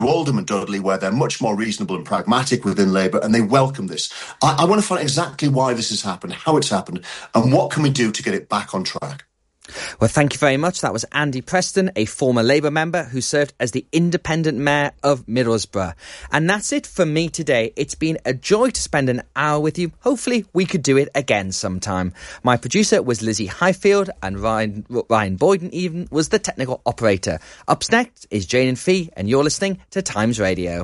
Oldham and Dudley, where they're much more reasonable and pragmatic within Labour, and they welcome this. I want to find out exactly why this has happened, how it's happened, and what can we do to get it back on track. Well, thank you very much. That was Andy Preston, a former Labour member who served as the independent mayor of Middlesbrough. And that's it from me today. It's been a joy to spend an hour with you. Hopefully we could do it again sometime. My producer was Lizzie Highfield, and Ryan Boyden even was the technical operator. Up next is Jane and Fee, and you're listening to Times Radio.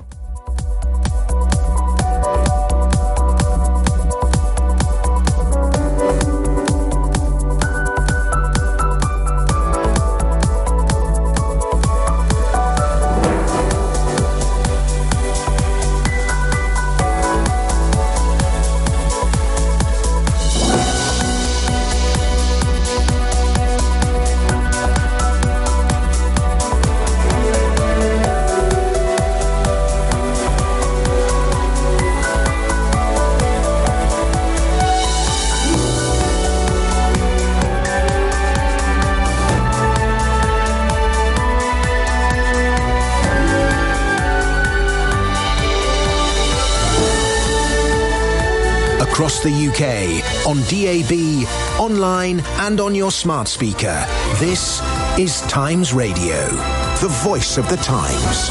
Across the UK, on DAB, online and on your smart speaker. This is Times Radio, the voice of the Times.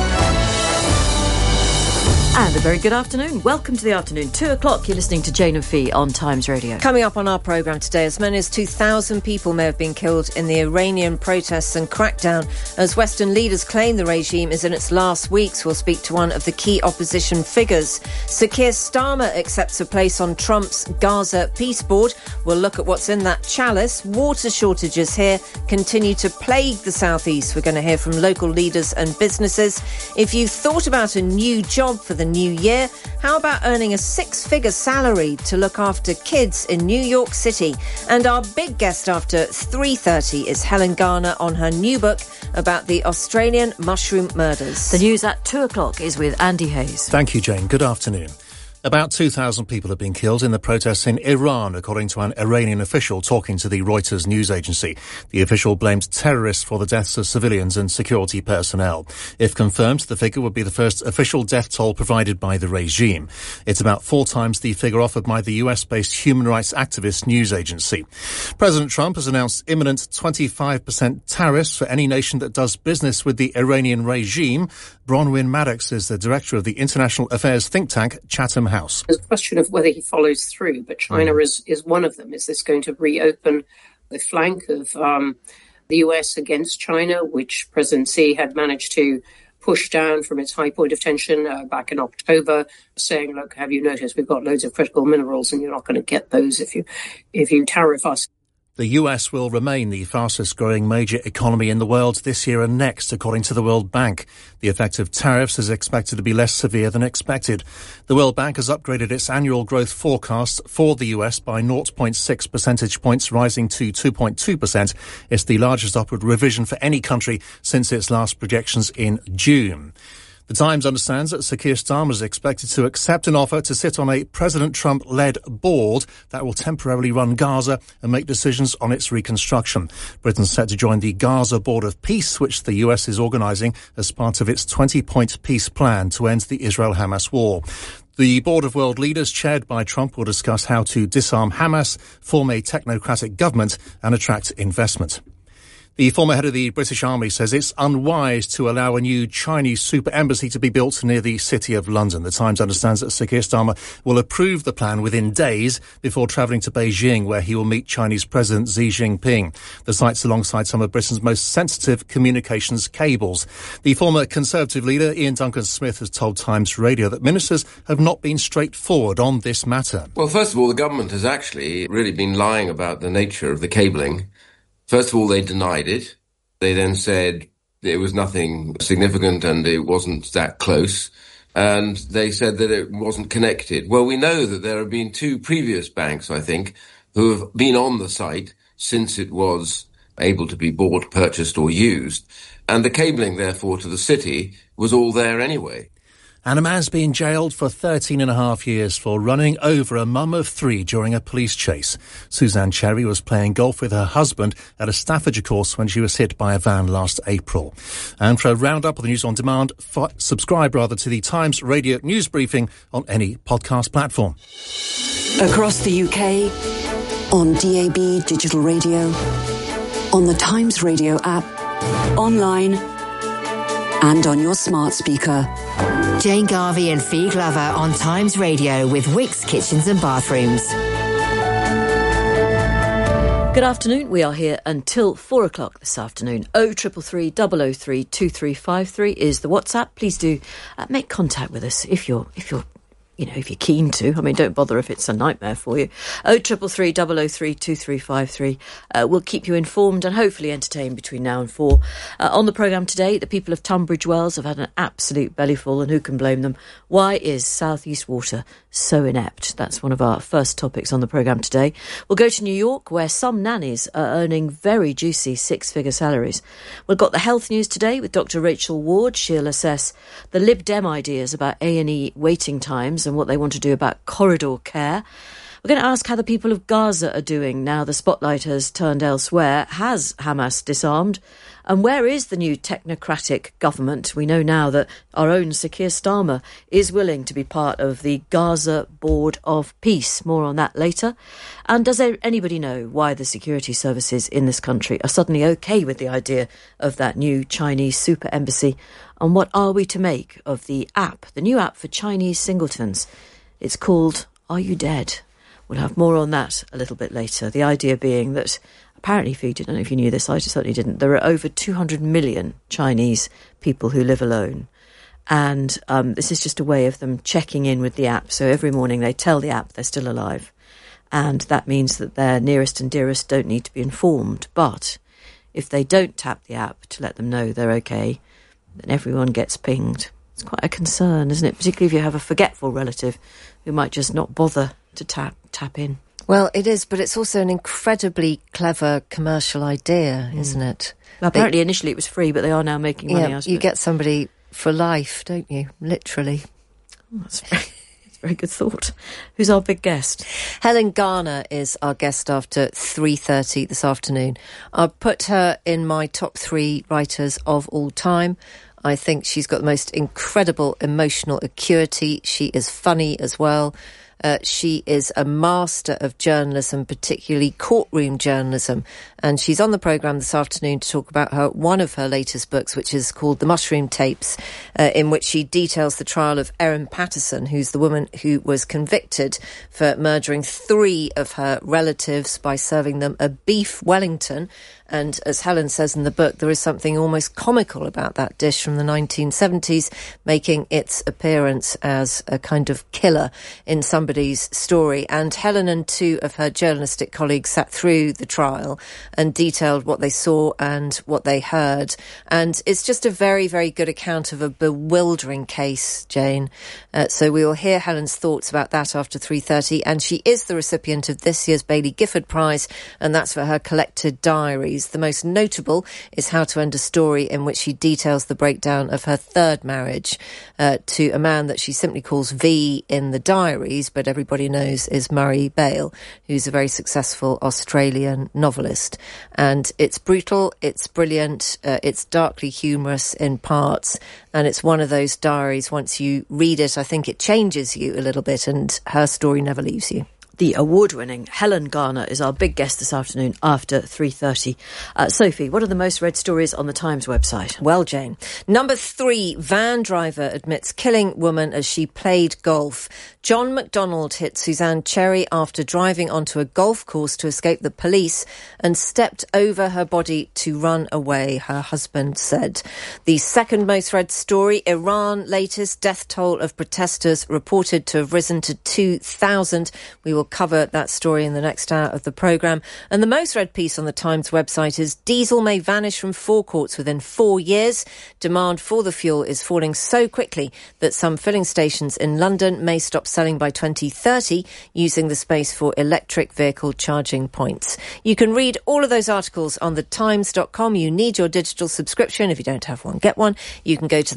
And a very good afternoon. Welcome to the afternoon. 2 o'clock, you're listening to Jane and Fee on Times Radio. Coming up on our programme today, as many as 2,000 people may have been killed in the Iranian protests and crackdown as Western leaders claim the regime is in its last weeks. We'll speak to one of the key opposition figures. Sir Keir Starmer accepts a place on Trump's Gaza peace board. We'll look at what's in that chalice. Water shortages here continue to plague the southeast. We're going to hear from local leaders and businesses. If you've thought about a new job for the new year, how about earning a six-figure salary to look after kids in New York City? And our big guest after 3:30 is Helen Garner on her new book about the Australian mushroom murders. The news at 2 o'clock is with Andy Hayes. Thank you, Jane. Good afternoon. About 2,000 people have been killed in the protests in Iran, according to an Iranian official talking to the Reuters news agency. The official blamed terrorists for the deaths of civilians and security personnel. If confirmed, the figure would be the first official death toll provided by the regime. It's about 4 times the figure offered by the US-based human rights activist news agency. President Trump has announced imminent 25% tariffs for any nation that does business with the Iranian regime. Bronwyn Maddox is the director of the international affairs think tank Chatham House. There's a question of whether he follows through, but China is one of them. Is this going to reopen the flank of the US against China, which President Xi had managed to push down from its high point of tension back in October, saying, look, have you noticed we've got loads of critical minerals and you're not going to get those if you tariff us. The US will remain the fastest growing major economy in the world this year and next, according to the World Bank. The effect of tariffs is expected to be less severe than expected. The World Bank has upgraded its annual growth forecast for the US by 0.6 percentage points, rising to 2.2%. It's the largest upward revision for any country since its last projections in June. The Times understands that Sir Keir Starmer is expected to accept an offer to sit on a President Trump-led board that will temporarily run Gaza and make decisions on its reconstruction. Britain's set to join the Gaza Board of Peace, which the US is organising as part of its 20-point peace plan to end the Israel-Hamas war. The Board of World Leaders, chaired by Trump, will discuss how to disarm Hamas, form a technocratic government and attract investment. The former head of the British Army says it's unwise to allow a new Chinese super embassy to be built near the City of London. The Times understands that Sir Keir Starmer will approve the plan within days before travelling to Beijing, where he will meet Chinese President Xi Jinping. The site's alongside some of Britain's most sensitive communications cables. The former Conservative leader, Ian Duncan-Smith, has told Times Radio that ministers have not been straightforward on this matter. Well, first of all, the government has actually really been lying about the nature of the cabling. First of all, they denied it. They then said it was nothing significant and it wasn't that close. And they said that it wasn't connected. Well, we know that there have been 2 previous banks, I think, who have been on the site since it was able to be bought, purchased or used. And the cabling, therefore, to the city was all there anyway. And a man's been jailed for 13 and a half years for running over a mum of 3 during a police chase. Suzanne Cherry was playing golf with her husband at a Staffordshire course when she was hit by a van last April. And for a roundup of the news on demand, subscribe to the Times Radio news briefing on any podcast platform. Across the UK, on DAB digital radio, on the Times Radio app, online and on your smart speaker. Jane Garvey and Fee Glover on Times Radio with Wickes Kitchens and Bathrooms. Good afternoon. We are here until 4 o'clock this afternoon. 0333 003 2353 is the WhatsApp. Please do make contact with us if you're keen to. I mean, don't bother if it's a nightmare for you. 0333 003 2353. We'll keep you informed and hopefully entertained between now and 4. On the programme today, the people of Tunbridge Wells have had an absolute bellyful, and who can blame them? Why is South East Water so inept? That's one of our first topics on the programme today. We'll go to New York, where some nannies are earning very juicy 6-figure salaries. We've got the health news today with Dr. Rachel Ward. She'll assess the Lib Dem ideas about A&E waiting times and what they want to do about corridor care. We're going to ask how the people of Gaza are doing now the spotlight has turned elsewhere. Has Hamas disarmed? And where is the new technocratic government? We know now that our own Sir Keir Starmer is willing to be part of the Gaza Board of Peace. More on that later. And does anybody know why the security services in this country are suddenly OK with the idea of that new Chinese super embassy? And what are we to make of the new app for Chinese singletons? It's called Are You Dead? We'll have more on that a little bit later. The idea being that apparently, I don't know if you knew this, I certainly didn't, there are over 200 million Chinese people who live alone. And this is just a way of them checking in with the app. So every morning they tell the app they're still alive. And that means that their nearest and dearest don't need to be informed. But if they don't tap the app to let them know they're OK, then everyone gets pinged. It's quite a concern, isn't it? Particularly if you have a forgetful relative who might just not bother to tap in. Well, it is, but it's also an incredibly clever commercial idea, isn't it? Well, apparently initially it was free, but they are now making money out of it. You get somebody for life, don't you? Literally. Oh, that's a very good thought. Who's our big guest? Helen Garner is our guest after 3:30 this afternoon. I'll put her in my top 3 writers of all time. I think she's got the most incredible emotional acuity. She is funny as well. She is a master of journalism, particularly courtroom journalism. And she's on the programme this afternoon to talk about one of her latest books, which is called The Mushroom Tapes, in which she details the trial of Erin Patterson, who's the woman who was convicted for murdering 3 of her relatives by serving them a beef Wellington. And as Helen says in the book, there is something almost comical about that dish from the 1970s, making its appearance as a kind of killer in somebody's story. And Helen and 2 of her journalistic colleagues sat through the trial and detailed what they saw and what they heard. And it's just a very, very good account of a bewildering case, Jane. So we will hear Helen's thoughts about that after 3:30. And she is the recipient of this year's Baillie Gifford Prize, and that's for her collected diaries. The most notable is How to End a Story, in which she details the breakdown of her 3rd marriage to a man that she simply calls V in the diaries, but everybody knows is Murray Bale, who's a very successful Australian novelist. And it's brutal, it's brilliant, it's darkly humorous in parts, and it's one of those diaries, once you read it, I think it changes you a little bit, and her story never leaves you. The award-winning Helen Garner is our big guest this afternoon after 3:30. Sophie, what are the most read stories on the Times website? Well, Jane, number 3, van driver admits killing woman as she played golf. John McDonald hit Suzanne Cherry after driving onto a golf course to escape the police and stepped over her body to run away, her husband said. The second most read story, Iran latest death toll of protesters reported to have risen to 2,000. We will cover that story in the next hour of the programme. And the most read piece on the Times website is diesel may vanish from forecourts within 4 years. Demand for the fuel is falling so quickly that some filling stations in London may stop selling by 2030, using the space for electric vehicle charging points. You can read all of those articles on thetimes.com. You need your digital subscription. If you don't have one, get one. You can go to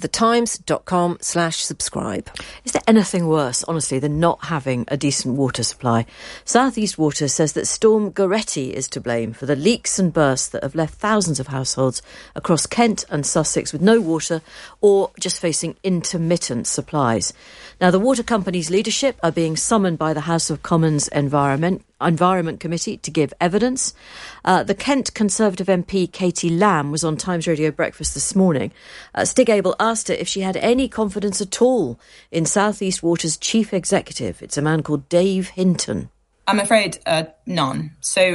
thetimes.com/subscribe. Is there anything worse, honestly, than not having a decent water supply? South East Water says that Storm Goretti is to blame for the leaks and bursts that have left thousands of households across Kent and Sussex with no water or just facing intermittent supplies. Now, the water company's leadership are being summoned by the House of Commons Environment Committee to give evidence. The Kent Conservative MP Katie Lamb was on Times Radio Breakfast this morning. Stig Abel asked her if she had any confidence at all in South East Water's chief executive. It's a man called Dave Hinton. I'm afraid none. So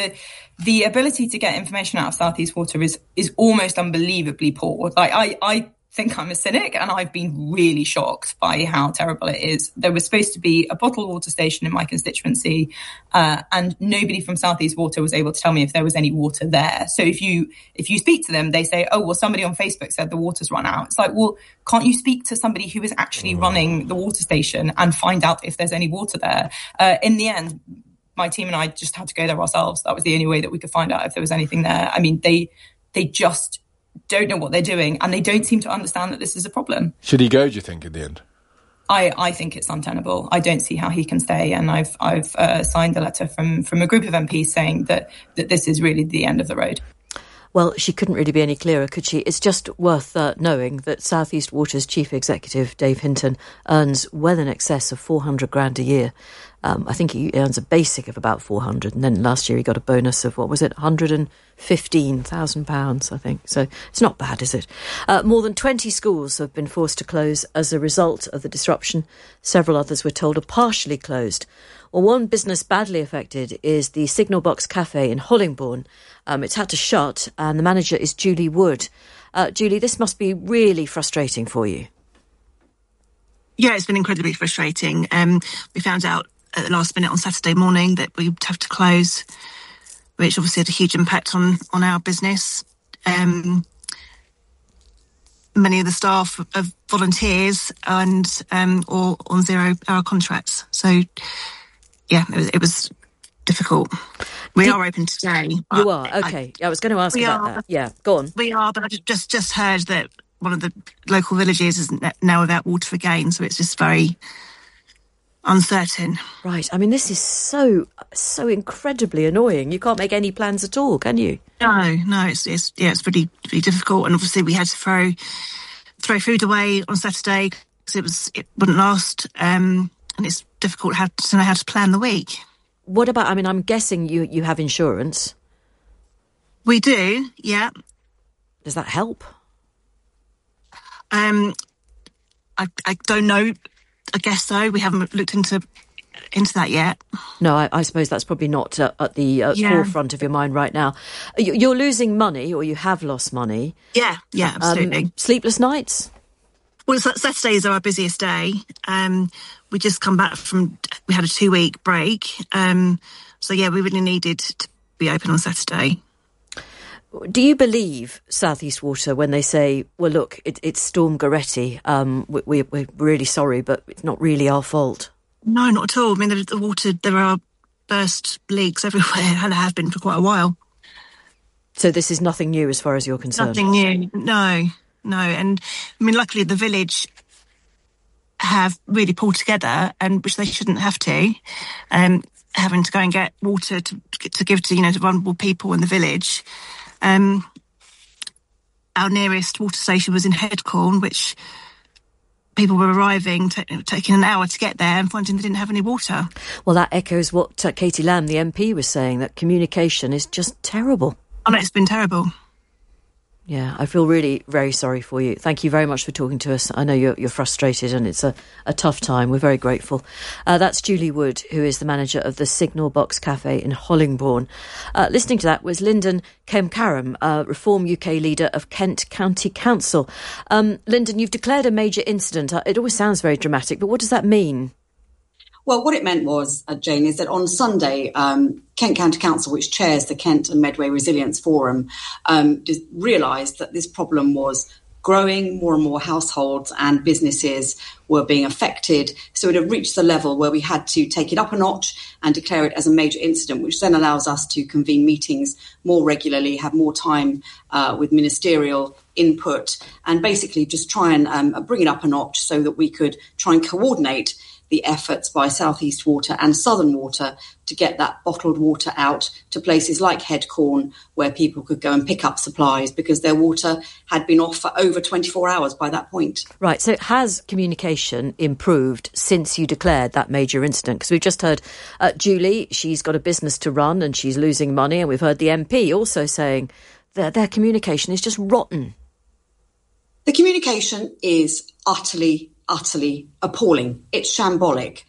the ability to get information out of South East Water is almost unbelievably poor. Like I think I'm a cynic, and I've been really shocked by how terrible it is. There was supposed to be a bottled water station in my constituency, and nobody from South East Water was able to tell me if there was any water there. So if you speak to them, they say, oh, well, somebody on Facebook said the water's run out. It's like, well, can't you speak to somebody who is actually running the water station and find out if there's any water there? In the end, my team and I just had to go there ourselves. That was the only way that we could find out if there was anything there. I mean, they just don't know what they're doing, and they don't seem to understand that this is a problem. Should he go, do you think, in the end? I think it's untenable. I don't see how he can stay, and I've signed a letter from a group of MPs saying that this is really the end of the road. Well, she couldn't really be any clearer, could she? It's just worth knowing that South East Water's chief executive, Dave Hinton, earns well in excess of $400,000 a year. I think he earns a basic of about 400, and then last year he got a bonus of, what was it, £115,000, I think. So it's not bad, is it? More than 20 schools have been forced to close as a result of the disruption. Several others, we're told, are partially closed. Well, one business badly affected is the Signal Box Cafe in Hollingbourne. It's had to shut, and the manager is Julie Wood. Julie, this must be really frustrating for you. Yeah, it's been incredibly frustrating. We found out at the last minute on Saturday morning that we would have to close, which obviously had a huge impact on our business. Many of the staff are volunteers and or on 0-hour contracts. So, yeah, it was difficult. We are open today. You are? Okay. I was going to ask about that. Yeah, go on. We are, but I just heard that one of the local villages is now without water again, so it's just very uncertain. Right. I mean, this is so incredibly annoying. You can't make any plans at all, can you? No. It's pretty difficult, and obviously we had to throw food away on Saturday because it wouldn't last, and it's difficult to know how to plan the week. What about? I mean, I'm guessing you have insurance. We do, yeah. Does that help? I don't know. I guess so. We haven't looked into that yet. No, I suppose that's probably not at the forefront of your mind right now. You're losing money, or you have lost money. Yeah, absolutely. Sleepless nights? Well, Saturdays are our busiest day. We just come back we had a 2-week break. So, yeah, we really needed to be open on Saturday. Do you believe South East Water when they say, well, look, it's Storm Goretti, we're really sorry, but it's not really our fault? No, not at all. I mean, the water, there are burst leaks everywhere, and there have been for quite a while. So this is nothing new as far as you're concerned? Nothing new, no. And, I mean, luckily the village have really pulled together, and which they shouldn't have to, having to go and get water to give to vulnerable people in the village. Our nearest water station was in Headcorn, which people were arriving, taking an hour to get there and finding they didn't have any water. Well, that echoes what Katie Lamb, the MP, was saying, that communication is just terrible. Oh, it's been terrible. Yeah, I feel really very sorry for you. Thank you very much for talking to us. I know you're frustrated, and it's a tough time. We're very grateful. That's Julie Wood, who is the manager of the Signal Box Cafe in Hollingbourne. Listening to that was Lyndon Kemkaram, Reform UK leader of Kent County Council. Lyndon, you've declared a major incident. It always sounds very dramatic, but what does that mean? Well, what it meant was, Jane, is that on Sunday, Kent County Council, which chairs the Kent and Medway Resilience Forum, realised that this problem was growing. More and more households and businesses were being affected. So it had reached the level where we had to take it up a notch and declare it as a major incident, which then allows us to convene meetings more regularly, have more time with ministerial input, and basically just try and bring it up a notch so that we could try and coordinate the efforts by South East Water and Southern Water to get that bottled water out to places like Headcorn, where people could go and pick up supplies because their water had been off for over 24 hours by that point. Right, so has communication improved since you declared that major incident? Because we've just heard Julie, she's got a business to run and she's losing money, and we've heard the MP also saying that their communication is just rotten. The communication is utterly appalling. It's shambolic.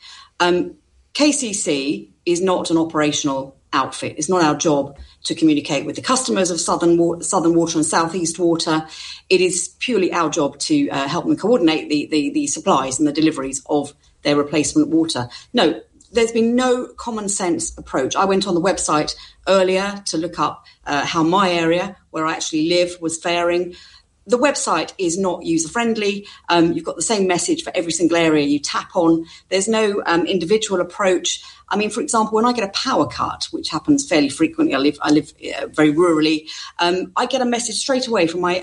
KCC is not an operational outfit. It's not our job to communicate with the customers of Southern Water and South East Water. It is purely our job to help them coordinate the supplies and the deliveries of their replacement water. No, there's been no common sense approach. I went on the website earlier to look up how my area, where I actually live, was faring. The website is not user-friendly. You've got the same message for every single area you tap on. There's no individual approach. I mean, for example, when I get a power cut, which happens fairly frequently, I live very rurally, I get a message straight away from my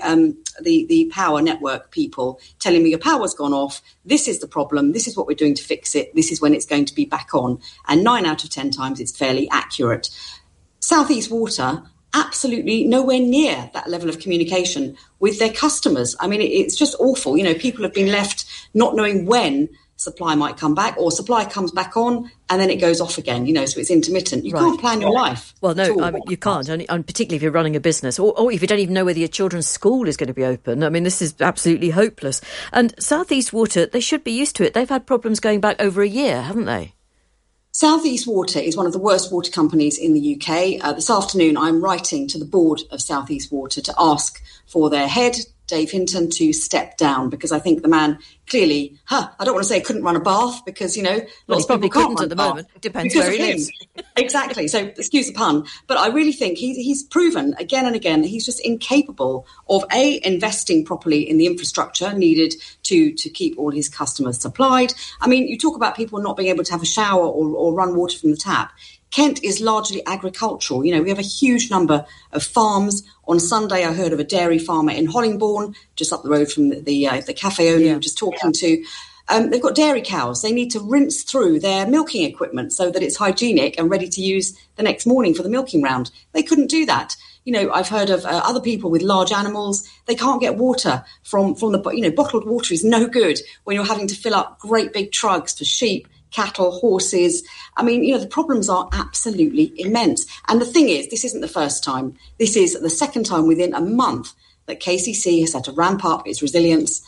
the power network people telling me your power's gone off. This is the problem. This is what we're doing to fix it. This is when it's going to be back on. And 9 out of 10 times it's fairly accurate. South East Water, absolutely nowhere near that level of communication with their customers. I mean, it's just awful. You know, people have been left not knowing when supply might come back, or supply comes back on and then it goes off again, you know, so it's intermittent. You can't plan your life. Well, no, I mean, you can't, and particularly if you're running a business or if you don't even know whether your children's school is going to be open. I mean, this is absolutely hopeless. And South East Water, they should be used to it. They've had problems going back over a year, haven't they? South East Water is one of the worst water companies in the UK. This afternoon, I'm writing to the board of South East Water to ask for their head, Dave Hinton, to step down, because I think the man clearly, I don't want to say couldn't run a bath, because, you know, lots of people can't at the moment. Depends where he lives. Exactly. So excuse the pun, but I really think he's proven again and again that he's just incapable of investing properly in the infrastructure needed to keep all his customers supplied. I mean, you talk about people not being able to have a shower or run water from the tap. Kent is largely agricultural. You know, we have a huge number of farms. On Sunday, I heard of a dairy farmer in Hollingbourne, just up the road from the cafe owner you were just talking to. They've got dairy cows. They need to rinse through their milking equipment so that it's hygienic and ready to use the next morning for the milking round. They couldn't do that. You know, I've heard of other people with large animals. They can't get water from the, you know, bottled water is no good when you're having to fill up great big trucks for sheep, cattle, horses. I mean, you know, the problems are absolutely immense. And the thing is, this isn't the first time. This is the second time within a month that KCC has had to ramp up its resilience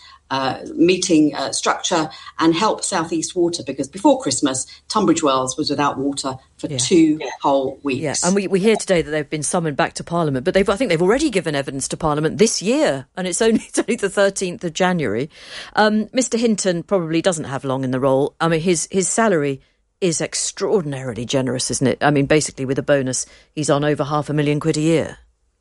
meeting structure and help South East Water, because before Christmas, Tunbridge Wells was without water for 2 whole weeks. Yeah, and we hear today that they've been summoned back to Parliament, but I think they've already given evidence to Parliament this year, and it's only the 13th of January. Mr Hinton probably doesn't have long in the role. I mean, his salary is extraordinarily generous, isn't it? I mean, basically with a bonus, he's on over £500,000 a year.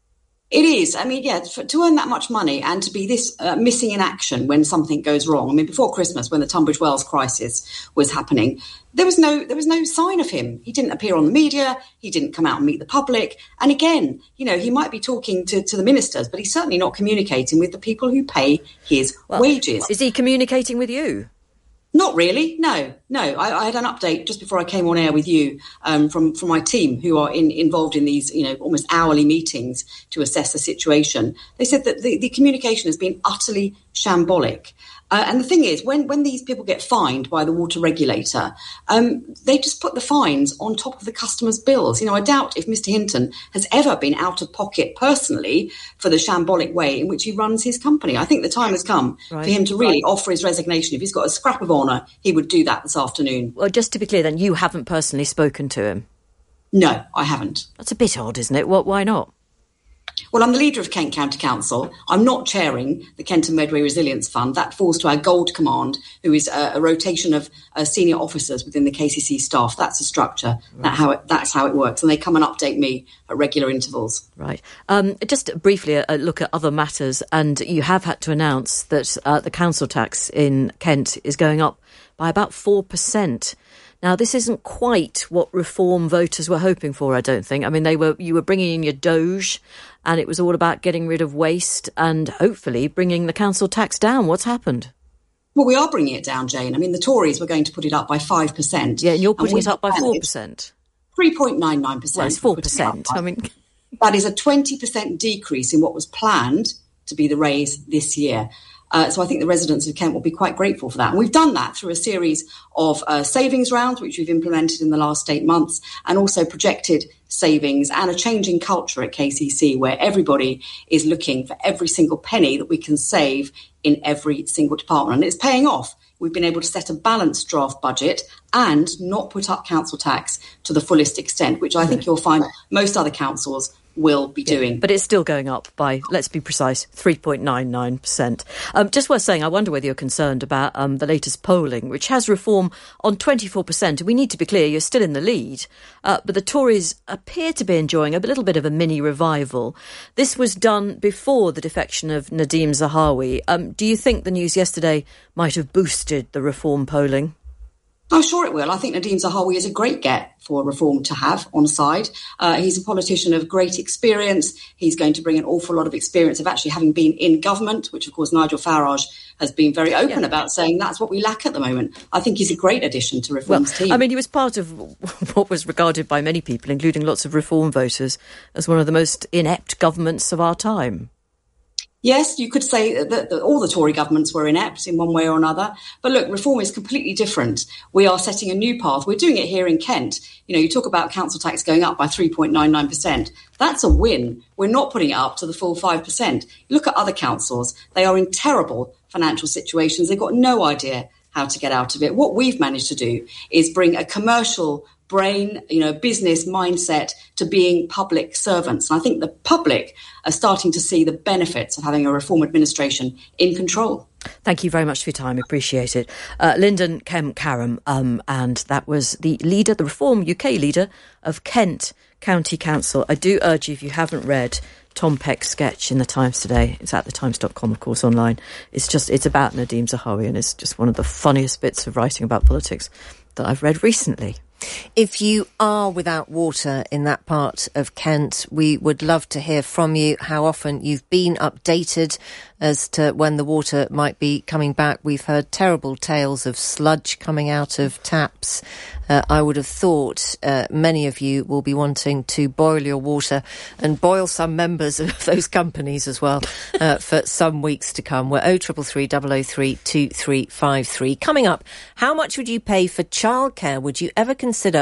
It is. I mean, yeah, to earn that much money and to be this missing in action when something goes wrong. I mean, before Christmas, when the Tunbridge Wells crisis was happening, there was no sign of him. He didn't appear on the media. He didn't come out and meet the public. And again, you know, he might be talking to the ministers, but he's certainly not communicating with the people who pay his wages. Is he communicating with you? Not really, no. I had an update just before I came on air with you from my team, who are involved in these, you know, almost hourly meetings to assess the situation. They said that the communication has been utterly shambolic. And the thing is, when these people get fined by the water regulator, they just put the fines on top of the customer's bills. You know, I doubt if Mr Hinton has ever been out of pocket personally for the shambolic way in which he runs his company. I think the time has come for him to really offer his resignation. If he's got a scrap of honour, he would do that this afternoon. Well, just to be clear then, you haven't personally spoken to him? No, I haven't. That's a bit odd, isn't it? Why not? Well, I'm the leader of Kent County Council. I'm not chairing the Kent and Medway Resilience Fund. That falls to our Gold Command, who is a rotation of senior officers within the KCC staff. That's the structure. Right. That's how it works. And they come and update me at regular intervals. Right. Just briefly, a look at other matters. And you have had to announce that the council tax in Kent is going up by about 4%. Now, this isn't quite what Reform voters were hoping for, I don't think. I mean, you were bringing in your Doge, and it was all about getting rid of waste and hopefully bringing the council tax down. What's happened? Well, we are bringing it down, Jane. I mean, the Tories were going to put it up by 5%. Yeah, and you're putting it up by 4%. 3.99%. Well, it's 4%. I mean, that is a 20% decrease in what was planned to be the raise this year. So I think the residents of Kent will be quite grateful for that. And we've done that through a series of savings rounds, which we've implemented in the last 8 months, and also projected savings and a changing culture at KCC where everybody is looking for every single penny that we can save in every single department. And it's paying off. We've been able to set a balanced draft budget and not put up council tax to the fullest extent, which I think you'll find most other councils will be doing. But it's still going up by, let's be precise, 3.99%. Just worth saying, I wonder whether you're concerned about the latest polling, which has Reform on 24%. And we need to be clear, you're still in the lead. But the Tories appear to be enjoying a little bit of a mini revival. This was done before the defection of Nadhim Zahawi. Do you think the news yesterday might have boosted the Reform polling? I'm sure it will. I think Nadhim Zahawi is a great get for Reform to have on side. He's a politician of great experience. He's going to bring an awful lot of experience of actually having been in government, which, of course, Nigel Farage has been very open about, saying that's what we lack at the moment. I think he's a great addition to Reform's team. I mean, he was part of what was regarded by many people, including lots of Reform voters, as one of the most inept governments of our time. Yes, you could say that all the Tory governments were inept in one way or another. But look, Reform is completely different. We are setting a new path. We're doing it here in Kent. You know, you talk about council tax going up by 3.99%. That's a win. We're not putting it up to the full 5%. Look at other councils. They are in terrible financial situations. They've got no idea how to get out of it. What we've managed to do is bring a commercial brain, business mindset to being public servants. And I think the public are starting to see the benefits of having a Reform administration in control. Thank you very much for your time. Appreciate it. Lyndon Kemp-Carrum, and that was the leader, the Reform UK leader of Kent County Council. I do urge you, if you haven't read Tom Peck's sketch in The Times today, it's at thetimes.com, of course, online. It's about Nadhim Zahawi, and it's just one of the funniest bits of writing about politics that I've read recently. If you are without water in that part of Kent, we would love to hear from you how often you've been updated as to when the water might be coming back. We've heard terrible tales of sludge coming out of taps. I would have thought many of you will be wanting to boil your water and boil some members of those companies as well for some weeks to come. We're 0333 003 2353. Coming up, how much would you pay for childcare? Would you ever consider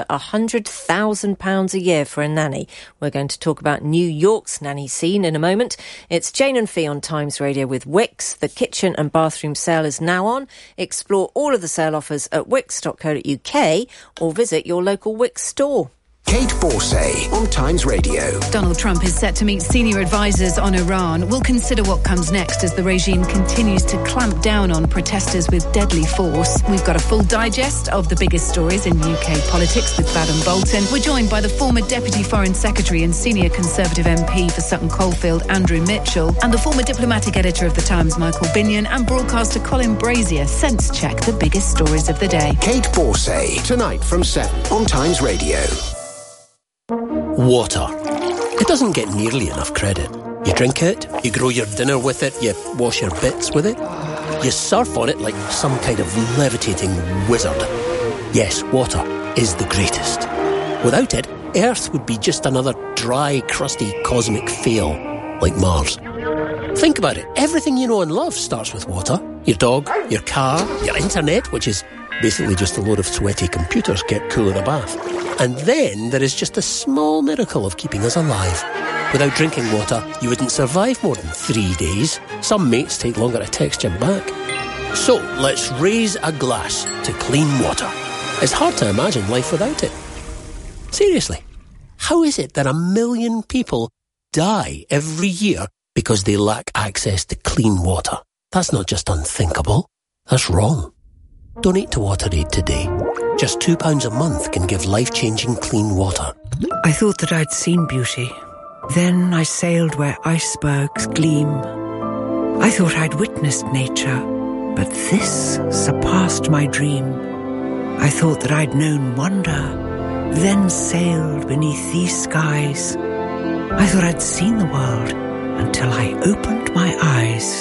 £100,000 a year for a nanny? We're going to talk about New York's nanny scene in a moment. It's Jane and Fee on Times Radio with Wickes. The kitchen and bathroom sale is now on. Explore all of the sale offers at wickes.co.uk or visit your local Wickes store. Kate Borsay on Times Radio. Donald Trump is set to meet senior advisors on Iran. We'll consider what comes next as the regime continues to clamp down on protesters with deadly force. We've got a full digest of the biggest stories in UK politics with Baden Bolton. We're joined by the former Deputy Foreign Secretary and senior Conservative MP for Sutton Coldfield, Andrew Mitchell, and the former diplomatic editor of The Times, Michael Binion, and broadcaster Colin Brazier. Sense check the biggest stories of the day. Kate Borsay, tonight from 7 on Times Radio. Water. It doesn't get nearly enough credit. You drink it, you grow your dinner with it, you wash your bits with it, you surf on it like some kind of levitating wizard. Yes, water is the greatest. Without it, Earth would be just another dry, crusty cosmic fail like Mars. Think about it. Everything you know and love starts with water. Your dog, your car, your internet, which is basically just a load of sweaty computers kept cool in a bath. And then there is just a small miracle of keeping us alive. Without drinking water, you wouldn't survive more than 3 days. Some mates take longer to text you back. So, let's raise a glass to clean water. It's hard to imagine life without it. Seriously, how is it that 1 million people die every year because they lack access to clean water. That's not just unthinkable. That's wrong. Donate to WaterAid today. Just £2 a month can give life-changing clean water. I thought that I'd seen beauty. Then I sailed where icebergs gleam. I thought I'd witnessed nature, but this surpassed my dream. I thought that I'd known wonder, then sailed beneath these skies. I thought I'd seen the world until I opened my eyes.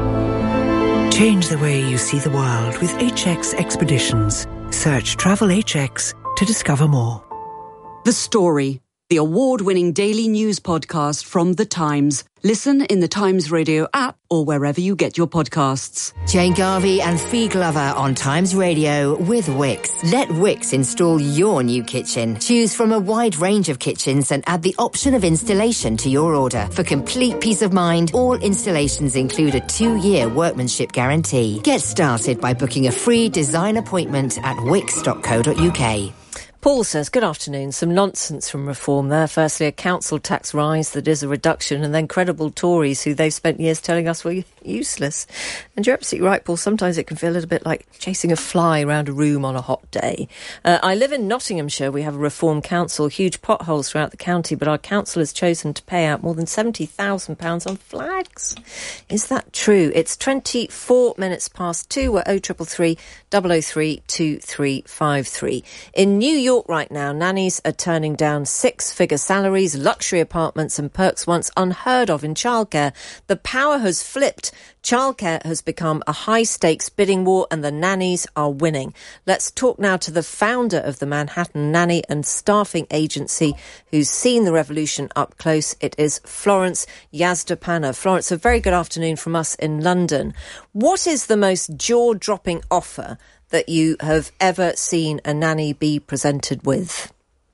Change the way you see the world with HX Expeditions. Search Travel HX to discover more. The Story, the award-winning daily news podcast from The Times. Listen in the Times Radio app or wherever you get your podcasts. Jane Garvey and Fee Glover on Times Radio with Wix. Let Wix install your new kitchen. Choose from a wide range of kitchens and add the option of installation to your order. For complete peace of mind, all installations include a 2-year workmanship guarantee. Get started by booking a free design appointment at wix.co.uk. Paul says, good afternoon. Some nonsense from Reform there. Firstly, a council tax rise that is a reduction, and then credible Tories who they've spent years telling us were useless. And you're absolutely right, Paul. Sometimes it can feel a little bit like chasing a fly around a room on a hot day. I live in Nottinghamshire. We have a Reform council, huge potholes throughout the county, but our council has chosen to pay out more than £70,000 on flags. Is that true? It's 24 minutes past 2. We're 0333 003 2353. In New York right now, nannies are turning down 6-figure salaries, luxury apartments and perks once unheard of in childcare. The power has flipped. Childcare has become a high-stakes bidding war and the nannies are winning. Let's talk now to the founder of the Manhattan Nanny and Staffing Agency who's seen the revolution up close. It is Florence Yazdapanna. Florence, a very good afternoon from us in London. What is the most jaw-dropping offer that you have ever seen a nanny be presented with?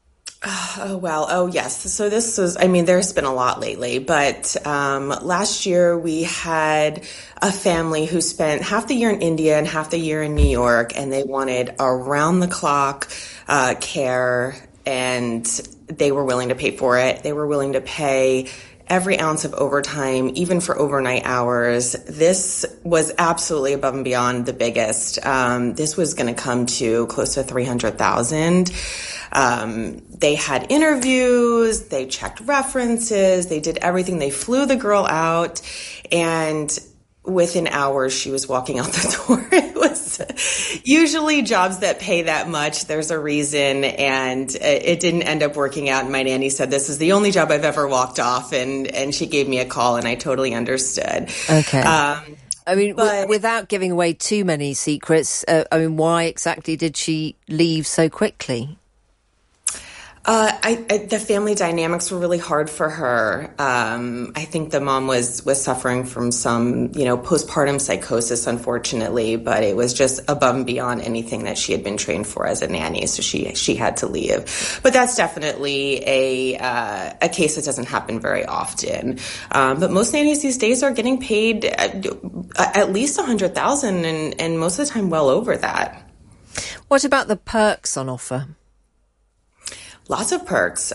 Oh, yes. So this was, there's been a lot lately, but last year we had a family who spent half the year in India and half the year in New York, and they wanted around-the-clock care, and they were willing to pay for it. They were willing to pay every ounce of overtime, even for overnight hours. This was absolutely above and beyond the biggest. This was going to come to close to $300,000. They had interviews, they checked references, they did everything. They flew the girl out, and within hours she was walking out the door. It was usually jobs that pay that much. There's a reason, and it didn't end up working out. And my nanny said, this is the only job I've ever walked off, and she gave me a call, and I totally understood. Okay. Without giving away too many secrets, why exactly did she leave so quickly? The family dynamics were really hard for her. I think the mom was suffering from some, postpartum psychosis, unfortunately, but it was just above and beyond anything that she had been trained for as a nanny. So she had to leave. But that's definitely a case that doesn't happen very often. But most nannies these days are getting paid at least $100,000 and most of the time well over that. What about the perks on offer? Lots of perks,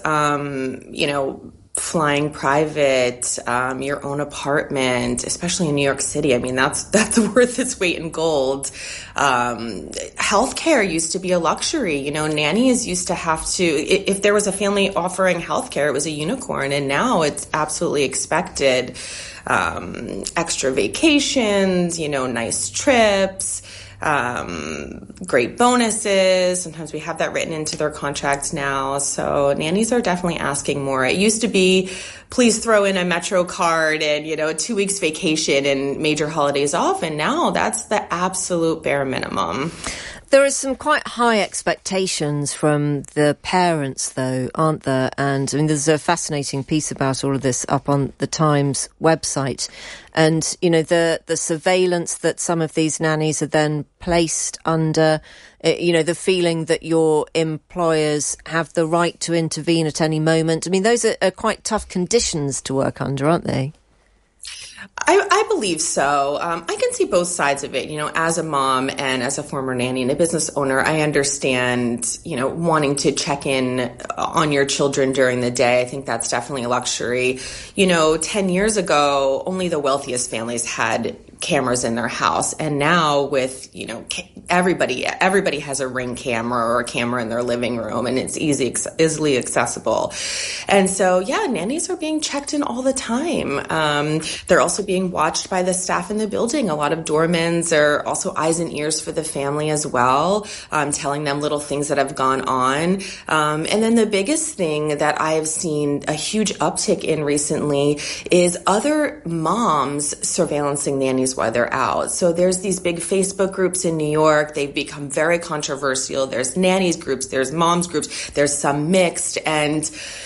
flying private, your own apartment, especially in New York City. That's worth its weight in gold. Healthcare used to be a luxury. Nannies used to have to, if there was a family offering healthcare, it was a unicorn, and now it's absolutely expected. Extra vacations, nice trips. Great bonuses. Sometimes we have that written into their contracts now. So nannies are definitely asking more. It used to be, please throw in a Metro card and, 2 weeks vacation and major holidays off. And now that's the absolute bare minimum. There are some quite high expectations from the parents, though, aren't there? And there's a fascinating piece about all of this up on the Times website. And, the surveillance that some of these nannies are then placed under, the feeling that your employers have the right to intervene at any moment. Those are quite tough conditions to work under, aren't they? I believe so. I can see both sides of it. As a mom and as a former nanny and a business owner, I understand, wanting to check in on your children during the day. I think that's definitely a luxury. 10 years ago, only the wealthiest families had cameras in their house. And now with, everybody has a Ring camera or a camera in their living room, and it's easily accessible. And so, nannies are being checked in all the time. They're also being watched by the staff in the building. A lot of doormans are also eyes and ears for the family as well, telling them little things that have gone on. And then the biggest thing that I have seen a huge uptick in recently is other moms surveillancing nannies while they're out. So there's these big Facebook groups in New York. They've become very controversial. There's nannies groups, there's moms groups, there's some mixed, and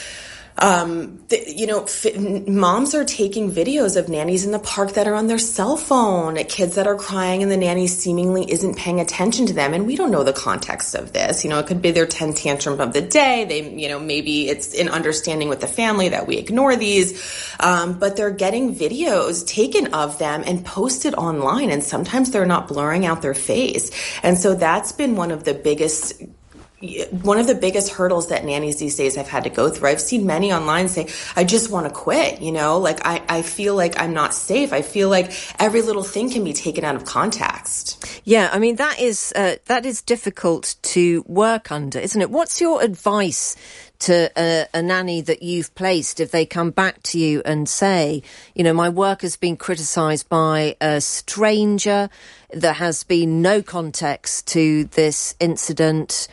moms are taking videos of nannies in the park that are on their cell phone, kids that are crying and the nanny seemingly isn't paying attention to them. And we don't know the context of this. It could be their 10 tantrum of the day. They, maybe it's in understanding with the family that we ignore these. But they're getting videos taken of them and posted online. And sometimes they're not blurring out their face. And so that's been one of the biggest hurdles that nannies these days have had to go through. I've seen many online say, I just want to quit, I feel like I'm not safe. I feel like every little thing can be taken out of context. Yeah, I mean, that is difficult to work under, isn't it? What's your advice to a nanny that you've placed if they come back to you and say, my work has been criticised by a stranger, there has been no context to this incident?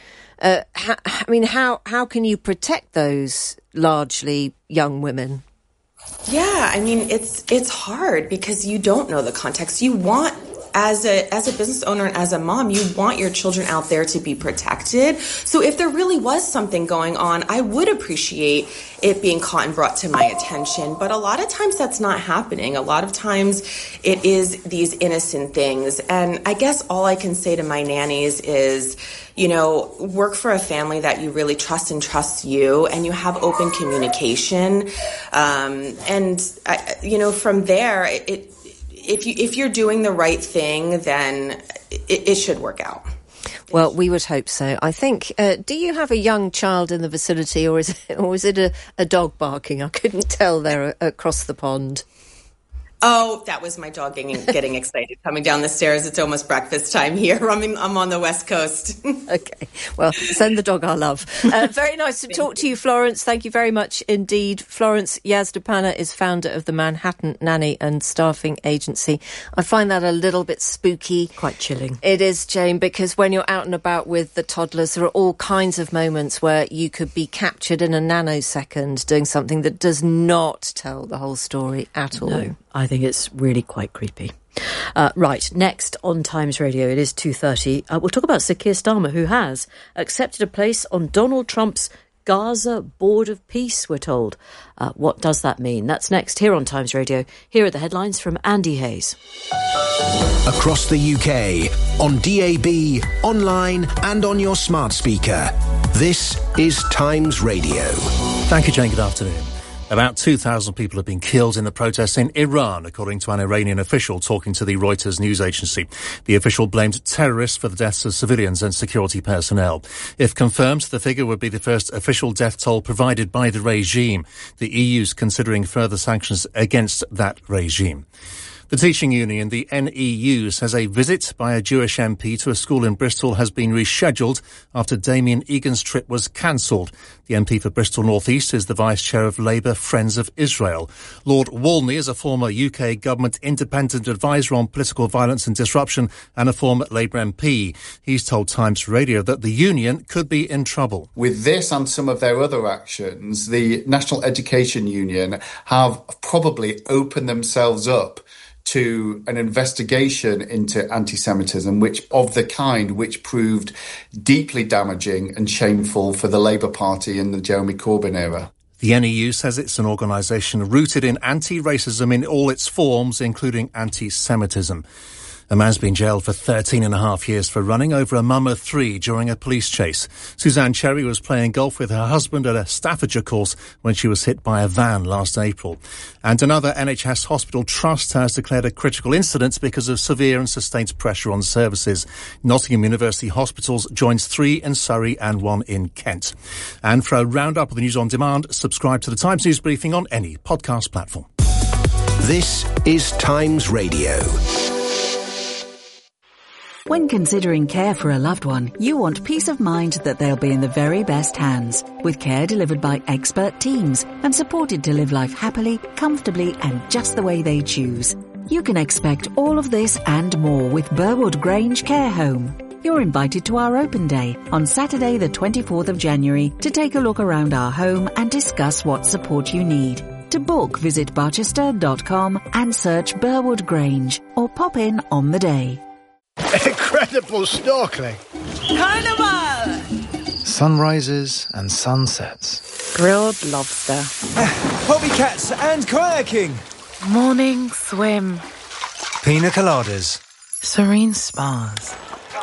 How can you protect those largely young women? Yeah, it's hard because you don't know the context. You want, as a business owner and as a mom, you want your children out there to be protected. So if there really was something going on, I would appreciate it being caught and brought to my attention. But a lot of times that's not happening. A lot of times it is these innocent things. And I guess all I can say to my nannies is, work for a family that you really trust and trusts you, and you have open communication. From there, if you're doing the right thing, then it should work out. Well, we would hope so. I think, do you have a young child in the vicinity, or is it a dog barking? I couldn't tell there across the pond. Oh, that was my dog getting excited coming down the stairs. It's almost breakfast time here. I'm on the West Coast. Okay. Well, send the dog our love. Very nice to talk to you, Florence. Thank you very much indeed. Florence Yazdapana is founder of the Manhattan Nanny and Staffing Agency. I find that a little bit spooky. Quite chilling. It is, Jane, because when you're out and about with the toddlers, there are all kinds of moments where you could be captured in a nanosecond doing something that does not tell the whole story at all. No, I think it's really quite creepy. Right, next on Times Radio, it is 2:30. We'll talk about Sir Keir Starmer, who has accepted a place on Donald Trump's Gaza Board of Peace, we're told. What does that mean? That's next here on Times Radio. Here are the headlines from Andy Hayes. Across the UK, on DAB, online and on your smart speaker. This is Times Radio. Thank you, Jane. Good afternoon. About 2,000 people have been killed in the protests in Iran, according to an Iranian official talking to the Reuters news agency. The official blamed terrorists for the deaths of civilians and security personnel. If confirmed, the figure would be the first official death toll provided by the regime. The EU's considering further sanctions against that regime. The teaching union, the NEU, says a visit by a Jewish MP to a school in Bristol has been rescheduled after Damien Egan's trip was cancelled. The MP for Bristol North East is the Vice Chair of Labour Friends of Israel. Lord Walney is a former UK government independent advisor on political violence and disruption and a former Labour MP. He's told Times Radio that the union could be in trouble. With this and some of their other actions, the National Education Union have probably opened themselves up to an investigation into anti-Semitism, which proved deeply damaging and shameful for the Labour Party in the Jeremy Corbyn era. The NEU says it's an organisation rooted in anti-racism in all its forms, including anti-Semitism. A man's been jailed for 13 and a half years for running over a mum of 3 during a police chase. Suzanne Cherry was playing golf with her husband at a Staffordshire course when she was hit by a van last April. And another NHS hospital trust has declared a critical incident because of severe and sustained pressure on services. Nottingham University Hospitals joins 3 in Surrey and 1 in Kent. And for a roundup of the news on demand, subscribe to the Times News Briefing on any podcast platform. This is Times Radio. When considering care for a loved one, you want peace of mind that they'll be in the very best hands, with care delivered by expert teams and supported to live life happily, comfortably and just the way they choose. You can expect all of this and more with Burwood Grange Care Home. You're invited to our open day on Saturday the 24th of January to take a look around our home and discuss what support you need. To book, visit barchester.com and search Burwood Grange or pop in on the day. Incredible snorkeling. Carnival! Sunrises and sunsets. Grilled lobster. Bobbycats and kayaking. Morning swim. Pina coladas. Serene spas.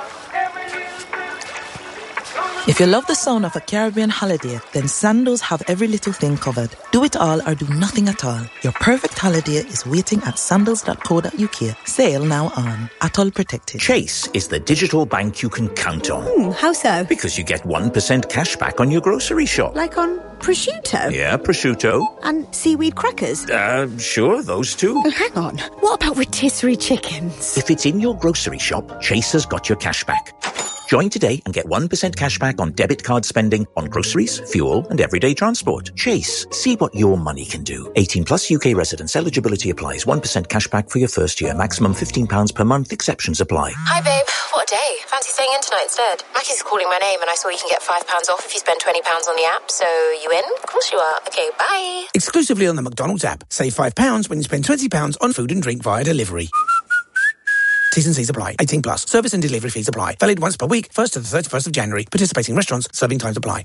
If you love the sound of a Caribbean holiday, then Sandals have every little thing covered. Do it all or do nothing at all. Your perfect holiday is waiting at sandals.co.uk. Sail now on. Atoll protected. Chase is the digital bank you can count on. How so? Because you get 1% cash back on your grocery shop. Like on prosciutto? Yeah, prosciutto. And seaweed crackers? Sure, those two. Oh, hang on. What about rotisserie chickens? If it's in your grocery shop, Chase has got your cash back. Join today and get 1% cash back on debit card spending on groceries, fuel and everyday transport. Chase. See what your money can do. 18 plus UK residents. Eligibility applies. 1% cash back for your first year. Maximum £15 per month. Exceptions apply. Hi babe. What a day. Fancy staying in tonight instead? Mackie's calling my name and I saw you can get £5 off if you spend £20 on the app. So you in? Of course you are. Okay, bye. Exclusively on the McDonald's app. Save £5 when you spend £20 on food and drink via delivery. T's and C's apply. 18 plus. Service and delivery fees apply. Valid once per week, 1st to the 31st of January. Participating restaurants, serving times apply.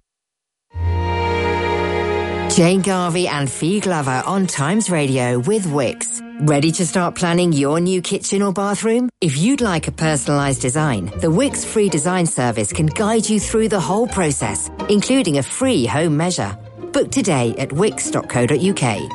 Jane Garvey and Fee Glover on Times Radio with Wix. Ready to start planning your new kitchen or bathroom? If you'd like a personalised design, the Wix free design service can guide you through the whole process, including a free home measure. Book today at wix.co.uk.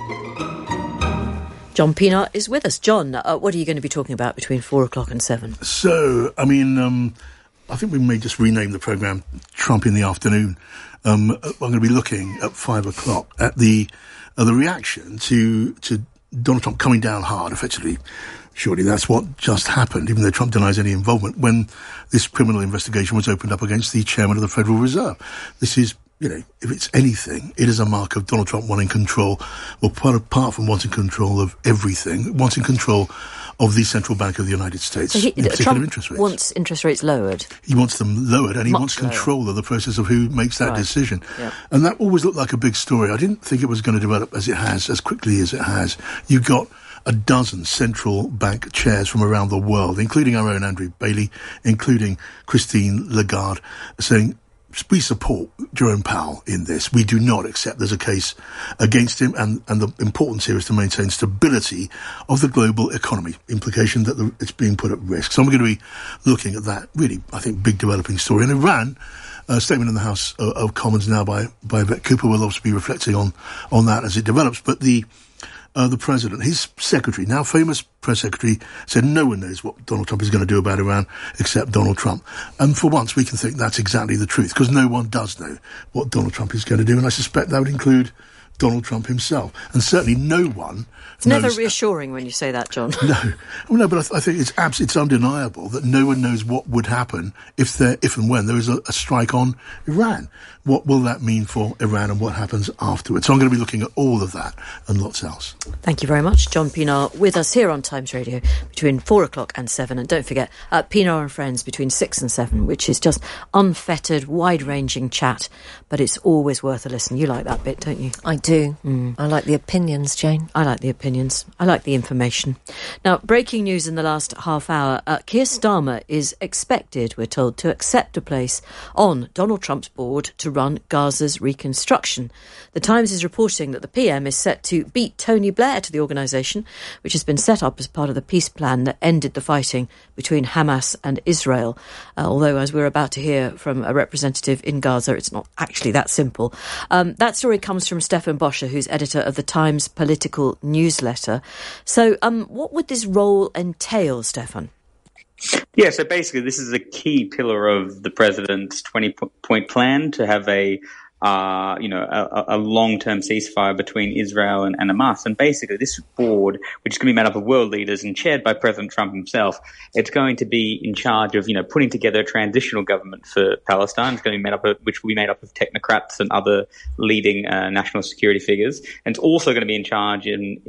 John Pienaar is with us. John, what are you going to be talking about between 4 o'clock and 7? So, I think we may just rename the programme Trump in the Afternoon. I'm going to be looking at 5 o'clock at the reaction to Donald Trump coming down hard, effectively. Surely that's what just happened, even though Trump denies any involvement, when this criminal investigation was opened up against the chairman of the Federal Reserve. This is, if it's anything, it is a mark of Donald Trump wanting control, or apart from wanting control of everything, wanting control of the Central Bank of the United States, So in particular Trump interest rates. wants interest rates lowered. He wants them lowered, and he Much wants control of the process of who makes that Right. decision. Yep. And that always looked like a big story. I didn't think it was going to develop as it has, as quickly as it has. You got a dozen central bank chairs from around the world, including our own Andrew Bailey, including Christine Lagarde, saying, we support Jerome Powell in this. We do not accept there's a case against him, and the importance here is to maintain stability of the global economy, implication that it's being put at risk. So I'm going to be looking at that really, I think, big developing story. And Iran, a statement in the House of Commons now by Yvette Cooper, will obviously be reflecting on that as it develops. But the president, his secretary, now famous press secretary, said no one knows what Donald Trump is going to do about Iran except Donald Trump. And for once, we can think that's exactly the truth, because no one does know what Donald Trump is going to do. And I suspect that would include Donald Trump himself. And certainly no one It's never reassuring when you say that, John. No, but I think it's undeniable that no one knows what would happen if and when there is a strike on Iran. What will that mean for Iran and what happens afterwards? So I'm going to be looking at all of that and lots else. Thank you very much, John Pienaar, with us here on Times Radio between 4 o'clock and 7. And don't forget, Pienaar and Friends between 6 and 7, which is just unfettered, wide-ranging chat. But it's always worth a listen. You like that bit, don't you? I do. do. I like the opinions, Jane. I like the opinions. I like the information. Now, breaking news in the last half hour. Keir Starmer is expected, we're told, to accept a place on Donald Trump's board to run Gaza's reconstruction. The Times is reporting that the PM is set to beat Tony Blair to the organisation, which has been set up as part of the peace plan that ended the fighting between Hamas and Israel. Although, as we're about to hear from a representative in Gaza, it's not actually that simple. That story comes from Stefan Boscher, who's editor of the Times political newsletter. So what would this role entail, Stefan? Yeah, so basically this is a key pillar of the president's 20-point plan to have a long-term ceasefire between Israel and Hamas. And basically this board, which is going to be made up of world leaders and chaired by President Trump himself, it's going to be in charge of, putting together a transitional government for Palestine. It's going to be which will be made up of technocrats and other leading national security figures. And it's also going to be in charge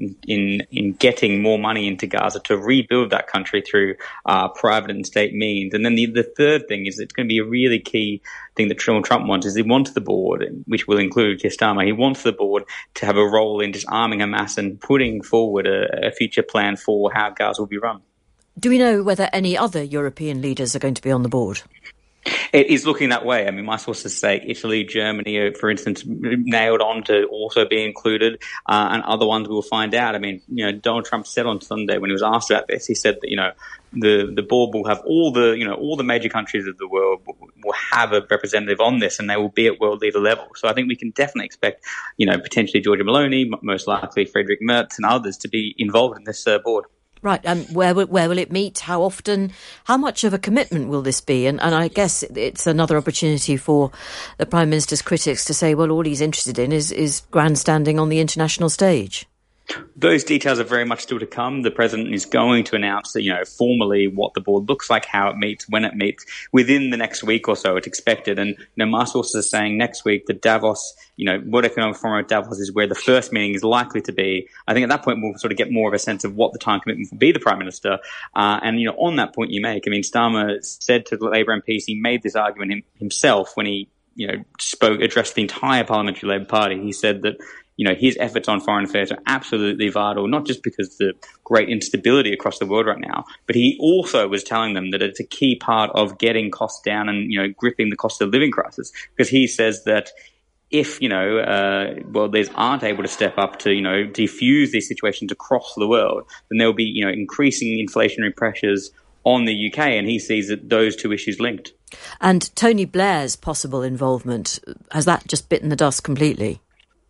in getting more money into Gaza to rebuild that country through private and state means. And then the third thing is it's going to be a really key thing that Donald Trump wants is he wants the board, which will include Keir Starmer, he wants the board to have a role in disarming Hamas and putting forward a future plan for how Gaza will be run. Do we know whether any other European leaders are going to be on the board? It is looking that way. I mean, my sources say Italy, Germany, for instance, nailed on to also be included, and other ones we'll find out. I mean, Donald Trump said on Sunday when he was asked about this, he said that, the board will have all the major countries of the world will have a representative on this, and they will be at world leader level. So I think we can definitely expect, potentially Giorgia Meloni, most likely Friedrich Merz and others to be involved in this board. Right, and where will it meet? How often? How much of a commitment will this be? And I guess it's another opportunity for the Prime Minister's critics to say, well, all he's interested in is grandstanding on the international stage. Those details are very much still to come. The president is going to announce, formally what the board looks like, how it meets, when it meets, within the next week or so. It's expected. And, my sources are saying next week that Davos, World Economic Forum at Davos is where the first meeting is likely to be. I think at that point we'll sort of get more of a sense of what the time commitment will be, the Prime Minister. And, on that point you make, Starmer said to the Labour MPs, he made this argument himself when he, addressed the entire Parliamentary Labour Party. He said that, his efforts on foreign affairs are absolutely vital, not just because of the great instability across the world right now, but he also was telling them that it's a key part of getting costs down and, gripping the cost of living crisis. Because he says that if, world leaders aren't able to step up to, defuse these situations across the world, then there will be, increasing inflationary pressures on the UK, and he sees that those two issues linked. And Tony Blair's possible involvement, has that just bitten the dust completely?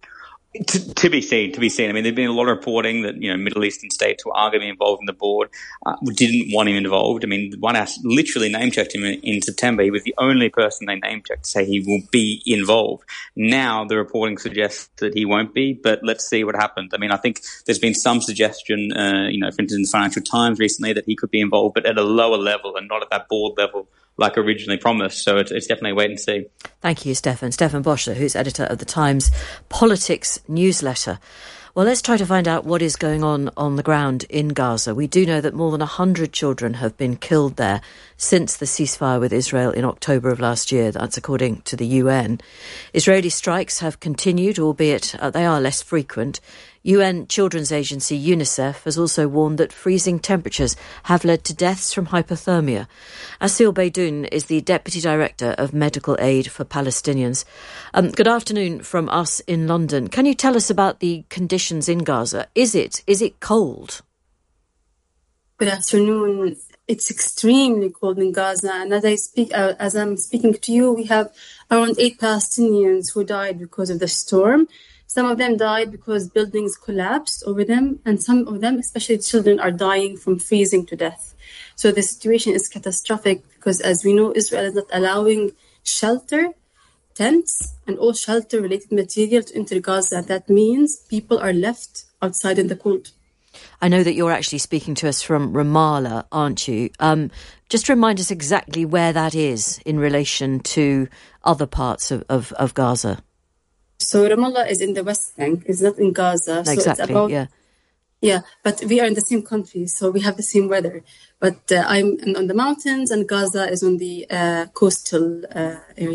To be seen. I mean, there's been a lot of reporting that, Middle Eastern states who are going to be involved in the board didn't want him involved. I mean, the White House literally name-checked him in September. He was the only person they name-checked to say he will be involved. Now the reporting suggests that he won't be, but let's see what happens. I mean, I think there's been some suggestion, for instance, in the Financial Times recently that he could be involved, but at a lower level and not at that board level like originally promised. So it's definitely a wait and see. Thank you, Stefan. Stefan Boscher, who's editor of the Times politics newsletter. Well, let's try to find out what is going on the ground in Gaza. We do know that more than 100 children have been killed there since the ceasefire with Israel in October of last year. That's according to the UN. Israeli strikes have continued, albeit they are less frequent. UN Children's Agency UNICEF has also warned that freezing temperatures have led to deaths from hypothermia. Asil Beydoun is the Deputy Director of Medical Aid for Palestinians. Good afternoon from us in London. Can you tell us about the conditions in Gaza? Is it cold? Good afternoon. It's extremely cold in Gaza, and as I'm speaking to you, we have around 8 Palestinians who died because of the storm. Some of them died because buildings collapsed over them, and some of them, especially children, are dying from freezing to death. So the situation is catastrophic because, as we know, Israel is not allowing shelter, tents, and all shelter-related material to enter Gaza. That means people are left outside in the cold. I know that you're actually speaking to us from Ramallah, aren't you? Just remind us exactly where that is in relation to other parts of Gaza. So Ramallah is in the West Bank. It's not in Gaza. So exactly, it's about, yeah. Yeah, but we are in the same country, so we have the same weather. But I'm on the mountains, and Gaza is on the coastal area.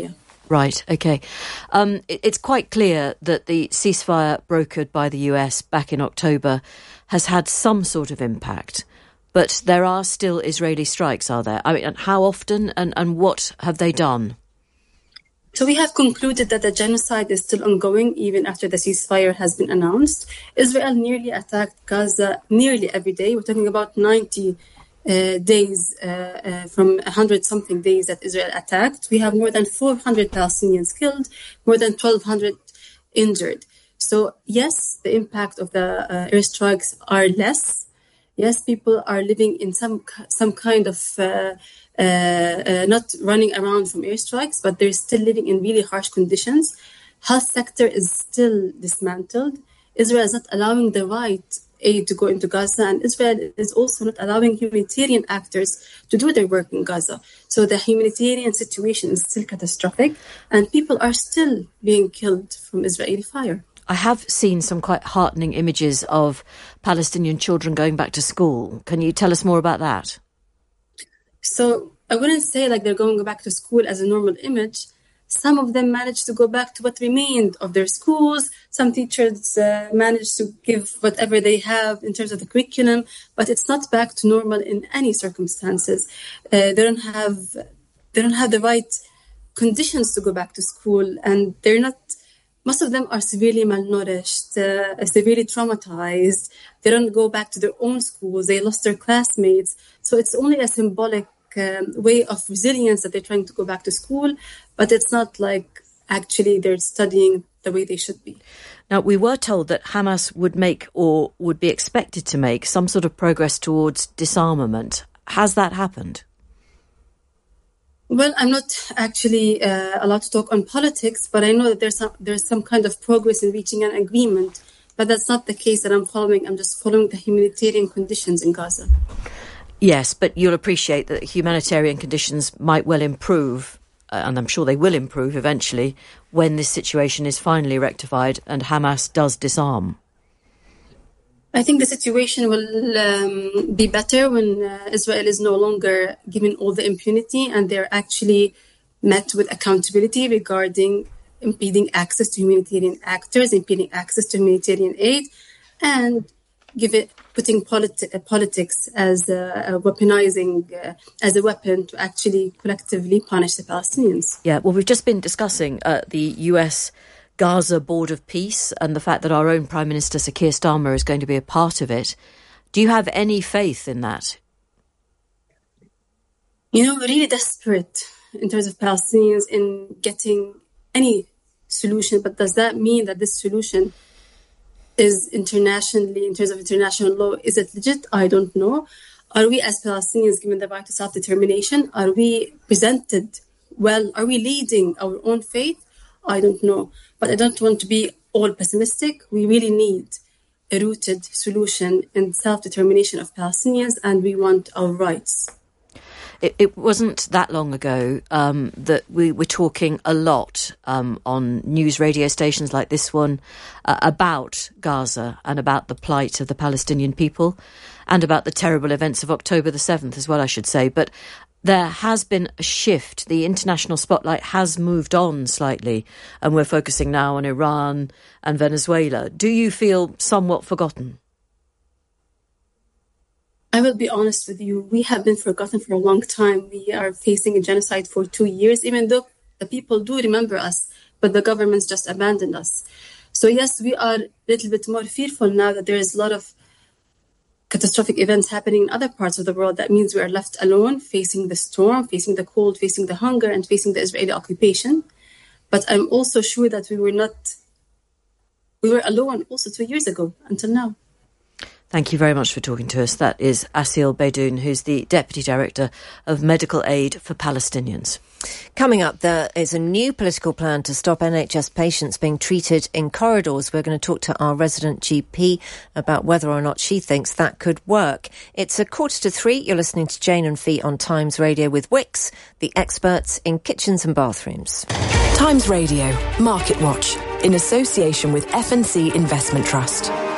Right, OK. It's quite clear that the ceasefire brokered by the US back in October has had some sort of impact, but there are still Israeli strikes, are there? I mean, how often and what have they done? So we have concluded that the genocide is still ongoing even after the ceasefire has been announced. Israel nearly attacked Gaza nearly every day. We're talking about 90 days from 100-something days that Israel attacked. We have more than 400 Palestinians killed, more than 1,200 injured. So yes, the impact of the airstrikes are less. Yes, people are living in some kind of not running around from airstrikes, but they're still living in really harsh conditions. Health sector is still dismantled. Israel is not allowing the right aid to go into Gaza, and Israel is also not allowing humanitarian actors to do their work in Gaza. So the humanitarian situation is still catastrophic, and people are still being killed from Israeli fire. I have seen some quite heartening images of Palestinian children going back to school. Can you tell us more about that? So I wouldn't say like they're going back to school as a normal image. Some of them managed to go back to what remained of their schools. Some teachers managed to give whatever they have in terms of the curriculum, but it's not back to normal in any circumstances. They don't have the right conditions to go back to school, and they're not. Most of them are severely malnourished, severely traumatized. They don't go back to their own schools. They lost their classmates. So it's only a symbolic way of resilience that they're trying to go back to school, but it's not like actually they're studying the way they should be. Now, we were told that Hamas would make, or would be expected to make, some sort of progress towards disarmament. Has that happened? Well, I'm not actually allowed to talk on politics, but I know that there's some kind of progress in reaching an agreement. But that's not the case that I'm following. I'm just following the humanitarian conditions in Gaza. Yes, but you'll appreciate that humanitarian conditions might well improve, and I'm sure they will improve eventually, when this situation is finally rectified and Hamas does disarm. I think the situation will be better when Israel is no longer given all the impunity and they're actually met with accountability regarding impeding access to humanitarian actors, impeding access to humanitarian aid, and putting politics as weaponizing as a weapon to actually collectively punish the Palestinians. Yeah, well, we've just been discussing the US Gaza Board of Peace and the fact that our own Prime Minister Sir Keir Starmer is going to be a part of it. Do you have any faith in that? You know, we're really desperate in terms of Palestinians in getting any solution, but does that mean that this solution is internationally, in terms of international law, is it legit? I don't know. Are we as Palestinians given the right to self-determination? Are we presented well? Are we leading our own faith? I don't know. But I don't want to be all pessimistic. We really need a rooted solution in self-determination of Palestinians, and we want our rights. It wasn't that long ago that we were talking a lot on news radio stations like this one about Gaza and about the plight of the Palestinian people and about the terrible events of October the 7th as well, I should say. But there has been a shift. The international spotlight has moved on slightly, and we're focusing now on Iran and Venezuela. Do you feel somewhat forgotten? I will be honest with you. We have been forgotten for a long time. We are facing a genocide for 2 years, even though the people do remember us, but the governments just abandoned us. So yes, we are a little bit more fearful now that there is a lot of catastrophic events happening in other parts of the world. That means we are left alone, facing the storm, facing the cold, facing the hunger, and facing the Israeli occupation. But I'm also sure that we were alone also 2 years ago until now. Thank you very much for talking to us. That is Asil Beydoun, who's the Deputy Director of Medical Aid for Palestinians. Coming up, there is a new political plan to stop NHS patients being treated in corridors. We're going to talk to our resident GP about whether or not she thinks that could work. It's 2:45. You're listening to Jane and Fee on Times Radio with Wix, the experts in kitchens and bathrooms. Times Radio, Market Watch, in association with F&C Investment Trust.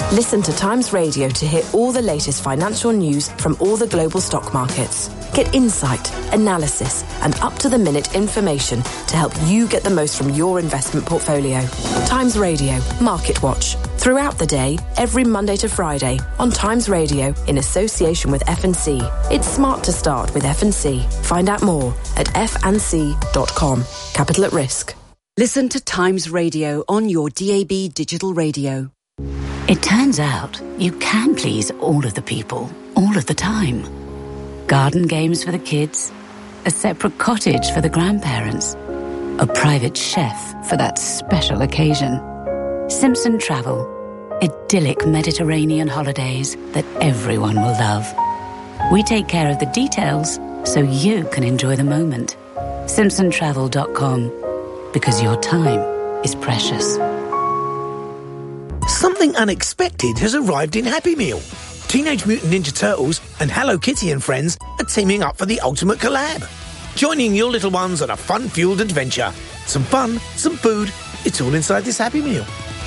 Listen to Times Radio to hear all the latest financial news from all the global stock markets. Get insight, analysis, and up-to-the-minute information to help you get the most from your investment portfolio. Times Radio, Market Watch. Throughout the day, every Monday to Friday, on Times Radio in association with F&C. It's smart to start with F&C. Find out more at fnc.com. Capital at risk. Listen to Times Radio on your DAB digital radio. It turns out you can please all of the people, all of the time. Garden games for the kids, a separate cottage for the grandparents, a private chef for that special occasion. Simpson Travel, idyllic Mediterranean holidays that everyone will love. We take care of the details so you can enjoy the moment. SimpsonTravel.com, because your time is precious. Something unexpected has arrived in Happy Meal. Teenage Mutant Ninja Turtles and Hello Kitty and friends are teaming up for the ultimate collab. Joining your little ones on a fun-fueled adventure. Some fun, some food, it's all inside this Happy Meal.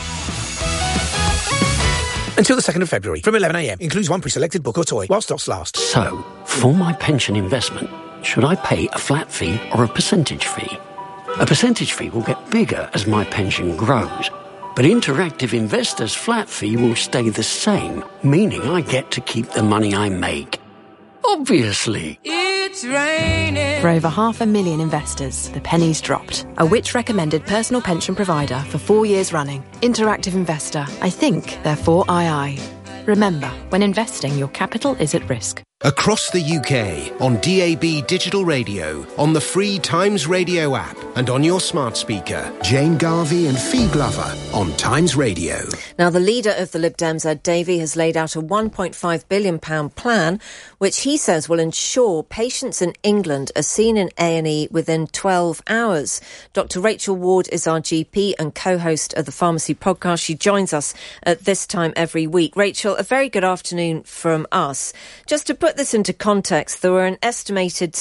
Until the 2nd of February, from 11am. Includes one pre-selected book or toy, while stocks last. So, for my pension investment, should I pay a flat fee or a percentage fee? A percentage fee will get bigger as my pension grows. But Interactive Investor's flat fee will stay the same, meaning I get to keep the money I make. Obviously. It's raining. For over 500,000 investors, the penny's dropped. A Which-recommended personal pension provider for 4 years running. Interactive Investor. I think, therefore II. Remember, when investing, your capital is at risk. Across the UK, on DAB digital radio, on the free Times Radio app, and on your smart speaker. Jane Garvey and Fee Glover on Times Radio. Now, the leader of the Lib Dems, Ed Davey, has laid out a £1.5 billion plan, which he says will ensure patients in England are seen in A&E within 12 hours. Dr. Rachel Ward is our GP and co-host of the Pharmacy Podcast. She joins us at this time every week. Rachel, a very good afternoon from us. Just to put this into context, there were an estimated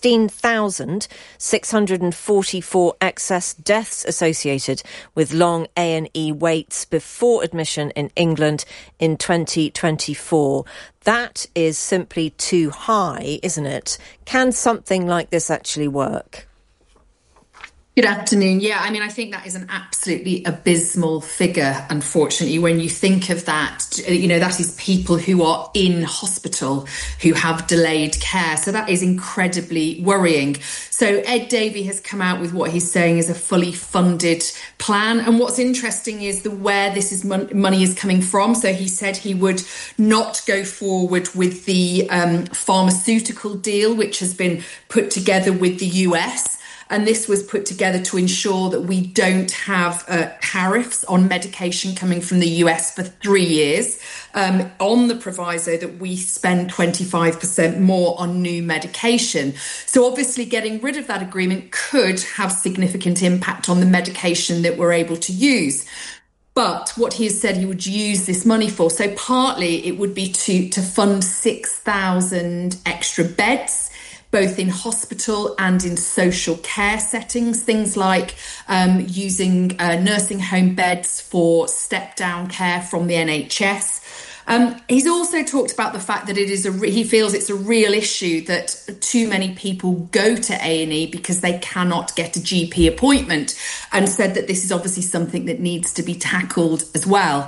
16,644 excess deaths associated with long A&E waits before admission in England in 2024. That is simply too high, isn't it? Can something like this actually work? Good afternoon. Yeah, I mean, I think that is an absolutely abysmal figure, unfortunately, when you think of that. You know, that is people who are in hospital who have delayed care. So that is incredibly worrying. So Ed Davey has come out with what he's saying is a fully funded plan. And what's interesting is where this is money is coming from. So he said he would not go forward with the pharmaceutical deal, which has been put together with the US. And this was put together to ensure that we don't have tariffs on medication coming from the US for 3 years, on the proviso that we spend 25% more on new medication. So obviously getting rid of that agreement could have significant impact on the medication that we're able to use. But what he has said he would use this money for, so partly it would be to fund 6,000 extra beds, both in hospital and in social care settings, things like using nursing home beds for step-down care from the NHS. He's also talked about the fact that he feels it's a real issue that too many people go to A&E because they cannot get a GP appointment, and said that this is obviously something that needs to be tackled as well.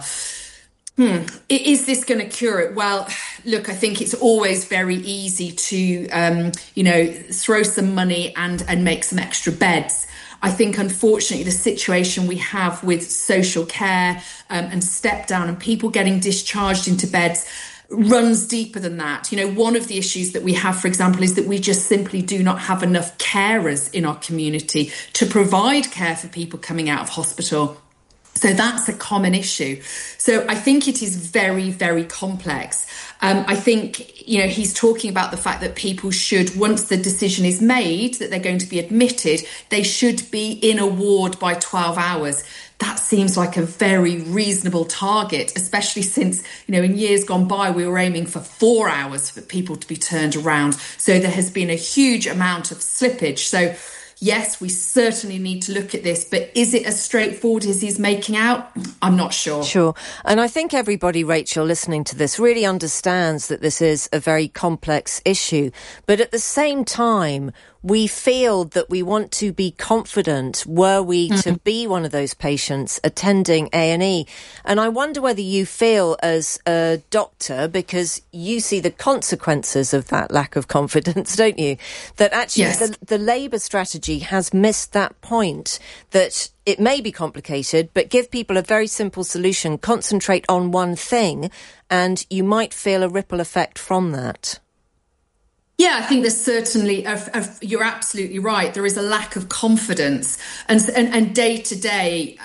Is this going to cure it? Well, look, I think it's always very easy to, throw some money and make some extra beds. I think, unfortunately, the situation we have with social care and step down and people getting discharged into beds runs deeper than that. You know, one of the issues that we have, for example, is that we just simply do not have enough carers in our community to provide care for people coming out of hospital. So that's a common issue. So I think it is very, very complex. I think, he's talking about the fact that people should, once the decision is made that they're going to be admitted, they should be in a ward by 12 hours. That seems like a very reasonable target, especially since, in years gone by, we were aiming for 4 hours for people to be turned around. So there has been a huge amount of slippage. So yes, we certainly need to look at this, but is it as straightforward as he's making out? I'm not sure. Sure. And I think everybody, Rachel, listening to this really understands that this is a very complex issue. But at the same time, we feel that we want to be confident were we to be one of those patients attending A&E. And I wonder whether you feel as a doctor, because you see the consequences of that lack of confidence, don't you? That actually the Labour strategy has missed that point, that it may be complicated, but give people a very simple solution, concentrate on one thing, and you might feel a ripple effect from that. Yeah, I think there's certainly, you're absolutely right. There is a lack of confidence, and day to day,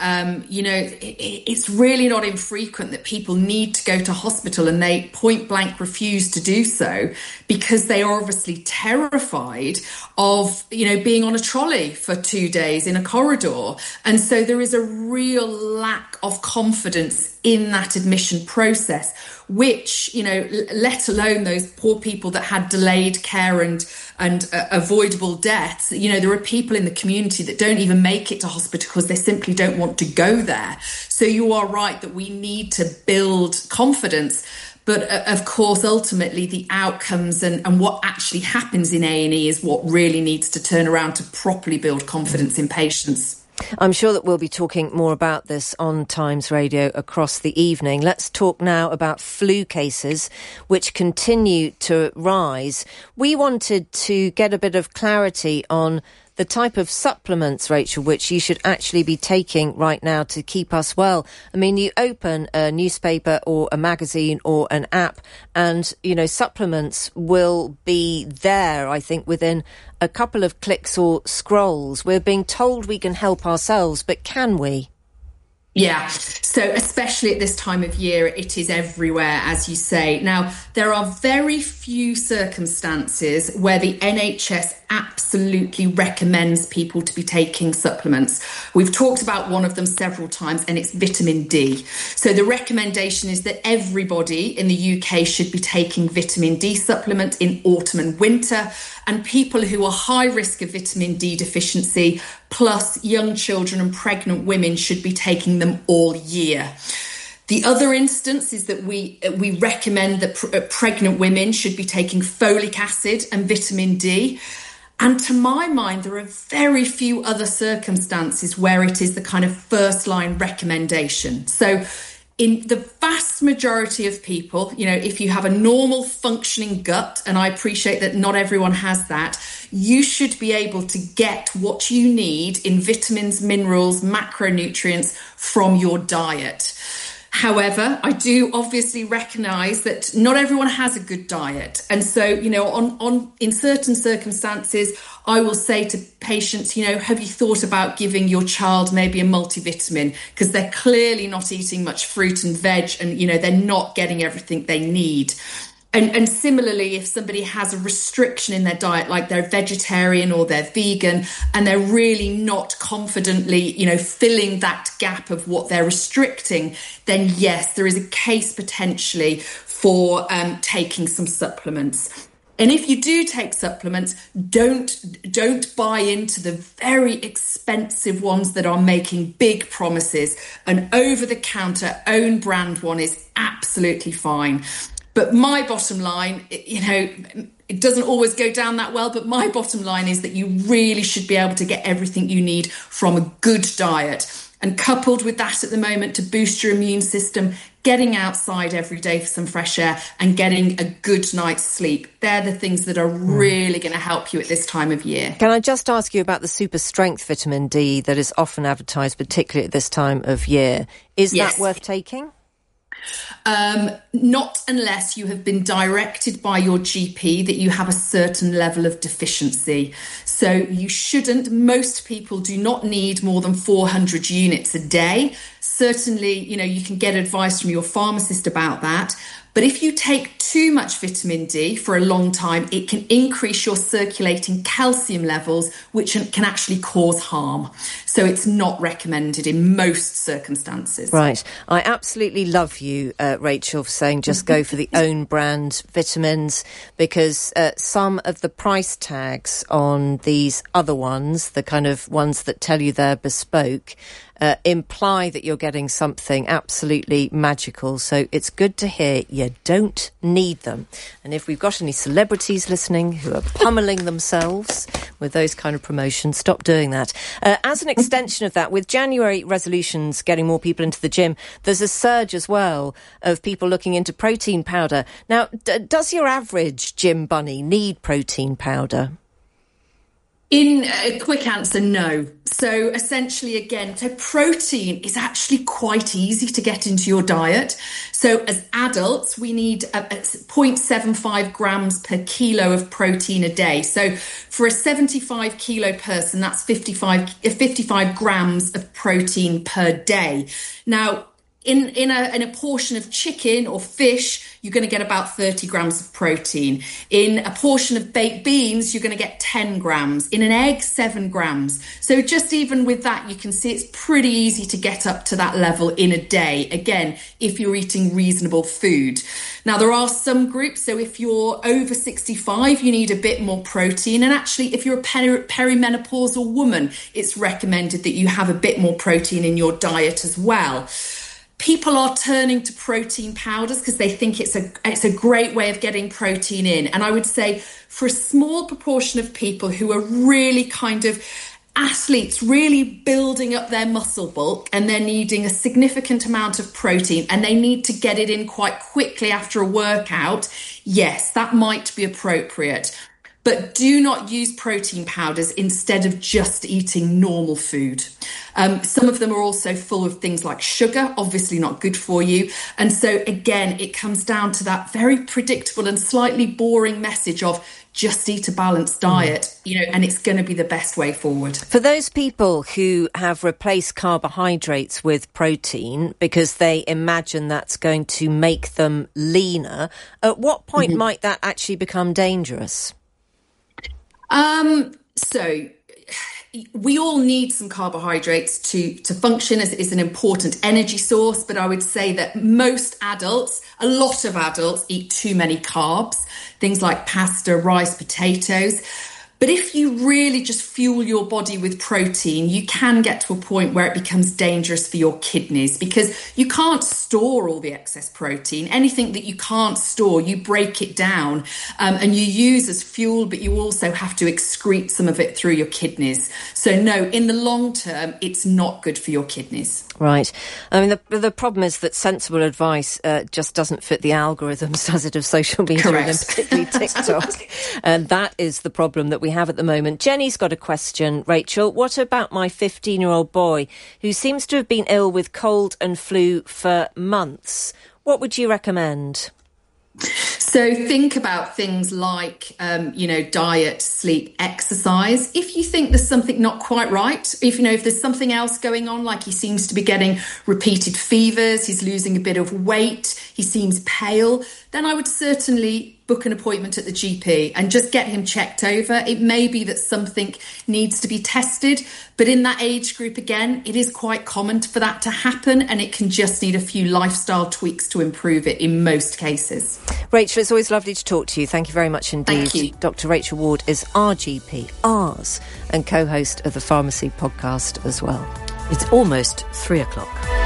it's really not infrequent that people need to go to hospital and they point blank refuse to do so because they are obviously terrified of, being on a trolley for 2 days in a corridor. And so there is a real lack of confidence in that admission process, which, let alone those poor people that had delayed care and avoidable deaths. There are people in the community that don't even make it to hospital because they simply don't want to go there. So you are right that we need to build confidence. But of course, ultimately, the outcomes and what actually happens in A&E is what really needs to turn around to properly build confidence in patients. I'm sure that we'll be talking more about this on Times Radio across the evening. Let's talk now about flu cases, which continue to rise. We wanted to get a bit of clarity on the type of supplements, Rachel, which you should actually be taking right now to keep us well. I mean, you open a newspaper or a magazine or an app and, supplements will be there, I think, within a couple of clicks or scrolls. We're being told we can help ourselves, but can we? Yeah, so especially at this time of year, it is everywhere, as you say. Now, there are very few circumstances where the NHS absolutely recommends people to be taking supplements. We've talked about one of them several times, and it's vitamin D. So the recommendation is that everybody in the UK should be taking vitamin D supplement in autumn and winter, and people who are high risk of vitamin D deficiency, plus young children and pregnant women, should be taking them all year. The other instance is that we recommend that pregnant women should be taking folic acid and vitamin D. And to my mind, there are very few other circumstances where it is the kind of first line recommendation. So in the vast majority of people, if you have a normal functioning gut, and I appreciate that not everyone has that, you should be able to get what you need in vitamins, minerals, macronutrients from your diet. However, I do obviously recognise that not everyone has a good diet. And so, in certain circumstances, I will say to patients, have you thought about giving your child maybe a multivitamin? Because they're clearly not eating much fruit and veg and, they're not getting everything they need. And similarly, if somebody has a restriction in their diet, like they're vegetarian or they're vegan, and they're really not confidently, filling that gap of what they're restricting, then yes, there is a case potentially for taking some supplements. And if you do take supplements, don't buy into the very expensive ones that are making big promises. An over-the-counter, own brand one is absolutely fine. But my bottom line, it doesn't always go down that well, but my bottom line is that you really should be able to get everything you need from a good diet. And coupled with that at the moment, to boost your immune system, getting outside every day for some fresh air and getting a good night's sleep. They're the things that are really going to help you at this time of year. Can I just ask you about the super strength vitamin D that is often advertised, particularly at this time of year? Is that worth taking? Not unless you have been directed by your GP that you have a certain level of deficiency. So you shouldn't. Most people do not need more than 400 units a day. Certainly, you can get advice from your pharmacist about that. But if you take too much vitamin D for a long time, it can increase your circulating calcium levels, which can actually cause harm. So it's not recommended in most circumstances. Right. I absolutely love you, Rachel, for saying just go for the own brand vitamins, because some of the price tags on these other ones, the kind of ones that tell you they're bespoke, imply that you're getting something absolutely magical. So it's good to hear you don't need them. And if we've got any celebrities listening who are pummeling themselves with those kind of promotions, stop doing that. As an extension of that, with January resolutions getting more people into the gym, there's a surge as well of people looking into protein powder. Now, does your average gym bunny need protein powder? In a quick answer, no. So essentially, again, so protein is actually quite easy to get into your diet. So as adults, we need 0.75 grams per kilo of protein a day. So for a 75 kilo person, that's 55 grams of protein per day. Now, in a portion of chicken or fish, you're going to get about 30 grams of protein. In a portion of baked beans, you're going to get 10 grams. In an egg, 7 grams. So just even with that, you can see it's pretty easy to get up to that level in a day. Again, if you're eating reasonable food. Now, there are some groups. So if you're over 65, you need a bit more protein. And actually, if you're a perimenopausal woman, it's recommended that you have a bit more protein in your diet as well. People are turning to protein powders because they think it's a great way of getting protein in. And I would say for a small proportion of people who are really kind of athletes, really building up their muscle bulk, and they're needing a significant amount of protein and they need to get it in quite quickly after a workout, yes, that might be appropriate. But do not use protein powders instead of just eating normal food. Some of them are also full of things like sugar, obviously not good for you. And so, again, it comes down to that very predictable and slightly boring message of just eat a balanced diet, and it's going to be the best way forward. For those people who have replaced carbohydrates with protein because they imagine that's going to make them leaner, at what point might that actually become dangerous? So we all need some carbohydrates to function as an important energy source. But I would say that most adults, a lot of adults, eat too many carbs, things like pasta, rice, potatoes. But if you really just fuel your body with protein, you can get to a point where it becomes dangerous for your kidneys because you can't store all the excess protein. Anything that you can't store, you break it down and you use as fuel, but you also have to excrete some of it through your kidneys. So no, in the long term, it's not good for your kidneys. Right. I mean, the problem is that sensible advice just doesn't fit the algorithms, does it, of social media, Correct. and particularly TikTok. And that is the problem that we have at the moment. Jenny's got a question, Rachel. What about my 15-year-old boy who seems to have been ill with cold and flu for months? What would you recommend? So think about things like, diet, sleep, exercise. If you think there's something not quite right, if there's something else going on, like he seems to be getting repeated fevers, he's losing a bit of weight, he seems pale, then I would certainly book an appointment at the GP and just get him checked over. It may be that something needs to be tested, but in that age group, again, it is quite common for that to happen, and it can just need a few lifestyle tweaks to improve it in most cases. Rachel, it's always lovely to talk to you. Thank you very much indeed. Thank you. Dr. Rachel Ward is our GP, ours, and co-host of the Pharmacy podcast as well. It's almost 3 o'clock.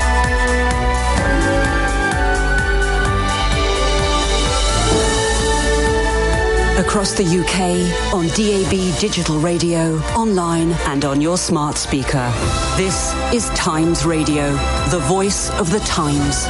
Across the UK, on DAB digital radio, online and on your smart speaker. This is Times Radio, the voice of the times.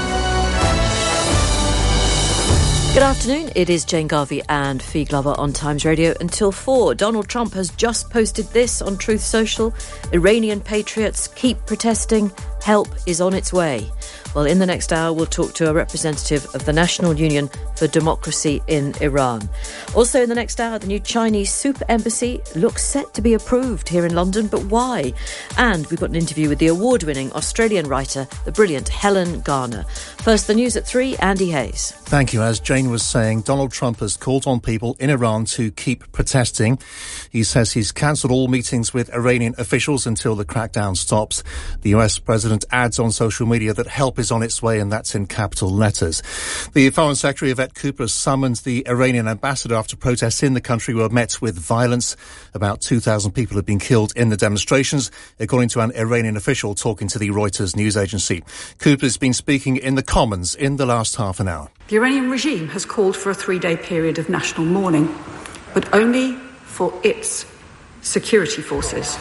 Good afternoon. It is Jane Garvey and Fee Glover on Times Radio until 4. Donald Trump has just posted this on Truth Social. Iranian patriots keep protesting Help is on its way. Well, in the next hour, we'll talk to a representative of the National Union for Democracy in Iran. Also in the next hour, the new Chinese super embassy looks set to be approved here in London, but why? And we've got an interview with the award-winning Australian writer, the brilliant Helen Garner. First, the news at 3, Andy Hayes. Thank you. As Jane was saying, Donald Trump has called on people in Iran to keep protesting. He says he's cancelled all meetings with Iranian officials until the crackdown stops. The US president adds on social media that help is on its way, and that's in capital letters. The Foreign Secretary, Yvette Cooper, summoned the Iranian ambassador after protests in the country were met with violence. About 2,000 people have been killed in the demonstrations, according to an Iranian official talking to the Reuters news agency. Cooper has been speaking in the Commons in the last half an hour. The Iranian regime has called for a 3-day period of national mourning, but only for its security forces.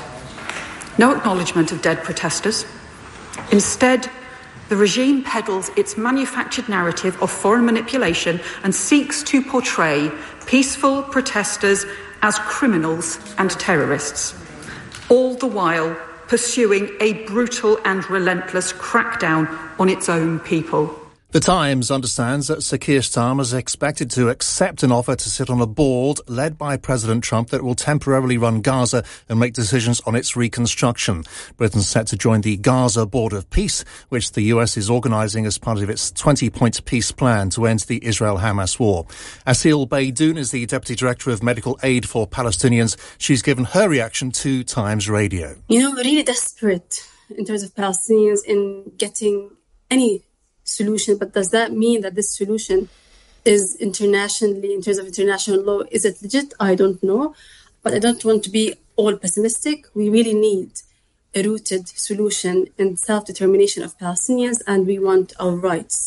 No acknowledgement of dead protesters. Instead, the regime peddles its manufactured narrative of foreign manipulation and seeks to portray peaceful protesters as criminals and terrorists, all the while pursuing a brutal and relentless crackdown on its own people. The Times understands that Sir Keir Starmer is expected to accept an offer to sit on a board led by President Trump that will temporarily run Gaza and make decisions on its reconstruction. Britain's set to join the Gaza Board of Peace, which the US is organising as part of its 20-point peace plan to end the Israel-Hamas war. Asil Beydoun is the Deputy Director of Medical Aid for Palestinians. She's given her reaction to Times Radio. We're really desperate in terms of Palestinians in getting any solution, but does that mean that this solution is internationally, in terms of international law, is it legit? I don't know, but I don't want to be all pessimistic. We really need a rooted solution in self-determination of Palestinians, and we want our rights.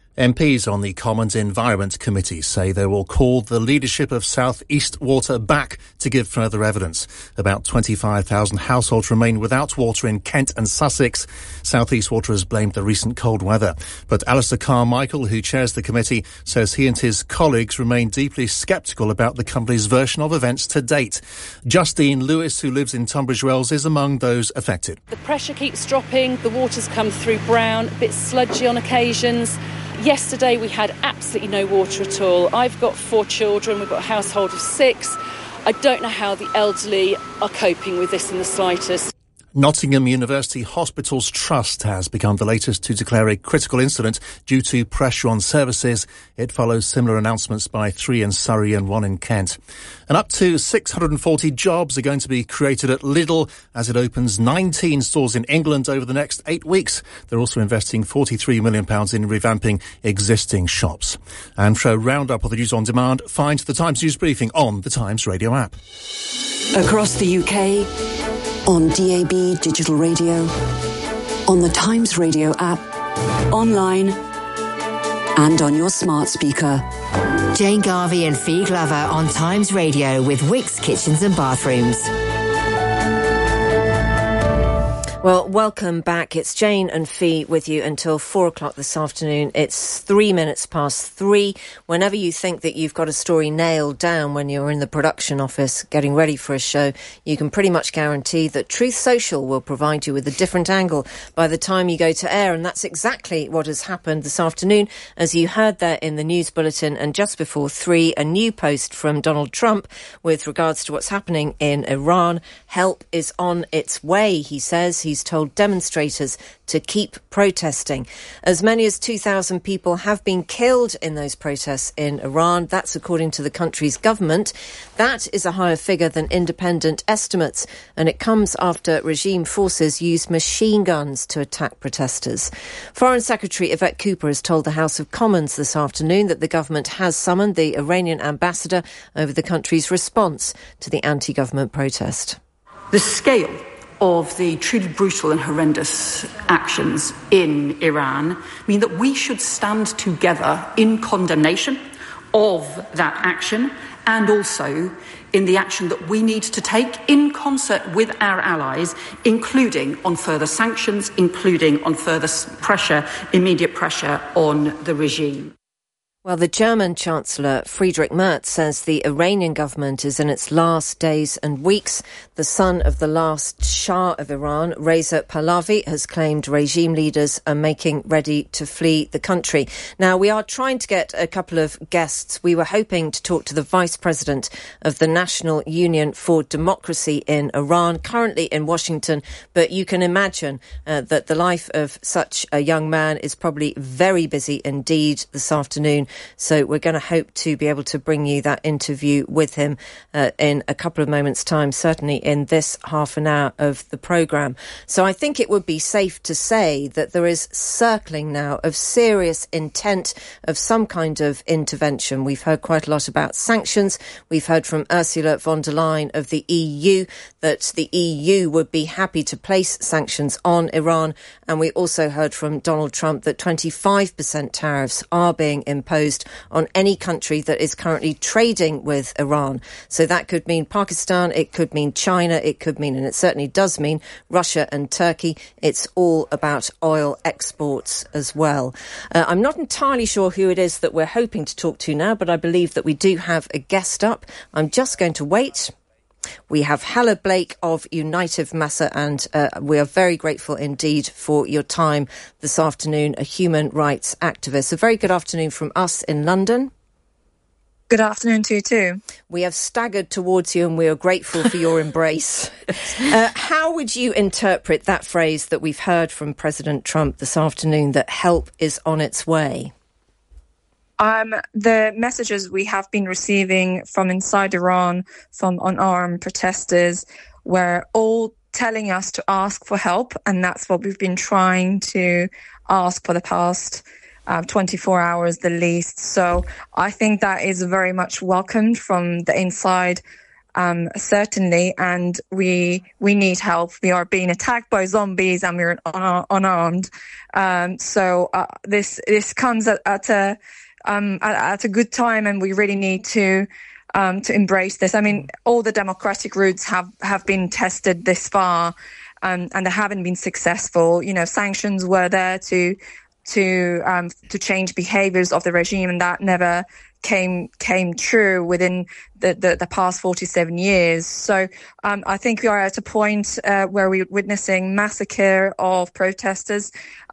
MPs on the Commons Environment Committee say they will call the leadership of South East Water back to give further evidence. About 25,000 households remain without water in Kent and Sussex. South East Water has blamed the recent cold weather. But Alistair Carmichael, who chairs the committee, says he and his colleagues remain deeply sceptical about the company's version of events to date. Justine Lewis, who lives in Tunbridge Wells, is among those affected. The pressure keeps dropping, the water's come through brown, a bit sludgy on occasions. Yesterday we had absolutely no water at all. I've got 4 children, we've got a household of 6. I don't know how the elderly are coping with this in the slightest. Nottingham University Hospitals Trust has become the latest to declare a critical incident due to pressure on services. It follows similar announcements by 3 in Surrey and 1 in Kent. And up to 640 jobs are going to be created at Lidl as it opens 19 stores in England over the next 8 weeks. They're also investing £43 million in revamping existing shops. And for a roundup of the news on demand, find the Times News Briefing on the Times Radio app. Across the UK, on DAB Digital Radio, on the Times Radio app, online and on your smart speaker. Jane Garvey and Fee Glover on Times Radio with Wickes Kitchens and Bathrooms. Well, welcome back. It's Jane and Fee with you until 4 o'clock this afternoon. It's 3 minutes past 3. Whenever you think that you've got a story nailed down when you're in the production office getting ready for a show, you can pretty much guarantee that Truth Social will provide you with a different angle by the time you go to air. And that's exactly what has happened this afternoon. As you heard there in the news bulletin, and just before 3, a new post from Donald Trump with regards to what's happening in Iran. Help is on its way, he says. He's told demonstrators to keep protesting. As many as 2,000 people have been killed in those protests in Iran. That's according to the country's government. That is a higher figure than independent estimates, and it comes after regime forces used machine guns to attack protesters. Foreign Secretary Yvette Cooper has told the House of Commons this afternoon that the government has summoned the Iranian ambassador over the country's response to the anti-government protest. The scale of the truly brutal and horrendous actions in Iran mean that we should stand together in condemnation of that action and also in the action that we need to take in concert with our allies, including on further sanctions, including on further pressure, immediate pressure on the regime. Well, the German Chancellor Friedrich Merz says the Iranian government is in its last days and weeks. The son of the last Shah of Iran, Reza Pahlavi, has claimed regime leaders are making ready to flee the country. Now, we are trying to get a couple of guests. We were hoping to talk to the Vice President of the National Union for Democracy in Iran, currently in Washington, but you can imagine that the life of such a young man is probably very busy indeed this afternoon. So we're going to hope to be able to bring you that interview with him in a couple of moments' time, certainly in this half an hour of the programme. So I think it would be safe to say that there is circling now of serious intent of some kind of intervention. We've heard quite a lot about sanctions. We've heard from Ursula von der Leyen of the EU that the EU would be happy to place sanctions on Iran. And we also heard from Donald Trump that 25% tariffs are being imposed on any country that is currently trading with Iran. So that could mean Pakistan, it could mean China, it could mean, and it certainly does mean, Russia and Turkey. It's all about oil exports as well. I'm not entirely sure who it is that we're hoping to talk to now, but I believe that we do have a guest up. I'm just going to wait. We have Helle Blake of United Massa, and we are very grateful indeed for your time this afternoon, a human rights activist. A very good afternoon from us in London. Good afternoon to you too. We have staggered towards you and we are grateful for your embrace. How would you interpret that phrase that we've heard from President Trump this afternoon, that help is on its way? The messages we have been receiving from inside Iran, from unarmed protesters, were all telling us to ask for help. And that's what we've been trying to ask for the past 24 hours, the least. So I think that is very much welcomed from the inside, certainly. And we need help. We are being attacked by zombies and we're unarmed. So this comes at a good time, and we really need to embrace this. I mean, all the democratic routes have been tested this far, and they haven't been successful. You know, sanctions were there to change behaviours of the regime, and that never came true within the past 47 years. So I think we are at a point where we're witnessing massacre of protesters.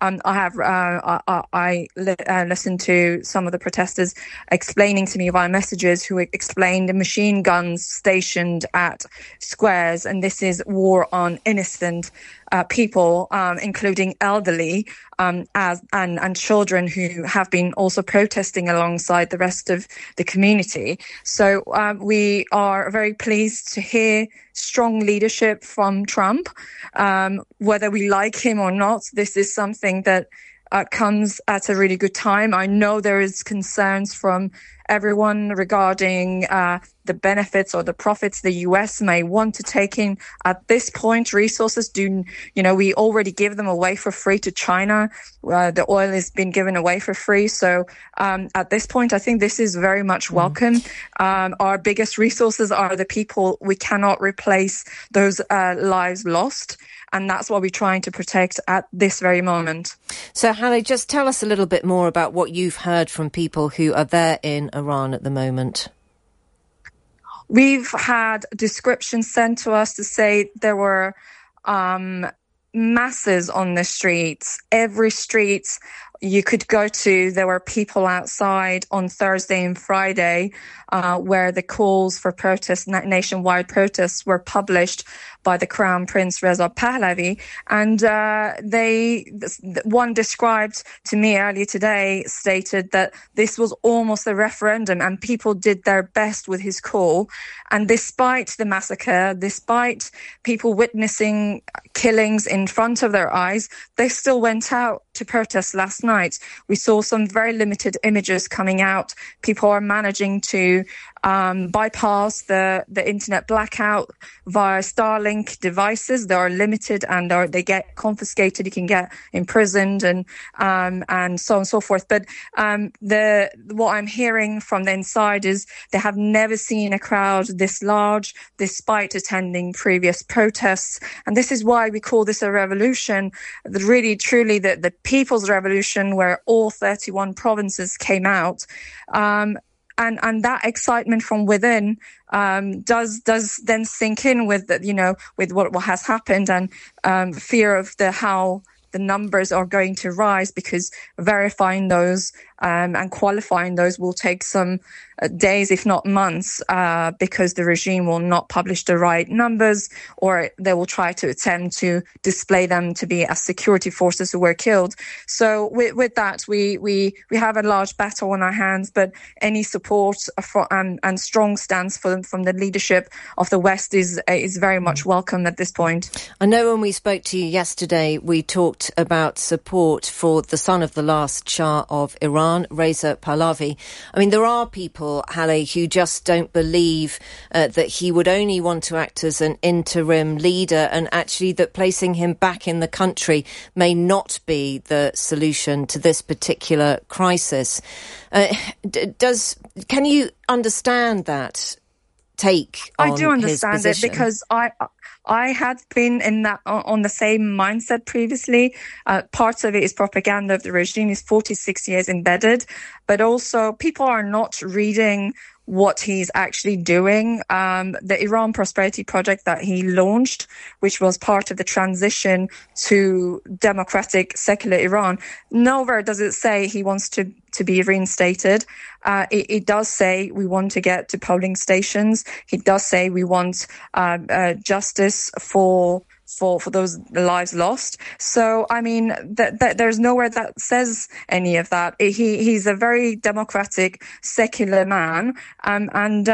I listened to some of the protesters explaining to me via messages, who explained the machine guns stationed at squares, and this is war on innocent people, including elderly and children who have been also protesting alongside the rest of the community. So we are very pleased to hear strong leadership from Trump. Whether we like him or not, this is something that comes at a really good time. I know there is concerns from everyone regarding the benefits or the profits the US may want to take in at this point. Resources we already give them away for free to China. The oil has been given away for free. So at this point, I think this is very much welcome. Our biggest resources are the people. We cannot replace those lives lost. And that's what we're trying to protect at this very moment. So, Helle, just tell us a little bit more about what you've heard from people who are there in Iran at the moment. We've had descriptions sent to us to say there were masses on the streets. Every street you could go to, there were people outside on Thursday and Friday where the calls for protests, nationwide protests, were published by the Crown Prince Reza Pahlavi. And one described to me earlier today stated that this was almost a referendum and people did their best with his call. And despite the massacre, despite people witnessing killings in front of their eyes, they still went out to protest last night. We saw some very limited images coming out. People are managing to bypass the internet blackout via Starlink devices. They are limited and they get confiscated. You can get imprisoned and so on and so forth. But what I'm hearing from the inside is they have never seen a crowd this large, despite attending previous protests. And this is why we call this a revolution, really, truly the people's revolution, where all 31 provinces came out. And that excitement from within does then sink in with what has happened, and fear of how the numbers are going to rise, because verifying those and qualifying those will take some days, if not months, because the regime will not publish the right numbers, or they will try to attempt to display them to be as security forces who were killed. So with that, we have a large battle on our hands, but any support and strong stance from the leadership of the West is very much welcome at this point. I know when we spoke to you yesterday, we talked about support for the son of the last Shah of Iran, Reza Pahlavi. I mean, there are people, Halle, who just don't believe that he would only want to act as an interim leader, and actually that placing him back in the country may not be the solution to this particular crisis. Can you understand that take on his position? I do understand it, because I had been on the same mindset previously. Part of it is propaganda of the regime. He's 46 years embedded, but also people are not reading what he's actually doing. The Iran Prosperity Project that he launched, which was part of the transition to democratic secular Iran, nowhere does it say he wants to be reinstated. It does say we want to get to polling stations. It does say we want justice for those lives lost. So, I mean, there's nowhere that says any of that. He's a very democratic, secular man, and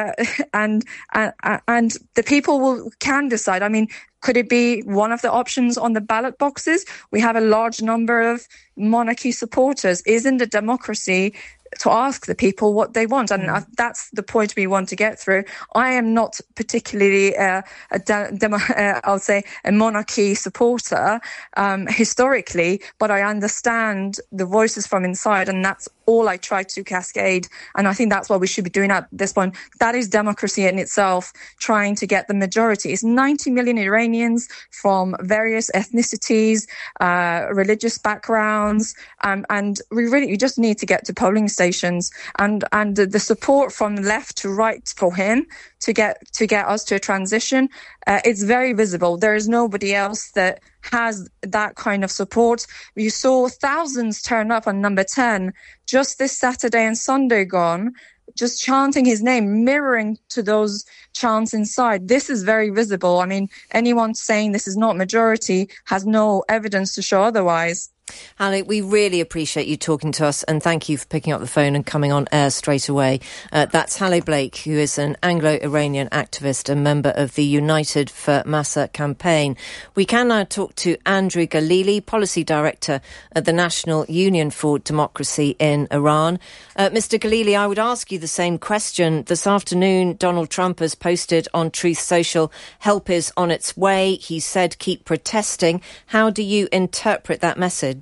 the people can decide. I mean, could it be one of the options on the ballot boxes? We have a large number of monarchy supporters. Isn't it democracy to ask the people what they want? And that's the point we want to get through. I am not particularly I'll say a monarchy supporter historically, but I understand the voices from inside, and that's all I try to cascade. And I think that's what we should be doing at this point. That is democracy in itself, trying to get the majority. It's 90 million Iranians from various ethnicities, religious backgrounds, and we just need to get to polling stations. And the support from left to right for him to get us to a transition, it's very visible. There is nobody else that has that kind of support. You saw thousands turn up on number 10 just this Saturday and Sunday gone, just chanting his name, mirroring to those chants inside. This is very visible. I mean, anyone saying this is not majority has no evidence to show otherwise. Halle, we really appreciate you talking to us, and thank you for picking up the phone and coming on air straight away. That's Halle Blake, who is an Anglo-Iranian activist and member of the United for Massa campaign. We can now talk to Andrew Galili, Policy Director at the National Union for Democracy in Iran. Mr. Galili, I would ask you the same question. This afternoon, Donald Trump has posted on Truth Social, help is on its way. He said, keep protesting. How do you interpret that message?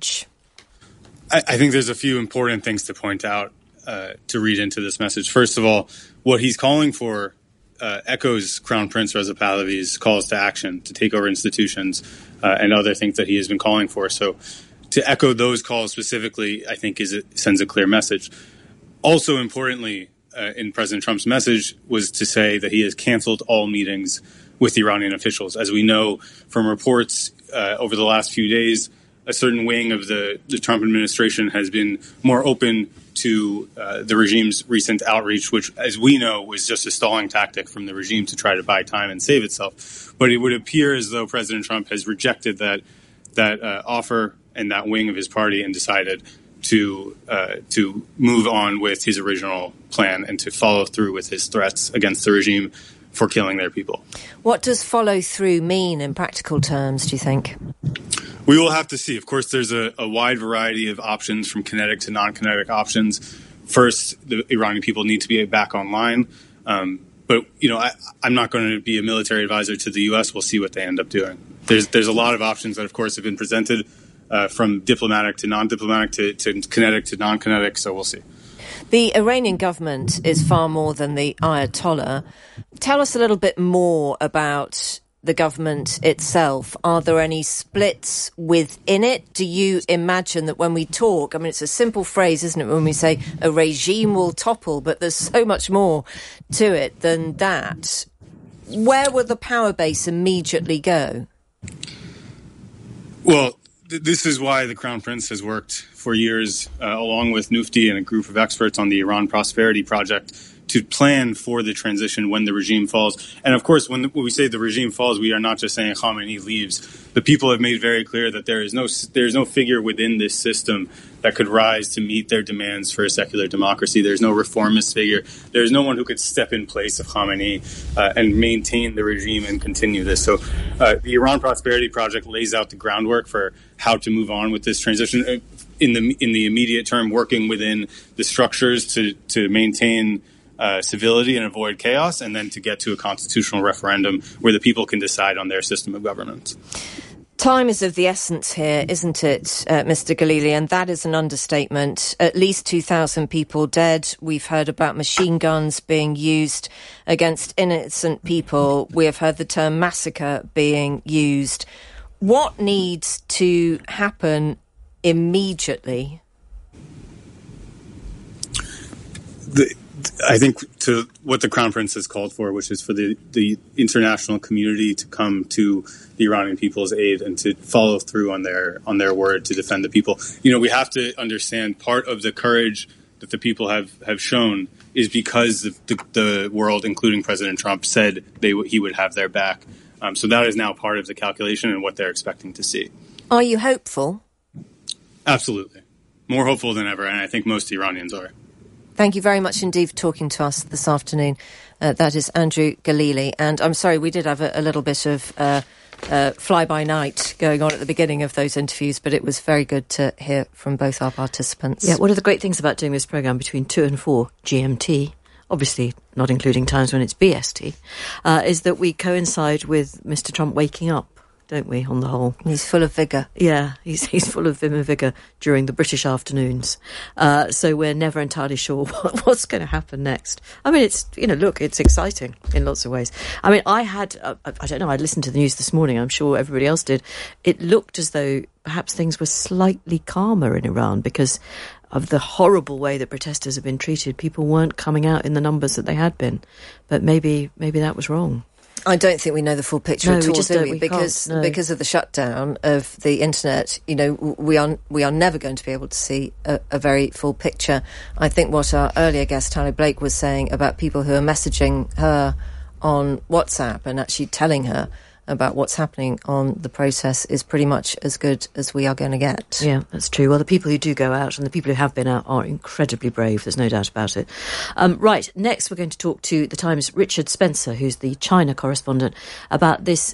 I think there's a few important things to point out to read into this message. First of all, what he's calling for echoes Crown Prince Reza Pahlavi's calls to action to take over institutions and other things that he has been calling for. So to echo those calls specifically, I think sends a clear message. Also importantly, in President Trump's message was to say that he has canceled all meetings with Iranian officials. As we know from reports over the last few days, a certain wing of the Trump administration has been more open to the regime's recent outreach, which, as we know, was just a stalling tactic from the regime to try to buy time and save itself. But it would appear as though President Trump has rejected that offer and that wing of his party and decided to move on with his original plan and to follow through with his threats against the regime for killing their people. What does follow through mean in practical terms, do you think? We will have to see. Of course, there's a wide variety of options, from kinetic to non-kinetic options. first, the Iranian people need to be back online. But, I'm not going to be a military advisor to the U.S. We'll see what they end up doing. There's a lot of options that, of course, have been presented from diplomatic to non-diplomatic to kinetic to non-kinetic, so we'll see. The Iranian government is far more than the Ayatollah. Tell us a little bit more about the government itself. Are there any splits within it? Do you imagine that when we talk, it's a simple phrase, isn't it, when we say a regime will topple, but there's so much more to it than that. Where will the power base immediately go? Well, this is why the Crown Prince has worked for years, along with Mufti and a group of experts on the Iran Prosperity Project, to plan for the transition when the regime falls. And of course, when we say the regime falls, we are not just saying Khamenei leaves. The people have made very clear that there is no figure within this system that could rise to meet their demands for a secular democracy. There's no reformist figure. There's no one who could step in place of Khamenei and maintain the regime and continue this. So the Iran Prosperity Project lays out the groundwork for how to move on with this transition in the immediate term, working within the structures to maintain civility and avoid chaos, and then to get to a constitutional referendum where the people can decide on their system of governance. Time is of the essence here, isn't it, Mr. Galili? And that is an understatement. At least 2,000 people dead. We've heard about machine guns being used against innocent people. We have heard the term massacre being used. What needs to happen immediately? I think to what the Crown Prince has called for, which is for the international community to come to the Iranian people's aid and to follow through on their word to defend the people. We have to understand part of the courage that the people have shown is because the world, including President Trump, said he would have their back. So that is now part of the calculation and what they're expecting to see. Are you hopeful? Absolutely. More hopeful than ever, and I think most Iranians are. Thank you very much indeed for talking to us this afternoon. That is Andrew Galili. And I'm sorry, we did have a little bit of fly-by-night going on at the beginning of those interviews, but it was very good to hear from both our participants. Yeah, one of the great things about doing this programme between 2 and 4 GMT, obviously not including times when it's BST, is that we coincide with Mr. Trump waking up, don't we, on the whole? He's full of vigour. Yeah, he's full of vim and vigour during the British afternoons. So we're never entirely sure what's going to happen next. It's, it's exciting in lots of ways. I don't know, I listened to the news this morning, I'm sure everybody else did. It looked as though perhaps things were slightly calmer in Iran because of the horrible way that protesters have been treated. People weren't coming out in the numbers that they had been. But maybe that was wrong. I don't think we know the full picture at all, do we? Because of the shutdown of the internet, we are never going to be able to see a very full picture. I think what our earlier guest, Tally Blake, was saying about people who are messaging her on WhatsApp and actually telling her about what's happening on the process is pretty much as good as we are going to get. Yeah, that's true. Well, the people who do go out and the people who have been out are incredibly brave. There's no doubt about it. Right, next we're going to talk to The Times' Richard Spencer, who's the China correspondent, about this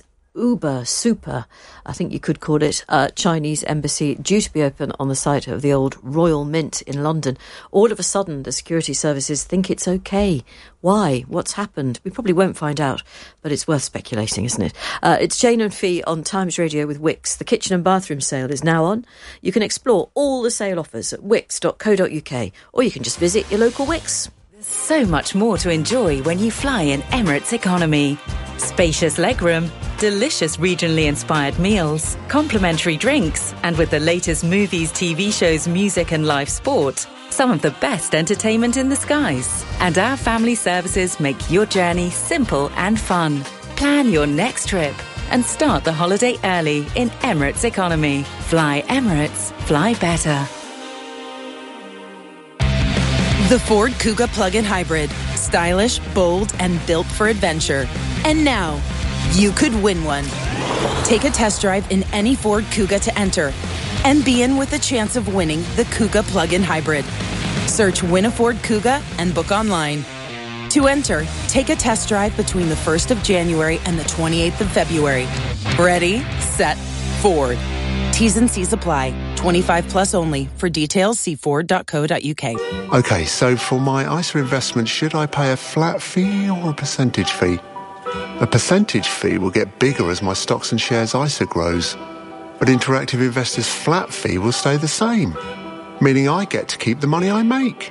super, I think you could call it, Chinese embassy due to be open on the site of the old Royal Mint in London. All of a sudden, the security services think it's okay. Why? What's happened? We probably won't find out, but it's worth speculating, isn't it? It's Jane and Fee on Times Radio with Wix. The kitchen and bathroom sale is now on. You can explore all the sale offers at wix.co.uk, or you can just visit your local Wix. There's so much more to enjoy when you fly in Emirates Economy. Spacious legroom, delicious regionally inspired meals, complimentary drinks, and with the latest movies, TV shows, music and live sport, some of the best entertainment in the skies. And our family services make your journey simple and fun. Plan your next trip and start the holiday early in Emirates Economy. Fly Emirates, fly better. The Ford Kuga plug-in hybrid. Stylish, bold, and built for adventure. And now, you could win one. Take a test drive in any Ford Kuga to enter and be in with a chance of winning the Kuga plug-in hybrid. Search Win a Ford Kuga and book online. To enter, take a test drive between the 1st of January and the 28th of February. Ready, set, Ford. T's and C's apply. 25 plus only. For details, see ford.co.uk. OK, so for my ISA investment, should I pay a flat fee or a percentage fee? A percentage fee will get bigger as my stocks and shares ISA grows. But Interactive Investor's flat fee will stay the same, meaning I get to keep the money I make.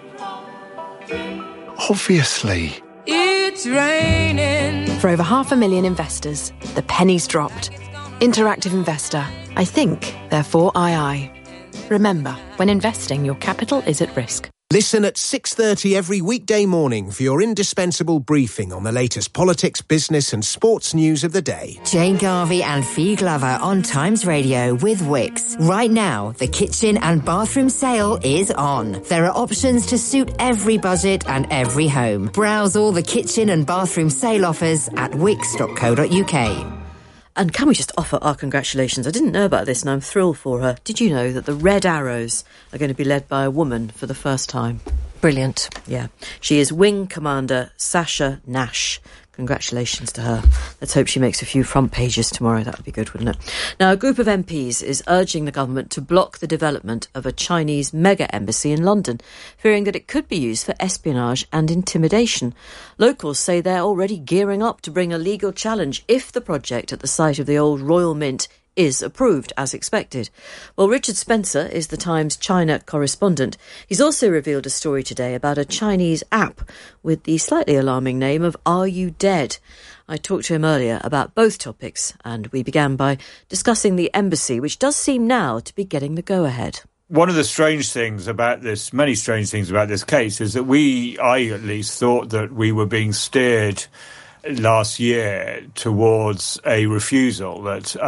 Obviously. It's raining. For over 500,000 investors, the penny's dropped. Interactive Investor. I think, therefore I. Remember, when investing, your capital is at risk. Listen at 6:30 every weekday morning for your indispensable briefing on the latest politics, business and sports news of the day. Jane Garvey and Fee Glover on Times Radio with Wix. Right now, the kitchen and bathroom sale is on. There are options to suit every budget and every home. Browse all the kitchen and bathroom sale offers at wix.co.uk. And can we just offer our congratulations? I didn't know about this and I'm thrilled for her. Did you know that the Red Arrows are going to be led by a woman for the first time? Brilliant. Yeah. She is Wing Commander Sasha Nash. Congratulations to her. Let's hope she makes a few front pages tomorrow. That would be good, wouldn't it? Now, a group of MPs is urging the government to block the development of a Chinese mega embassy in London, fearing that it could be used for espionage and intimidation. Locals say they're already gearing up to bring a legal challenge if the project at the site of the old Royal Mint is approved, as expected. Well, Richard Spencer is the Times China correspondent. He's also revealed a story today about a Chinese app with the slightly alarming name of Are You Dead? I talked to him earlier about both topics, and we began by discussing the embassy, which does seem now to be getting the go-ahead. One of the strange things about this, many strange things about this case, is that I at least thought that we were being steered last year towards a refusal, that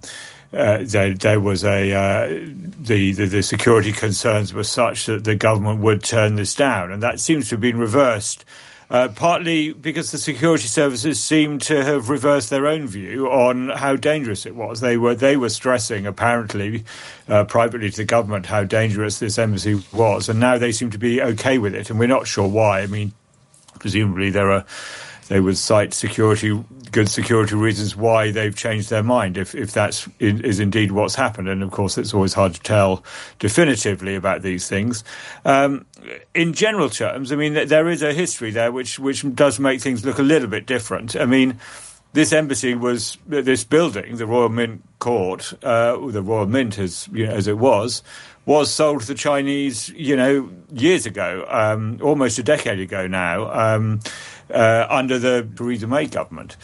there was the security concerns were such that the government would turn this down, and that seems to have been reversed. Partly because the security services seem to have reversed their own view on how dangerous it was. They were stressing, apparently, privately to the government, how dangerous this embassy was, and now they seem to be okay with it, and we're not sure why. I mean, presumably they would cite good security reasons why they've changed their mind, if that is indeed what's happened. And, of course, it's always hard to tell definitively about these things. In general terms, I mean, there is a history there which does make things look a little bit different. I mean, this embassy this building, the Royal Mint Court, the Royal Mint as it was sold to the Chinese, years ago, almost a decade ago now, under the Theresa May government.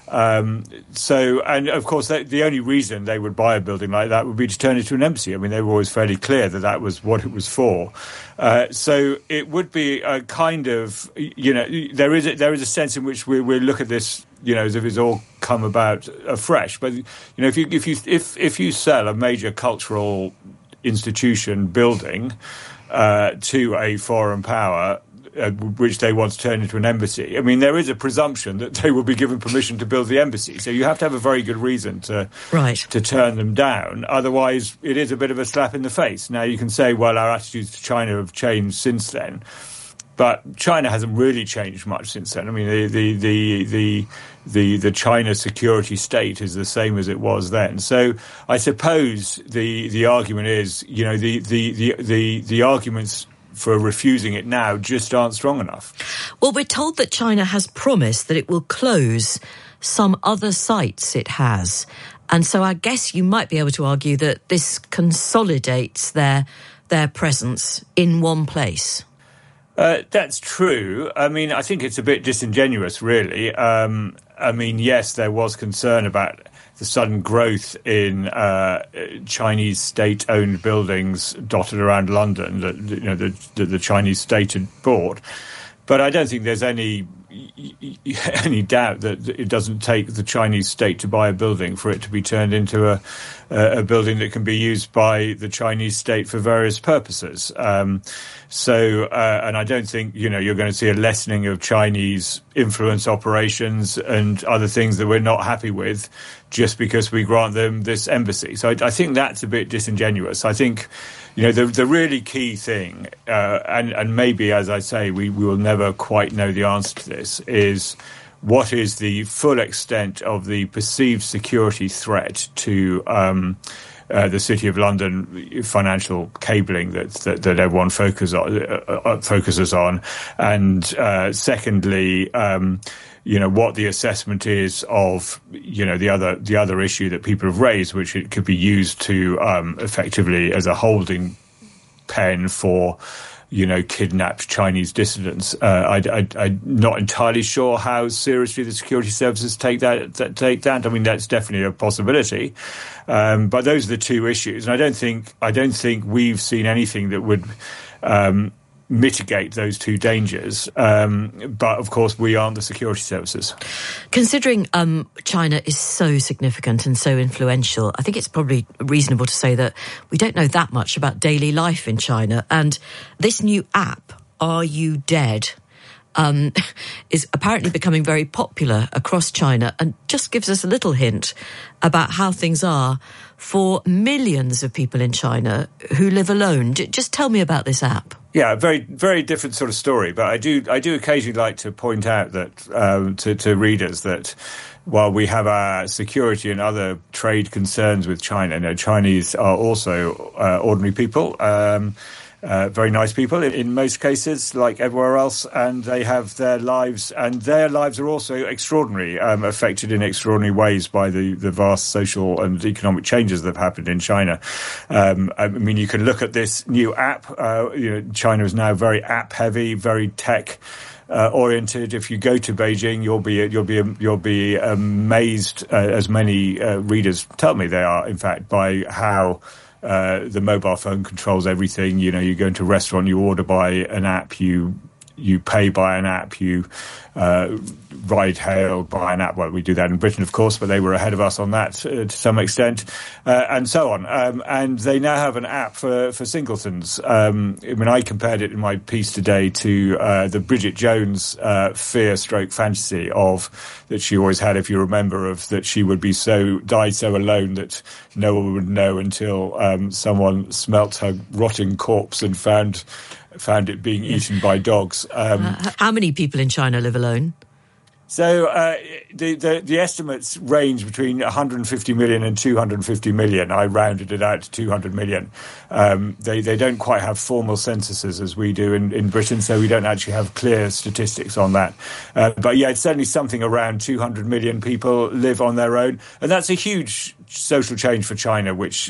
And of course, the only reason they would buy a building like that would be to turn it into an embassy. I mean, they were always fairly clear that was what it was for. So it would be a kind of, there is a sense in which we look at this, as if it's all come about afresh. But if you sell a major cultural institution building to a foreign power, which they want to turn into an embassy, I mean, there is a presumption that they will be given permission to build the embassy. So you have to have a very good reason to turn them down. Otherwise, it is a bit of a slap in the face. Now, you can say, well, our attitudes to China have changed since then. But China hasn't really changed much since then. I mean, the China security state is the same as it was then. So I suppose the argument is, the arguments for refusing it now just aren't strong enough. Well, we're told that China has promised that it will close some other sites it has. And so I guess you might be able to argue that this consolidates their presence in one place. That's true. I mean, I think it's a bit disingenuous, really. I mean, yes, there was concern about the sudden growth in Chinese state-owned buildings dotted around London that the Chinese state had bought. But I don't think there's any doubt that it doesn't take the Chinese state to buy a building for it to be turned into a building that can be used by the Chinese state for various purposes. And I don't think, you're going to see a lessening of Chinese influence operations and other things that we're not happy with just because we grant them this embassy. So I think that's a bit disingenuous. I think, the really key thing, and maybe, as I say, we will never quite know the answer to this, is what is the full extent of the perceived security threat to the City of London financial cabling that everyone focuses on, and secondly, what the assessment is of the other issue that people have raised, which it could be used to effectively as a holding pen for kidnapped Chinese dissidents. I'm not entirely sure how seriously the security services take that. I mean, that's definitely a possibility. But those are the two issues, and I don't think we've seen anything that would mitigate those two dangers. But of course, we aren't the security services. Considering China is so significant and so influential, I think it's probably reasonable to say that we don't know that much about daily life in China. And this new app, Are You Dead, is apparently becoming very popular across China and just gives us a little hint about how things are for millions of people in China who live alone. Just tell me about this app. Yeah, very, very different sort of story. But I do occasionally like to point out that to readers that while we have our security and other trade concerns with China, Chinese are also ordinary people. Very nice people in most cases, like everywhere else, and they have their lives, and their lives are also extraordinary, affected in extraordinary ways by the vast social and economic changes that have happened in China. I mean, you can look at this new app. China is now very app heavy, very tech oriented. If you go to Beijing, you'll be amazed, as many readers tell me they are, in fact, by how the mobile phone controls everything. You go into a restaurant, you order by an app, you pay by an app, you ride hail by an app. Well, we do that in Britain, of course, but they were ahead of us on that to some extent, and so on. And they now have an app for singletons. I compared it in my piece today to the Bridget Jones fear/fantasy that she always had, if you remember, of that she would be die so alone that no one would know until someone smelt her rotting corpse and found it being eaten by dogs. How many people in China live alone? So the estimates range between 150 million and 250 million. I rounded it out to 200 million. They don't quite have formal censuses as we do in Britain, so we don't actually have clear statistics on that. But yeah, it's certainly something around 200 million people live on their own, and that's a huge social change for China, which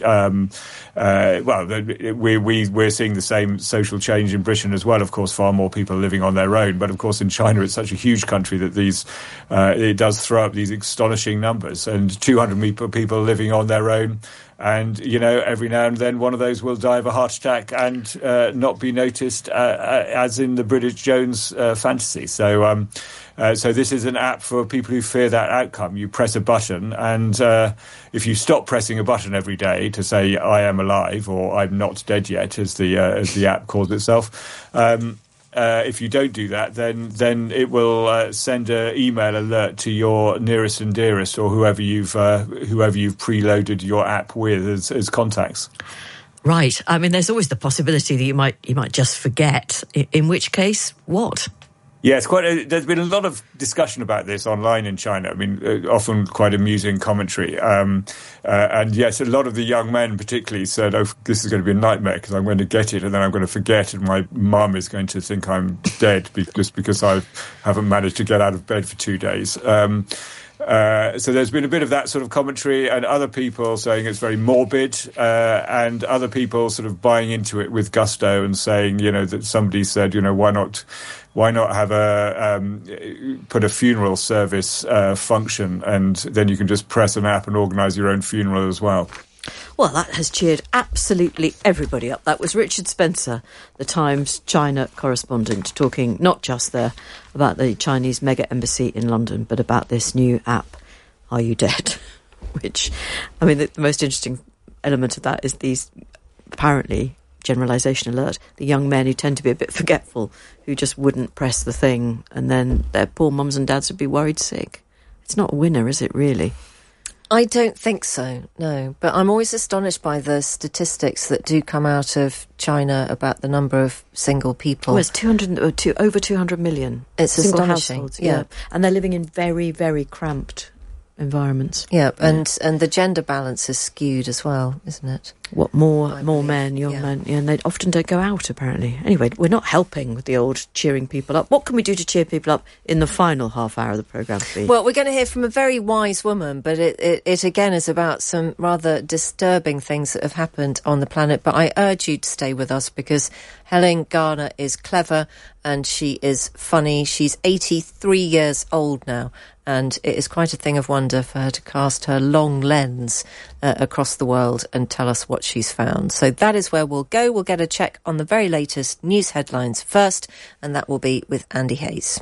we're seeing the same social change in Britain as well. Of course, far more people living on their own, but of course in China it's such a huge country that it does throw up these astonishing numbers, and 200 people living on their own. And, every now and then one of those will die of a heart attack and not be noticed, as in the Bridget Jones fantasy. So this is an app for people who fear that outcome. You press a button, and if you stop pressing a button every day to say, I am alive, or I'm not dead yet, as the app calls itself, if you don't do that, then it will send an email alert to your nearest and dearest, or whoever you've preloaded your app with as contacts. Right. I mean, there's always the possibility that you might just forget. In which case, what? Yeah, there's been a lot of discussion about this online in China. I mean, often quite amusing commentary. And yes, a lot of the young men particularly said, oh, this is going to be a nightmare because I'm going to get it and then I'm going to forget and my mum is going to think I'm dead just because I haven't managed to get out of bed for 2 days. So there's been a bit of that sort of commentary, and other people saying it's very morbid, and other people sort of buying into it with gusto and saying, that somebody said, why not have put a funeral service function, and then you can just press an app and organise your own funeral as well. Well, that has cheered absolutely everybody up. That was Richard Spencer, the Times China correspondent, talking not just there about the Chinese mega embassy in London, but about this new app, Are You Dead? Which, I mean, the most interesting element of that is these, apparently, generalisation alert, the young men who tend to be a bit forgetful, who just wouldn't press the thing, and then their poor mums and dads would be worried sick. It's not a winner, is it, really? I don't think so, no. But I'm always astonished by the statistics that do come out of China about the number of single people. Oh, it's over 200 million. It's single astonishing. Households, yeah. And they're living in very, very cramped environments. Yeah, and the gender balance is skewed as well, isn't it? What, more men, young men, and they often don't go out, apparently. Anyway, we're not helping with the old cheering people up. What can we do to cheer people up in the final half hour of the programme, Fee? Well, we're going to hear from a very wise woman, but it again is about some rather disturbing things that have happened on the planet. But I urge you to stay with us because Helen Garner is clever and she is funny. She's 83 years old now. And it is quite a thing of wonder for her to cast her long lens across the world and tell us what she's found. So that is where we'll go. We'll get a check on the very latest news headlines first, and that will be with Andy Hayes.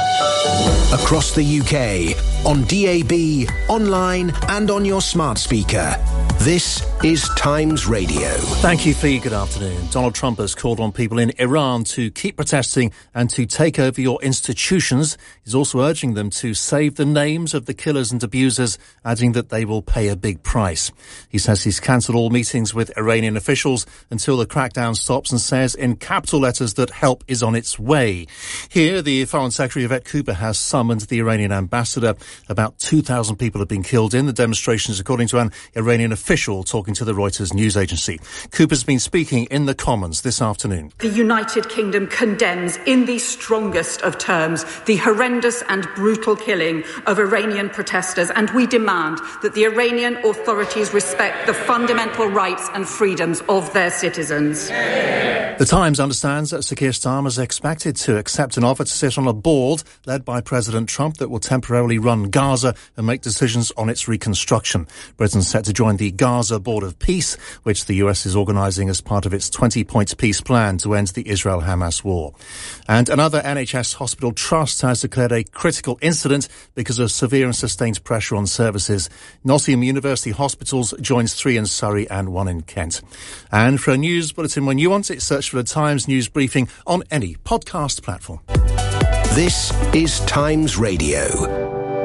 Across the UK, on DAB, online and on your smart speaker. This is Times Radio. Thank you, Fee. Good afternoon. Donald Trump has called on people in Iran to keep protesting and to take over your institutions. He's also urging them to save the names of the killers and abusers, adding that they will pay a big price. He says he's cancelled all meetings with Iranian officials until the crackdown stops and says in capital letters that help is on its way. Here, the Foreign Secretary Yvette Cooper has summoned the Iranian ambassador. About 2,000 people have been killed in the demonstrations, according to an Iranian official talking to the Reuters news agency. Cooper's been speaking in the Commons this afternoon. The United Kingdom condemns in the strongest of terms the horrendous and brutal killing of Iranian protesters, and we demand that the Iranian authorities respect the fundamental rights and freedoms of their citizens. The Times understands that Sir Keir Starmer is expected to accept an offer to sit on a board led by President Trump that will temporarily run Gaza and make decisions on its reconstruction. Britain's set to join the Gaza Board of Peace, which the US is organising as part of its 20-point peace plan to end the Israel-Hamas war. And another NHS hospital trust has declared a critical incident because of severe and sustained pressure on services. Nottingham University Hospitals joins 3 in Surrey and 1 in Kent. And for a news bulletin when you want it, search for the Times News Briefing on any podcast platform. This is Times Radio.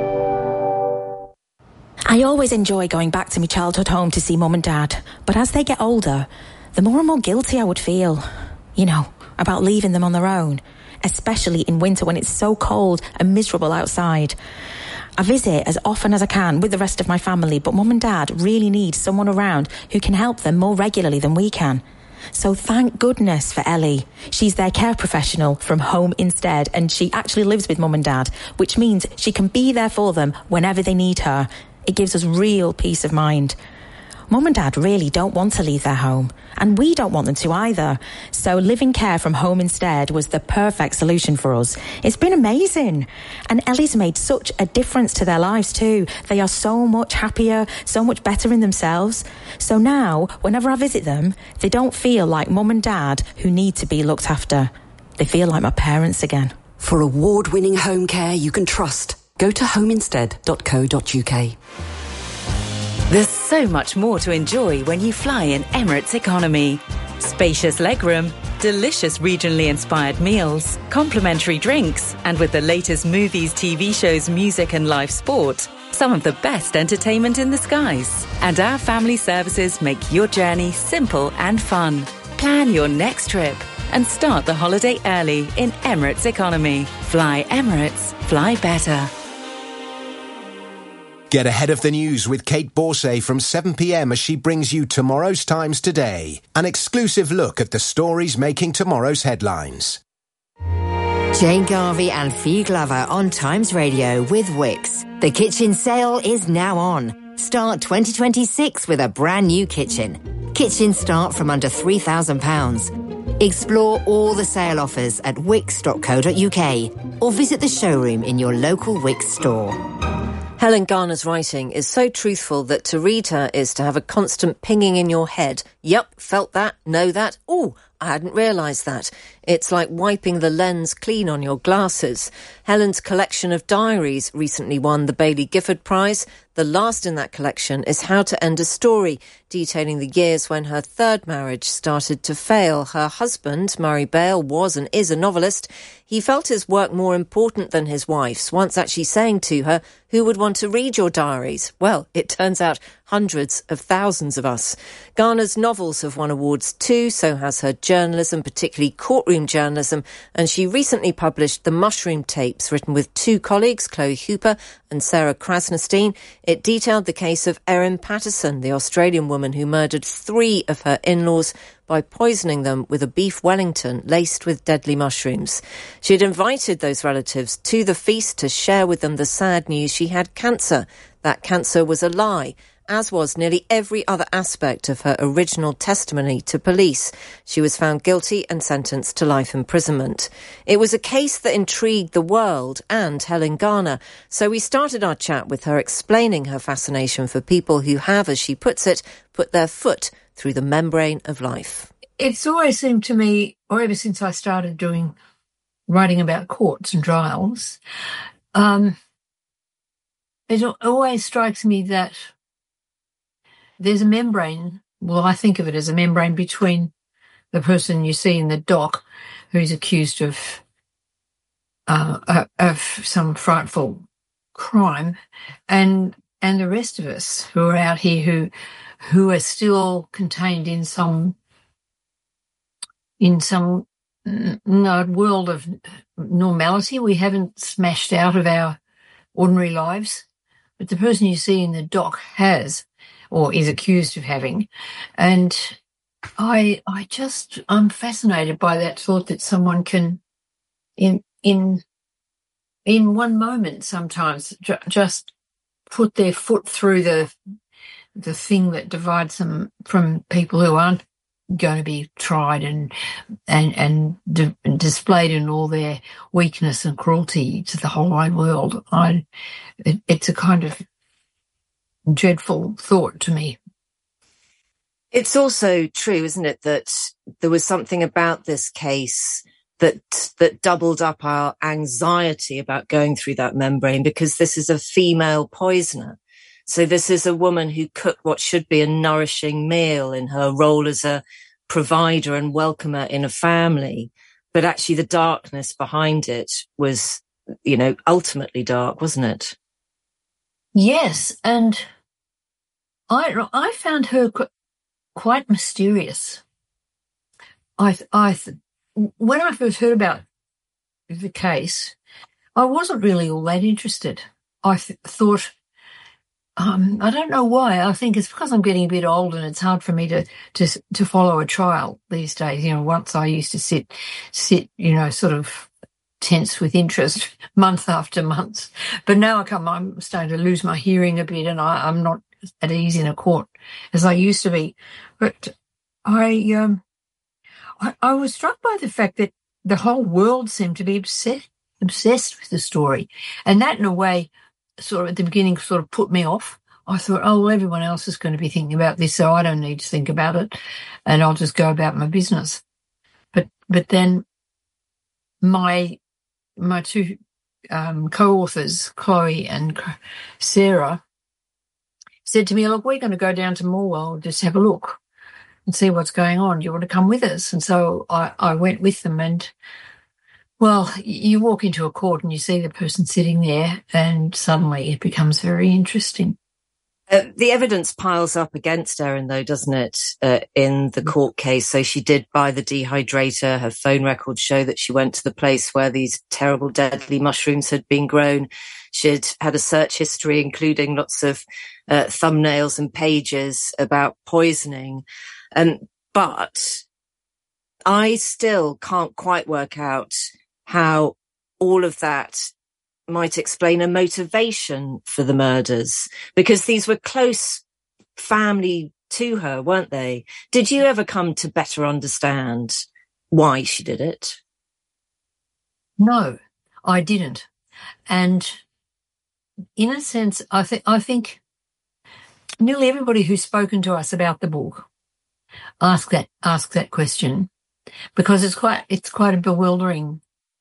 I always enjoy going back to my childhood home to see Mum and Dad, but as they get older, the more and more guilty I would feel, about leaving them on their own, especially in winter when it's so cold and miserable outside. I visit as often as I can with the rest of my family, but Mum and Dad really need someone around who can help them more regularly than we can. So thank goodness for Ellie. She's their care professional from Home Instead, and she actually lives with Mum and Dad, which means she can be there for them whenever they need her. It gives us real peace of mind. Mum and Dad really don't want to leave their home, and we don't want them to either. So living care from Home Instead was the perfect solution for us. It's been amazing. And Ellie's made such a difference to their lives too. They are so much happier, so much better in themselves. So now, whenever I visit them, they don't feel like Mum and Dad who need to be looked after. They feel like my parents again. For award-winning home care you can trust, go to homeinstead.co.uk. There's so much more to enjoy when you fly in Emirates Economy. Spacious legroom, delicious regionally inspired meals, complimentary drinks, and with the latest movies, TV shows, music and live sport, some of the best entertainment in the skies. And our family services make your journey simple and fun. Plan your next trip and start the holiday early in Emirates Economy. Fly Emirates, fly better. Get ahead of the news with Kate Borsay from 7 p.m. as she brings you tomorrow's Times Today. An exclusive look at the stories making tomorrow's headlines. Jane Garvey and Fee Glover on Times Radio with Wix. The kitchen sale is now on. Start 2026 with a brand new kitchen. Kitchens start from under £3,000. Explore all the sale offers at wix.co.uk or visit the showroom in your local Wix store. Helen Garner's writing is so truthful that to read her is to have a constant pinging in your head. Yep, felt that, know that. Oh, I hadn't realised that. It's like wiping the lens clean on your glasses. Helen's collection of diaries recently won the Baillie Gifford Prize. The last in that collection is How to End a Story, detailing the years when her third marriage started to fail. Her husband, Murray Bale, was and is a novelist. He felt his work more important than his wife's, once actually saying to her, "Who would want to read your diaries?" Well, it turns out hundreds of thousands of us. Garner's novels have won awards too, so has her journalism, particularly courtroom ballroom journalism, and she recently published The Mushroom Tapes, written with two colleagues, Chloe Hooper and Sarah Krasnostein. It detailed the case of Erin Patterson, the Australian woman who murdered 3 of her in-laws by poisoning them with a beef Wellington laced with deadly mushrooms. She had invited those relatives to the feast to share with them the sad news she had cancer. That cancer was a lie, as was nearly every other aspect of her original testimony to police. She was found guilty and sentenced to life imprisonment. It was a case that intrigued the world and Helen Garner, so we started our chat with her explaining her fascination for people who have, as she puts it, put their foot through the membrane of life. It's always seemed to me, or ever since I started writing about courts and trials, it always strikes me that there's a membrane. Well, I think of it as a membrane between the person you see in the dock who's accused of some frightful crime and the rest of us who are out here who are still contained in some world of normality. We haven't smashed out of our ordinary lives, but the person you see in the dock has, or is accused of having. And I'm fascinated by that thought that someone can, in one moment sometimes, just put their foot through the thing that divides them from people who aren't going to be tried and displayed in all their weakness and cruelty to the whole wide world. It's a kind of dreadful thought to me. It's also true, isn't it, that there was something about this case that doubled up our anxiety about going through that membrane, because this is a female poisoner. So this is a woman who cooked what should be a nourishing meal in her role as a provider and welcomer in a family. But actually the darkness behind it was, ultimately dark, wasn't it? Yes, and I found her quite mysterious. When I first heard about the case, I wasn't really all that interested. I thought, I don't know why. I think it's because I'm getting a bit old and it's hard for me to follow a trial these days. Once I used to sit, sort of tense with interest month after month. But now I'm starting to lose my hearing a bit and I'm not at ease in a court as I used to be. But I was struck by the fact that the whole world seemed to be obsessed with the story. And that, in a way, sort of at the beginning sort of put me off. I thought, well, everyone else is going to be thinking about this, so I don't need to think about it, and I'll just go about my business. But then my two co-authors, Chloe and Sarah, said to me, look, we're going to go down to Morwell, just have a look and see what's going on. Do you want to come with us? And so I went with them, and well, you walk into a court and you see the person sitting there and suddenly it becomes very interesting. The evidence piles up against Erin, though, doesn't it, in the court case? So she did buy the dehydrator. Her phone records show that she went to the place where these terrible, deadly mushrooms had been grown. She'd had a search history, including lots of thumbnails and pages about poisoning. But I still can't quite work out how all of that might explain a motivation for the murders, because these were close family to her, weren't they? Did you ever come to better understand why she did it? No, I didn't. And in a sense, I think nearly everybody who's spoken to us about the book ask that question, because it's quite a bewildering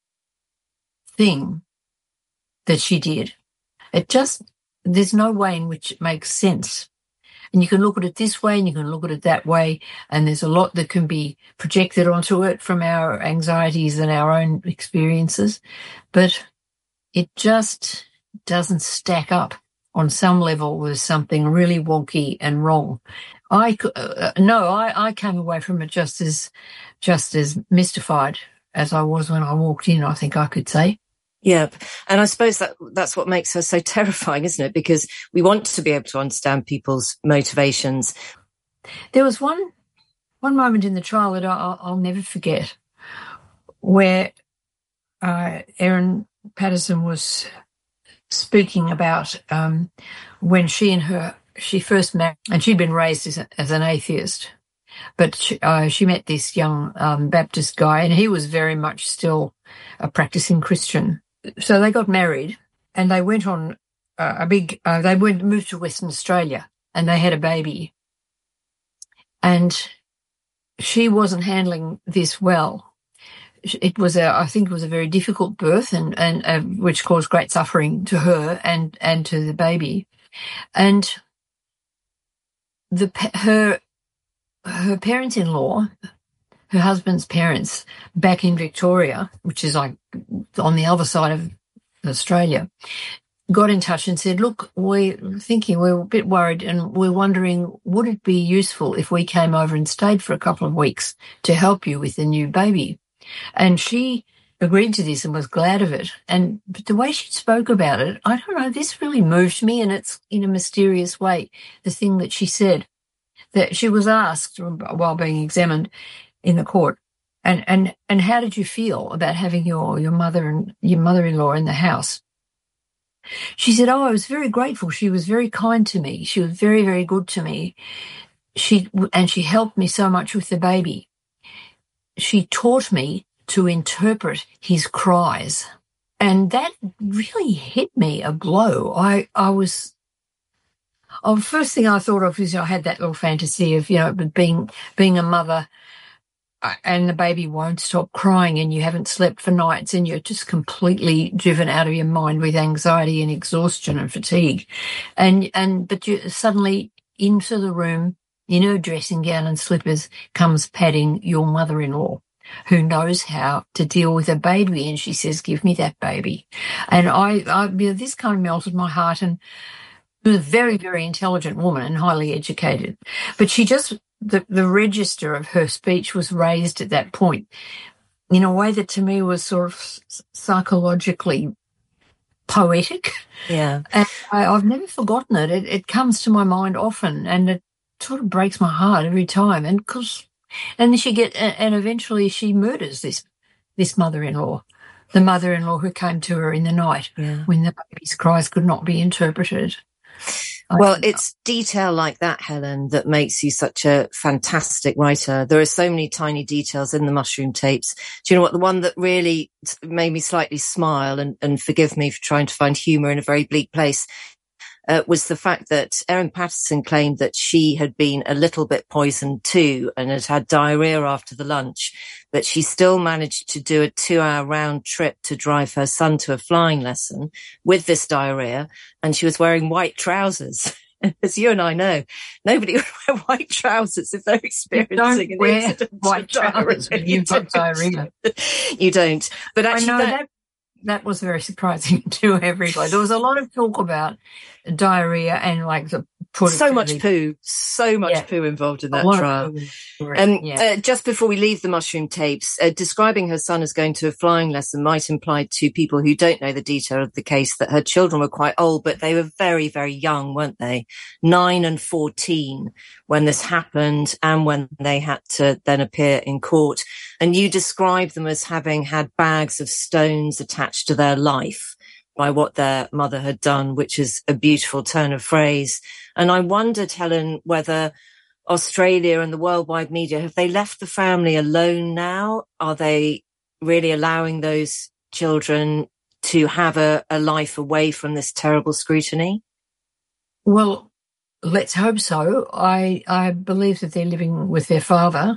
thing that she did. There's no way in which it makes sense. And you can look at it this way and you can look at it that way, and there's a lot that can be projected onto it from our anxieties and our own experiences, but it just doesn't stack up. On some level, there's something really wonky and wrong. I came away from it just as mystified as I was when I walked in, I think I could say. Yeah. And I suppose that's what makes her so terrifying, isn't it? Because we want to be able to understand people's motivations. There was one moment in the trial that I'll never forget, where Erin Patterson was speaking about when she first met, and she'd been raised as an atheist, but she met this young Baptist guy, and he was very much still a practicing Christian. So they got married, and they went on moved to Western Australia, and they had a baby. And she wasn't handling this well. It was I think it was a very difficult birth, and which caused great suffering to her and to the baby. And her parents-in-law, her husband's parents, back in Victoria, which is like on the other side of Australia, got in touch and said, look, we're a bit worried, and we're wondering, would it be useful if we came over and stayed for a couple of weeks to help you with the new baby? And she agreed to this and was glad of it. But the way she spoke about it, I don't know, this really moved me, and it's in a mysterious way, the thing that she said, that she was asked while being examined in the court, and how did you feel about having your mother and your mother-in-law in the house? She said, I was very grateful. She was very kind to me. She was very, very good to me. She helped me so much with the baby. She taught me to interpret his cries. And that really hit me a blow. First thing I thought of is I had that little fantasy of, being a mother, and the baby won't stop crying, and you haven't slept for nights, and you're just completely driven out of your mind with anxiety and exhaustion and fatigue. But you suddenly into the room in her dressing gown and slippers comes padding your mother-in-law, who knows how to deal with a baby. And she says, give me that baby. And this kind of melted my heart. And she was a very, very intelligent woman and highly educated. But she just, the register of her speech was raised at that point in a way that to me was sort of psychologically poetic. Yeah. And I've never forgotten it. It comes to my mind often, and it sort of breaks my heart every time. And then and eventually she murders this mother-in-law, the mother-in-law who came to her in the night when the baby's cries could not be interpreted. Well, it's detail like that, Helen, that makes you such a fantastic writer. There are so many tiny details in the mushroom tapes. Do you know what? The one that really made me slightly smile, and forgive me for trying to find humour in a very bleak place, was the fact that Erin Patterson claimed that she had been a little bit poisoned too and had diarrhea after the lunch, but she still managed to do a 2-hour round trip to drive her son to a flying lesson with this diarrhea, and she was wearing white trousers. As you and I know, nobody would wear white trousers if they're experiencing an incident. White trousers when you've got diarrhea. You don't. But actually, I know that was very surprising to everybody. There was a lot of talk about diarrhea and like the so much poo involved in that trial. Just before we leave the mushroom tapes, describing her son as going to a flying lesson might imply to people who don't know the detail of the case that her children were quite old, but they were very, very young, weren't they? 9 and 14 when this happened, and when they had to then appear in court. And you describe them as having had bags of stones attached to their life by what their mother had done, which is a beautiful turn of phrase. And I wondered, Helen, whether Australia and the worldwide media, have they left the family alone now? Are they really allowing those children to have a life away from this terrible scrutiny? Well, let's hope so. I believe that they're living with their father.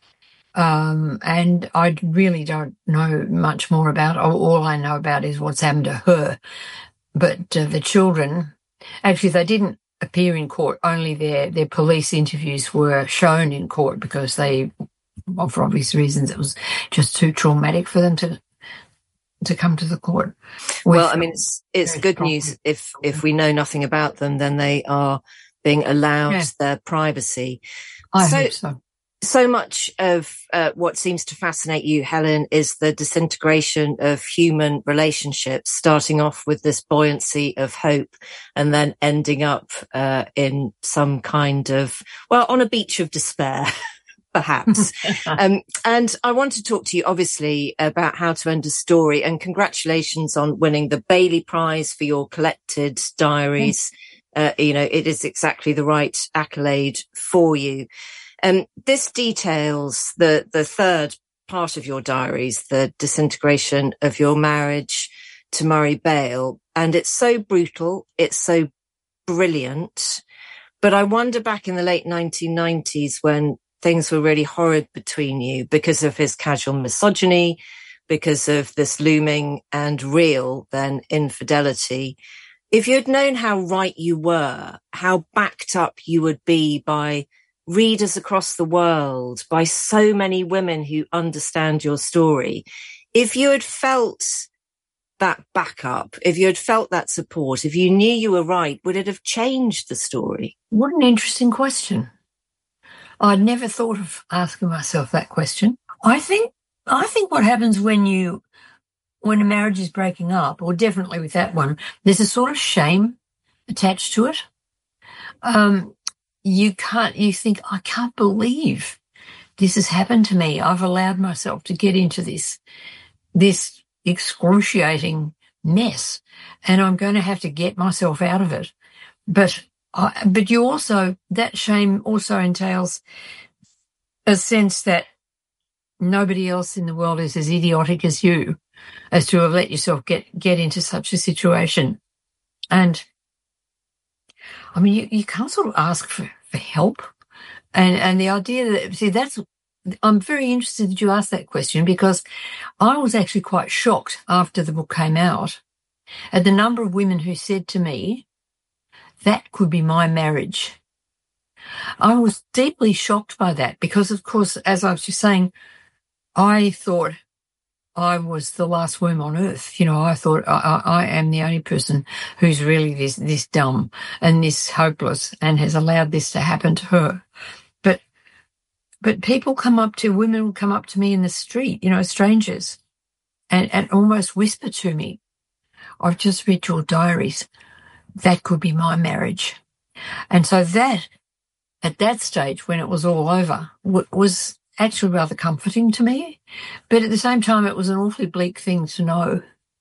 And I really don't know much more about. All I know about is what's happened to her. But the children, actually, they didn't appear in court. Only their police interviews were shown in court because for obvious reasons, it was just too traumatic for them to come to the court. Well, I mean, it's good news if we know nothing about them, then they are being allowed their privacy. I hope so. So much of what seems to fascinate you, Helen, is the disintegration of human relationships, starting off with this buoyancy of hope and then ending up in some kind of, well, on a beach of despair, perhaps. And I want to talk to you, obviously, about How to End a Story, and congratulations on winning the Bailey Prize for your collected diaries. It is exactly the right accolade for you. This details the third part of your diaries, the disintegration of your marriage to Murray Bale. And it's so brutal. It's so brilliant. But I wonder, back in the late 1990s, when things were really horrid between you because of his casual misogyny, because of this looming and real then infidelity, if you'd known how right you were, how backed up you would be by readers across the world, by so many women who understand your story, if you had felt that backup, if you had felt that support, if you knew you were right, would it have changed the story? What an interesting question. I'd never thought of asking myself that question. I think what happens when a marriage is breaking up, or definitely with that one, there's a sort of shame attached to it. You think, I can't believe this has happened to me. I've allowed myself to get into this excruciating mess, and I'm going to have to get myself out of it. But that shame also entails a sense that nobody else in the world is as idiotic as you, as to have let yourself get into such a situation. And I mean, you can't sort of ask for help. And the idea that, I'm very interested that you asked that question, because I was actually quite shocked after the book came out at the number of women who said to me, that could be my marriage. I was deeply shocked by that because, of course, as I was just saying, I thought I was the last worm on earth. I thought I am the only person who's really this dumb and this hopeless and has allowed this to happen to her. But women will come up to me in the street, strangers, and almost whisper to me, I've just read your diaries. That could be my marriage. And so that, at that stage, when it was all over, was actually rather comforting to me. But at the same time, it was an awfully bleak thing to know.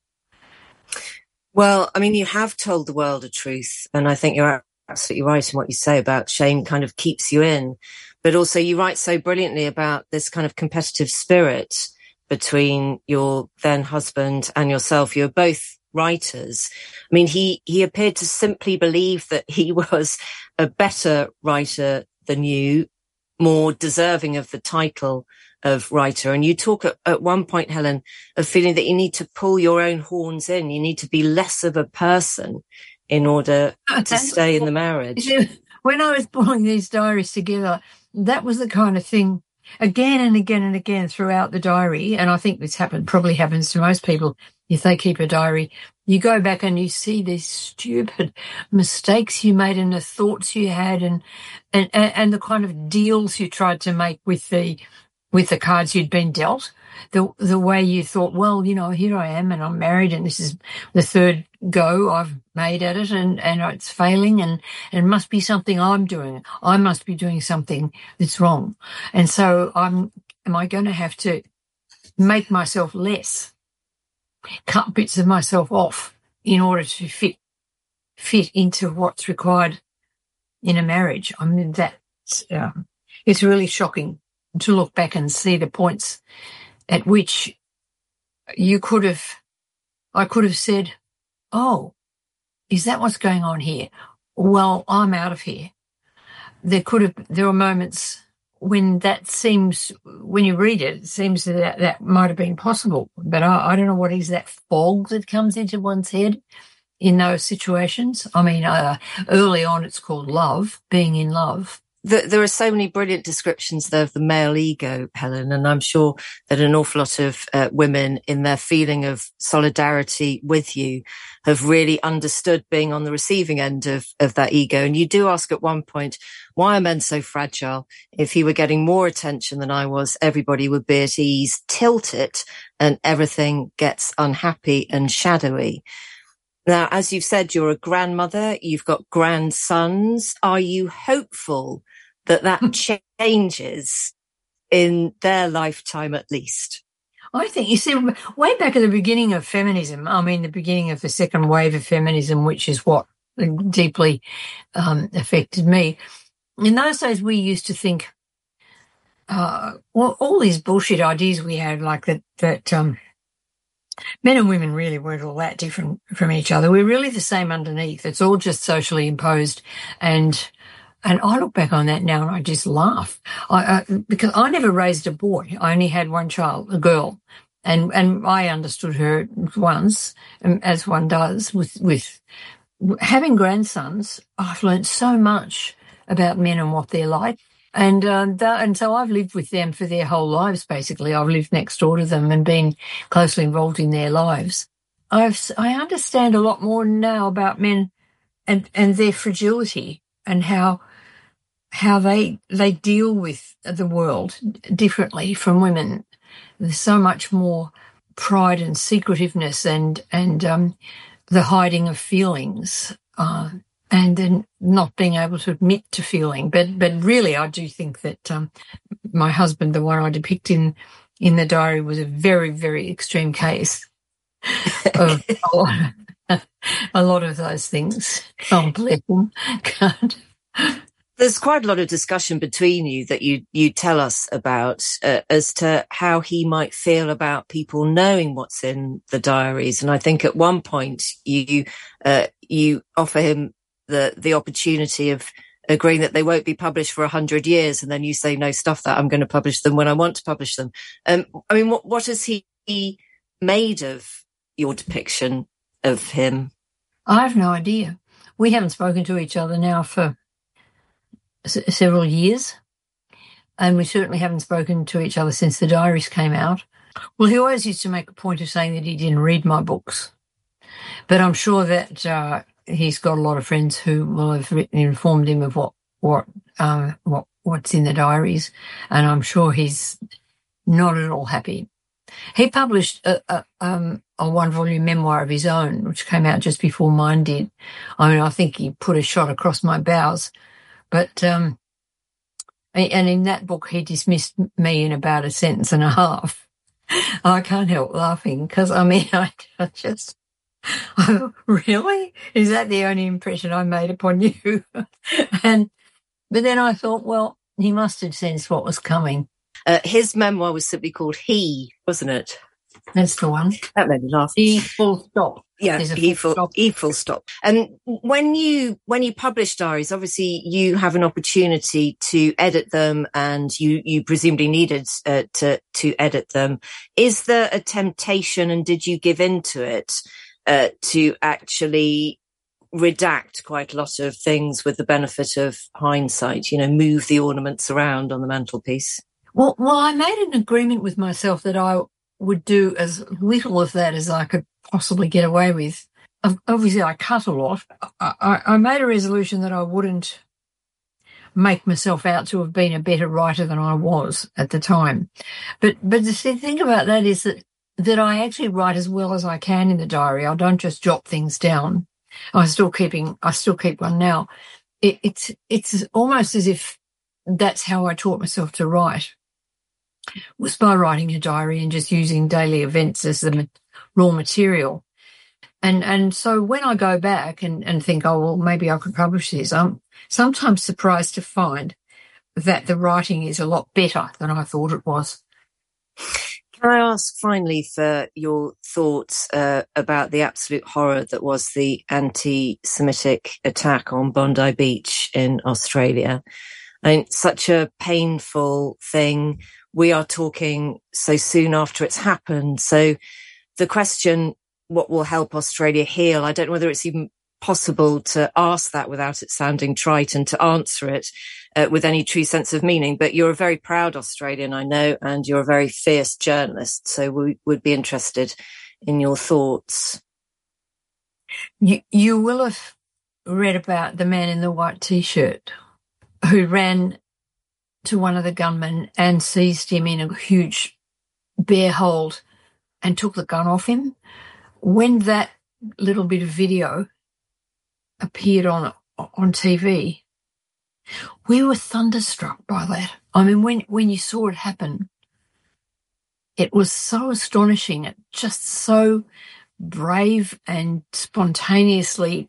Well, I mean, you have told the world a truth, and I think you're absolutely right in what you say about shame kind of keeps you in. But also you write so brilliantly about this kind of competitive spirit between your then husband and yourself. You're both writers. I mean, he appeared to simply believe that he was a better writer than you, more deserving of the title of writer. And you talk at one point, Helen, of feeling that you need to pull your own horns in. You need to be less of a person in order to stay in the marriage. When I was pulling these diaries together, that was the kind of thing again and again and again throughout the diary. And I think this probably happens to most people if they keep a diary. You go back and you see these stupid mistakes you made and the thoughts you had and the kind of deals you tried to make with the cards you'd been dealt. The way you thought, well, here I am and I'm married and this is the third go I've made at it and it's failing and it must be something I'm doing. I must be doing something that's wrong. And so am I going to have to make myself less, cut bits of myself off in order to fit into what's required in a marriage? I mean, it's really shocking to look back and see the points at which I could have said, oh, is that what's going on here? Well, I'm out of here. There were moments when when you read it, it seems that might have been possible. But I don't know what is that fog that comes into one's head in those situations. I mean, early on it's called love, being in love. There are so many brilliant descriptions there of the male ego, Helen, and I'm sure that an awful lot of women in their feeling of solidarity with you have really understood being on the receiving end of that ego. And you do ask at one point, why are men so fragile? If he were getting more attention than I was, everybody would be at ease. Tilt it and everything gets unhappy and shadowy. Now, as you've said, you're a grandmother, you've got grandsons. Are you hopeful that changes in their lifetime at least? I think, you see, way back at the beginning of feminism, I mean, the beginning of the second wave of feminism, which is what deeply affected me. In those days, we used to think, all these bullshit ideas we had, like that men and women really weren't all that different from each other. We're really the same underneath. It's all just socially imposed. And I look back on that now and I just laugh. Because I never raised a boy. I only had one child, a girl. And I understood her once, as one does, with having grandsons. I've learned so much about men and what they're like. And so I've lived with them for their whole lives, basically. I've lived next door to them and been closely involved in their lives. I understand a lot more now about men and their fragility and how they deal with the world differently from women. There's so much more pride and secretiveness and the hiding of feelings, and then not being able to admit to feeling. But really, I do think that my husband, the one I depict in the diary, was a very, very extreme case of a lot of those things. Oh, bless him. God. There's quite a lot of discussion between you that you tell us about as to how he might feel about people knowing what's in the diaries. And I think at one point you offer him the opportunity of agreeing that they won't be published for 100 years. And then you say, no, stuff that, I'm going to publish them when I want to publish them. I mean, what has he made of your depiction of him? I have no idea. We haven't spoken to each other now for several years. And we certainly haven't spoken to each other since the diaries came out. Well, he always used to make a point of saying that he didn't read my books. But I'm sure that he's got a lot of friends who will have informed him of what's in the diaries, and I'm sure he's not at all happy. He published a one-volume memoir of his own, which came out just before mine did. I mean, I think he put a shot across my bows, but and in that book he dismissed me in about a sentence and a half. I can't help laughing because I mean I just. Oh, really? Is that the only impression I made upon you? But then I thought, well, he must have sensed what was coming. His memoir was simply called He, wasn't it? That's the one. That made me laugh. E full stop. Yeah, E full stop. And when you publish diaries, obviously you have an opportunity to edit them, and you presumably needed to edit them. Is there a temptation, and did you give in to it? To actually redact quite a lot of things with the benefit of hindsight, move the ornaments around on the mantelpiece? Well, I made an agreement with myself that I would do as little of that as I could possibly get away with. Obviously, I cut a lot. I made a resolution that I wouldn't make myself out to have been a better writer than I was at the time. But the thing about that is that I actually write as well as I can in the diary. I don't just jot things down. I still keep one now. It's almost as if that's how I taught myself to write, was by writing a diary and just using daily events as the raw material. And so when I go back and think, oh, well, maybe I could publish this, I'm sometimes surprised to find that the writing is a lot better than I thought it was. Can I ask finally for your thoughts about the absolute horror that was the anti-Semitic attack on Bondi Beach in Australia? I mean, such a painful thing. We are talking so soon after it's happened. So the question, what will help Australia heal? I don't know whether it's even possible to ask that without it sounding trite and to answer it with any true sense of meaning. But you're a very proud Australian, I know, and you're a very fierce journalist. So we would be interested in your thoughts. You will have read about the man in the white T-shirt who ran to one of the gunmen and seized him in a huge bear hold and took the gun off him. When that little bit of video appeared on TV, we were thunderstruck by that. I mean, when you saw it happen, it was so astonishing, just so brave and spontaneously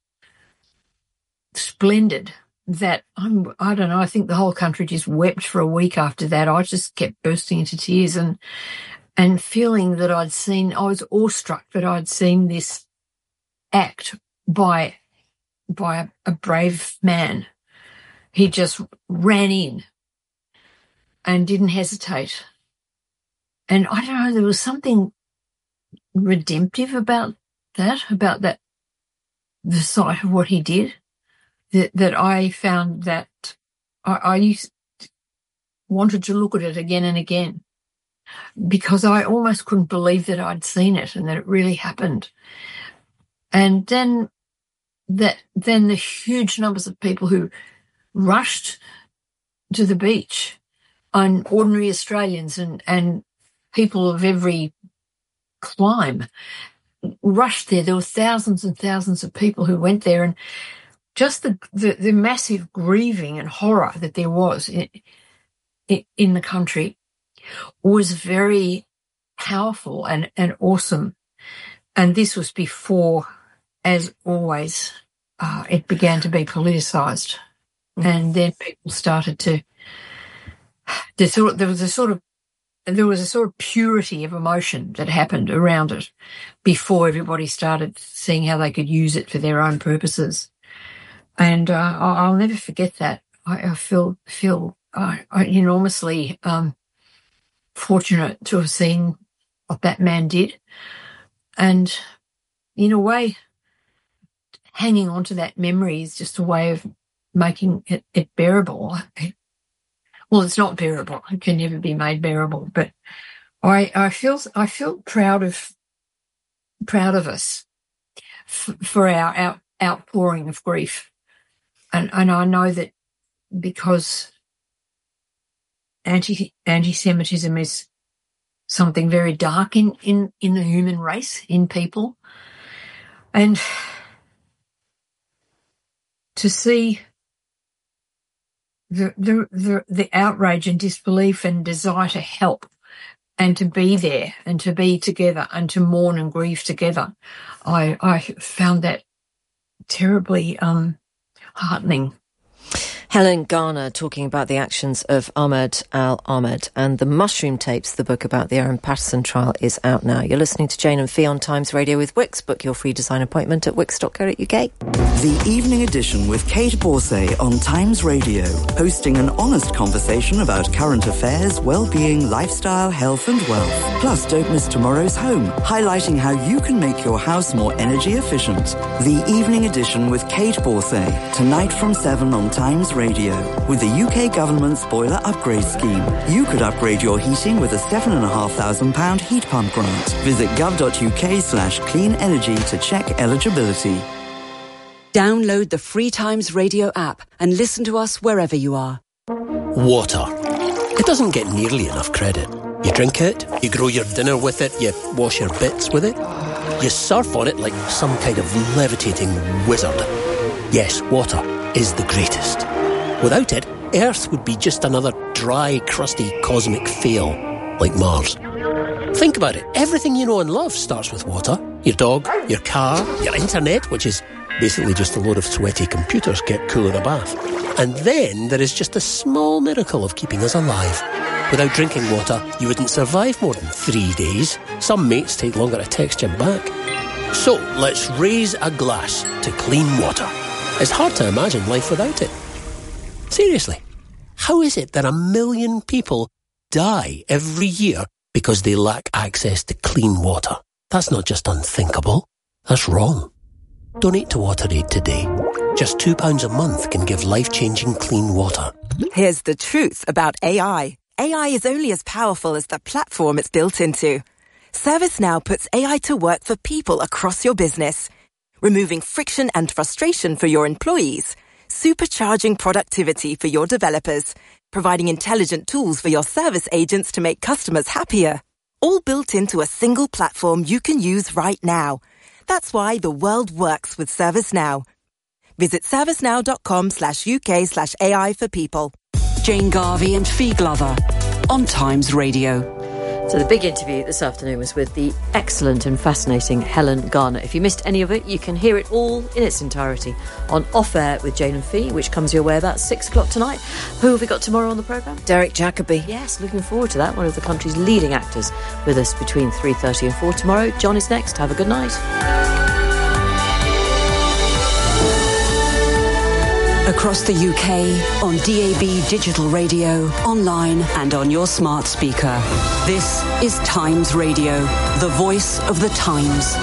splendid that I don't know, I think the whole country just wept for a week after that. I just kept bursting into tears and feeling that I was awestruck that I'd seen this act by a brave man. He just ran in and didn't hesitate. And I don't know, there was something redemptive about that, the sight of what he did, that I found that I wanted to look at it again and again, because I almost couldn't believe that I'd seen it and that it really happened. And then the huge numbers of people who rushed to the beach, and ordinary Australians and people of every clime rushed there. There were thousands and thousands of people who went there, and just the massive grieving and horror that there was in the country was very powerful and awesome. And this was before, as always, it began to be politicised. And then people started to, there was a sort of purity of emotion that happened around it before everybody started seeing how they could use it for their own purposes. And I'll never forget that. I feel enormously fortunate to have seen what that man did. And in a way, hanging on to that memory is just a way of making it bearable. Well, it's not bearable. It can never be made bearable. But I feel proud of us for our outpouring of grief. And I know that because anti-Semitism is something very dark in the human race, in people. And to see the outrage and disbelief and desire to help and to be there and to be together and to mourn and grieve together, I found that terribly heartening. Helen Garner talking about the actions of Ahmed Al-Ahmed, and The Mushroom Tapes, the book about the Aaron Patterson trial, is out now. You're listening to Jane and Fee on Times Radio with Wix. Book your free design appointment at wix.co.uk. The Evening Edition with Kate Borsay on Times Radio, hosting an honest conversation about current affairs, well-being, lifestyle, health and wealth. Plus, don't miss tomorrow's Home, highlighting how you can make your house more energy efficient. The Evening Edition with Kate Borsay, tonight from 7 on Times Radio. With the UK government's boiler upgrade scheme, you could upgrade your heating with a £7,500 heat pump grant. Visit gov.uk/clean energy to check eligibility. Download the Free Times Radio app and listen to us wherever you are. Water. It doesn't get nearly enough credit. You drink it, you grow your dinner with it, you wash your bits with it, you surf on it like some kind of levitating wizard. Yes, water is the greatest. Without it, Earth would be just another dry, crusty cosmic fail, like Mars. Think about it. Everything you know and love starts with water. Your dog, your car, your internet, which is basically just a load of sweaty computers kept cool in a bath. And then there is just a small miracle of keeping us alive. Without drinking water, you wouldn't survive more than 3 days. Some mates take longer to text you back. So, let's raise a glass to clean water. It's hard to imagine life without it. Seriously, how is it that 1 million people die every year because they lack access to clean water? That's not just unthinkable, that's wrong. Donate to WaterAid today. Just £2 a month can give life-changing clean water. Here's the truth about AI. AI is only as powerful as the platform it's built into. ServiceNow puts AI to work for people across your business, removing friction and frustration for your employees, supercharging productivity for your developers, providing intelligent tools for your service agents to make customers happier. All built into a single platform you can use right now. That's why the world works with ServiceNow. Visit servicenow.com/UK/AI for people. Jane Garvey and Fee Glover on Times Radio. So the big interview this afternoon was with the excellent and fascinating Helen Garner. If you missed any of it, you can hear it all in its entirety on Off Air with Jane and Fee, which comes your way about 6 o'clock tonight. Who have we got tomorrow on the programme? Derek Jacobi. Yes, looking forward to that. One of the country's leading actors with us between 3:30 and 4 tomorrow. John is next. Have a good night. Across the UK, on DAB Digital Radio, online and on your smart speaker. This is Times Radio, the voice of the times.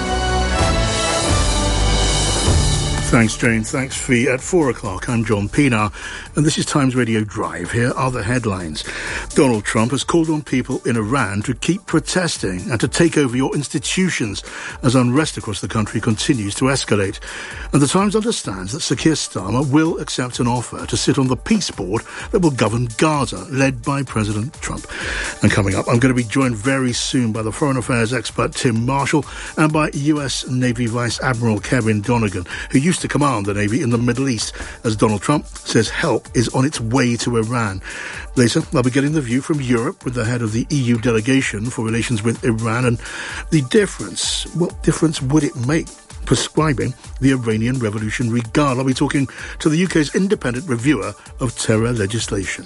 Thanks, Jane. Thanks, Fee. At 4 o'clock, I'm John Pienaar, and this is Times Radio Drive. Here are the headlines. Donald Trump has called on people in Iran to keep protesting and to take over your institutions as unrest across the country continues to escalate. And the Times understands that Sir Keir Starmer will accept an offer to sit on the peace board that will govern Gaza, led by President Trump. And coming up, I'm going to be joined very soon by the Foreign Affairs expert Tim Marshall and by US Navy Vice Admiral Kevin Donegan, who used to command the Navy in the Middle East, as Donald Trump says help is on its way to Iran. Later, I'll be getting the view from Europe with the head of the EU delegation for relations with Iran and the difference. What difference would it make prescribing the Iranian Revolutionary Guard? I'll be talking to the UK's independent reviewer of terror legislation.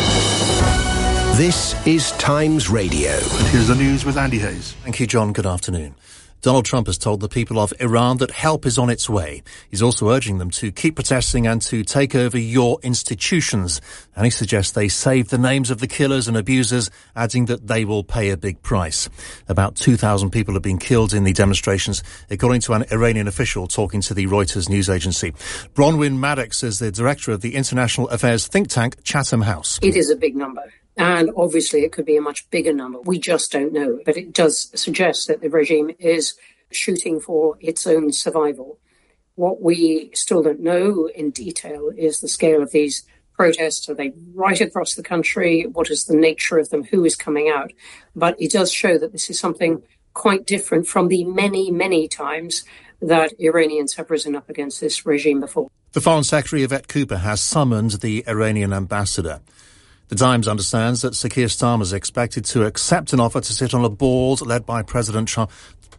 This is Times Radio. And here's the news with Andy Hayes. Thank you, John. Good afternoon. Donald Trump has told the people of Iran that help is on its way. He's also urging them to keep protesting and to take over your institutions. And he suggests they save the names of the killers and abusers, adding that they will pay a big price. About 2,000 people have been killed in the demonstrations, according to an Iranian official talking to the Reuters news agency. Bronwyn Maddox is the director of the international affairs think tank Chatham House. It is a big number. And obviously it could be a much bigger number. We just don't know. But it does suggest that the regime is shooting for its own survival. What we still don't know in detail is the scale of these protests. Are they right across the country? What is the nature of them? Who is coming out? But it does show that this is something quite different from the many, many times that Iranians have risen up against this regime before. The Foreign Secretary, Yvette Cooper, has summoned the Iranian ambassador. The Times understands that Sir Keir Starmer is expected to accept an offer to sit on a board led by President Trump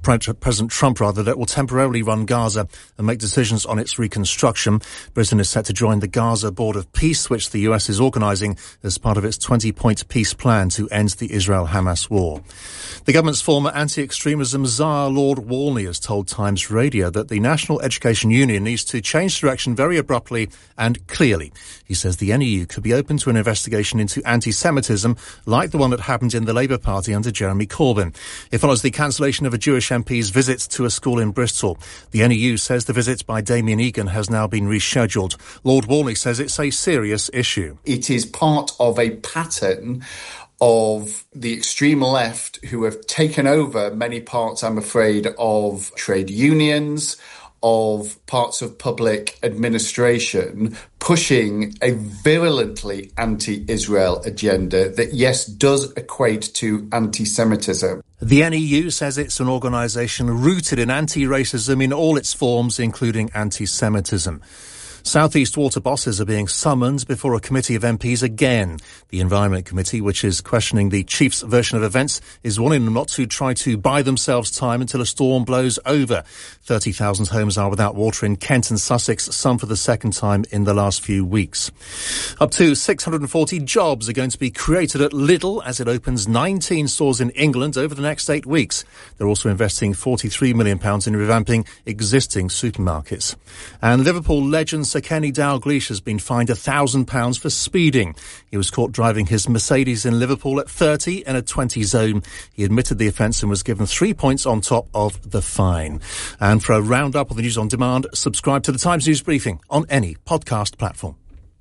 that will temporarily run Gaza and make decisions on its reconstruction. Britain is set to join the Gaza Board of Peace, which the US is organising as part of its 20-point peace plan to end the Israel-Hamas war. The government's former anti-extremism czar, Lord Walney, has told Times Radio that the National Education Union needs to change direction very abruptly and clearly. He says the NEU could be open to an investigation into anti-Semitism like the one that happened in the Labour Party under Jeremy Corbyn. It follows the cancellation of a Jewish MP's visit to a school in Bristol. The NEU says the visit by Damien Egan has now been rescheduled. Lord Walney says it's a serious issue. It is part of a pattern of the extreme left who have taken over many parts, I'm afraid, of trade unions, of parts of public administration, pushing a virulently anti-Israel agenda that, yes, does equate to anti-Semitism. The NEU says it's an organisation rooted in anti-racism in all its forms, including anti-Semitism. South East Water bosses are being summoned before a committee of MPs again. The Environment Committee, which is questioning the chief's version of events, is warning them not to try to buy themselves time until a storm blows over. 30,000 homes are without water in Kent and Sussex, some for the second time in the last few weeks. Up to 640 jobs are going to be created at Lidl as it opens 19 stores in England over the next 8 weeks. They're also investing £43 million in revamping existing supermarkets. And Liverpool legend Sir Sir Kenny Dalglish has been fined £1,000 for speeding. He was caught driving his Mercedes in Liverpool at 30 in a 20 zone. He admitted the offence and was given 3 points on top of the fine. And for a roundup of the news on demand, subscribe to the Times News Briefing on any podcast platform.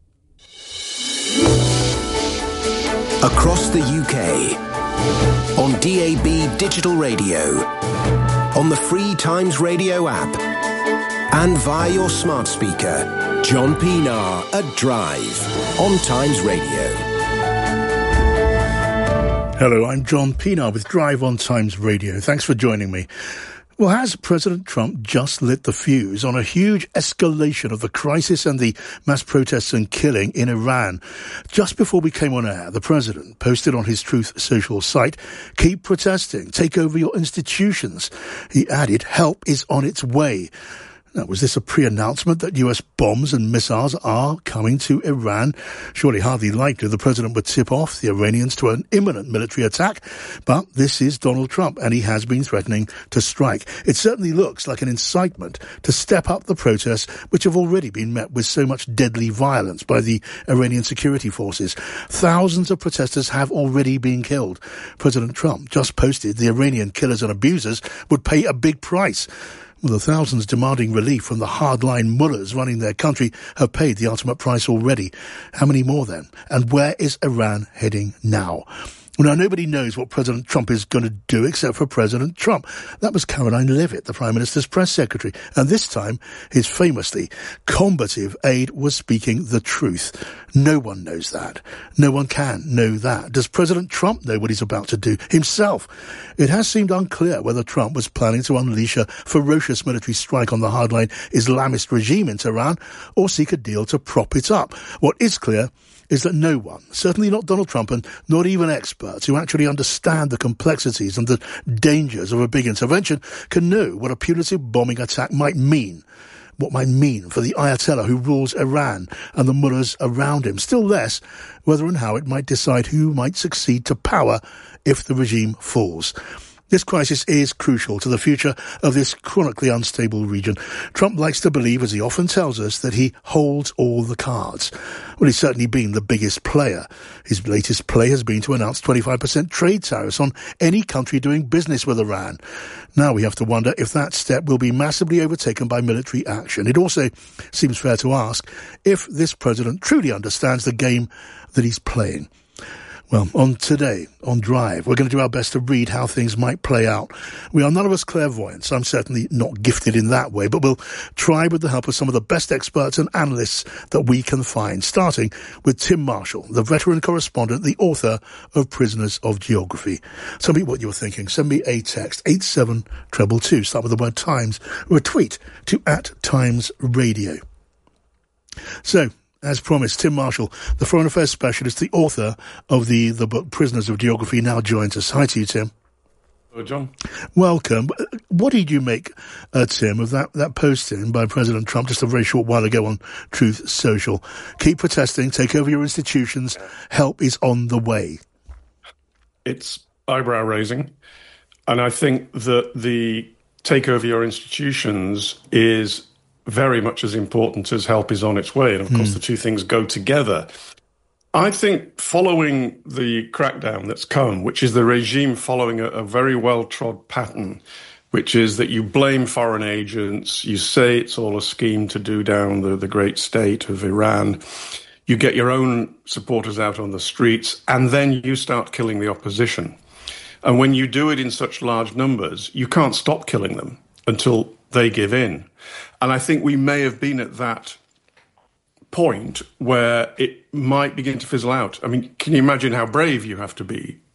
Across the UK, on DAB Digital Radio, on the free Times Radio app, and via your smart speaker, John Pienaar at Drive on Times Radio. Hello, I'm John Pienaar with Drive on Times Radio. Thanks for joining me. Well, has President Trump just lit the fuse on a huge escalation of the crisis and the mass protests and killing in Iran? Just before we came on air, the president posted on his Truth Social site, "Keep protesting, take over your institutions." He added, "Help is on its way." Now, was this a pre-announcement that US bombs and missiles are coming to Iran? Surely hardly likely the president would tip off the Iranians to an imminent military attack. But this is Donald Trump, and he has been threatening to strike. It certainly looks like an incitement to step up the protests, which have already been met with so much deadly violence by the Iranian security forces. Thousands of protesters have already been killed. President Trump just posted the Iranian killers and abusers would pay a big price. Well, the thousands demanding relief from the hardline mullahs running their country have paid the ultimate price already. How many more then? And where is Iran heading now? Well, now, nobody knows what President Trump is going to do except for President Trump. That was Caroline Leavitt, the Prime Minister's press secretary. And this time, his famously combative aide was speaking the truth. No one knows that. No one can know that. Does President Trump know what he's about to do himself? It has seemed unclear whether Trump was planning to unleash a ferocious military strike on the hardline Islamist regime in Tehran or seek a deal to prop it up. What is clear is that no one, certainly not Donald Trump and not even experts who actually understand the complexities and the dangers of a big intervention, can know what a punitive bombing attack might mean. What might mean for the Ayatollah who rules Iran and the mullahs around him. Still less whether and how it might decide who might succeed to power if the regime falls. This crisis is crucial to the future of this chronically unstable region. Trump likes to believe, as he often tells us, that he holds all the cards. Well, he's certainly been the biggest player. His latest play has been to announce 25% trade tariffs on any country doing business with Iran. Now we have to wonder if that step will be massively overtaken by military action. It also seems fair to ask if this president truly understands the game that he's playing. Well, on today, on Drive, we're going to do our best to read how things might play out. We are none of us clairvoyants. I'm certainly not gifted in that way, but we'll try with the help of some of the best experts and analysts that we can find, starting with Tim Marshall, the veteran correspondent, the author of Prisoners of Geography. Tell me what you're thinking. Send me a text, 87222. Start with the word Times, or a tweet to @TimesRadio. So, as promised, Tim Marshall, the Foreign Affairs Specialist, the author of the book Prisoners of Geography, now joins us. Hi to you, Tim. Hello, John. Welcome. What did you make, Tim, of that posting by President Trump just a very short while ago on Truth Social? Keep protesting, take over your institutions, help is on the way. It's eyebrow-raising, and I think that the take over your institutions is very much as important as help is on its way. And of course, the two things go together. I think following the crackdown that's come, which is the regime following a very well-trod pattern, which is that you blame foreign agents, you say it's all a scheme to do down the great state of Iran, you get your own supporters out on the streets, and then you start killing the opposition. And when you do it in such large numbers, you can't stop killing them until they give in. And I think we may have been at that point where it might begin to fizzle out. I mean, can you imagine how brave you have to be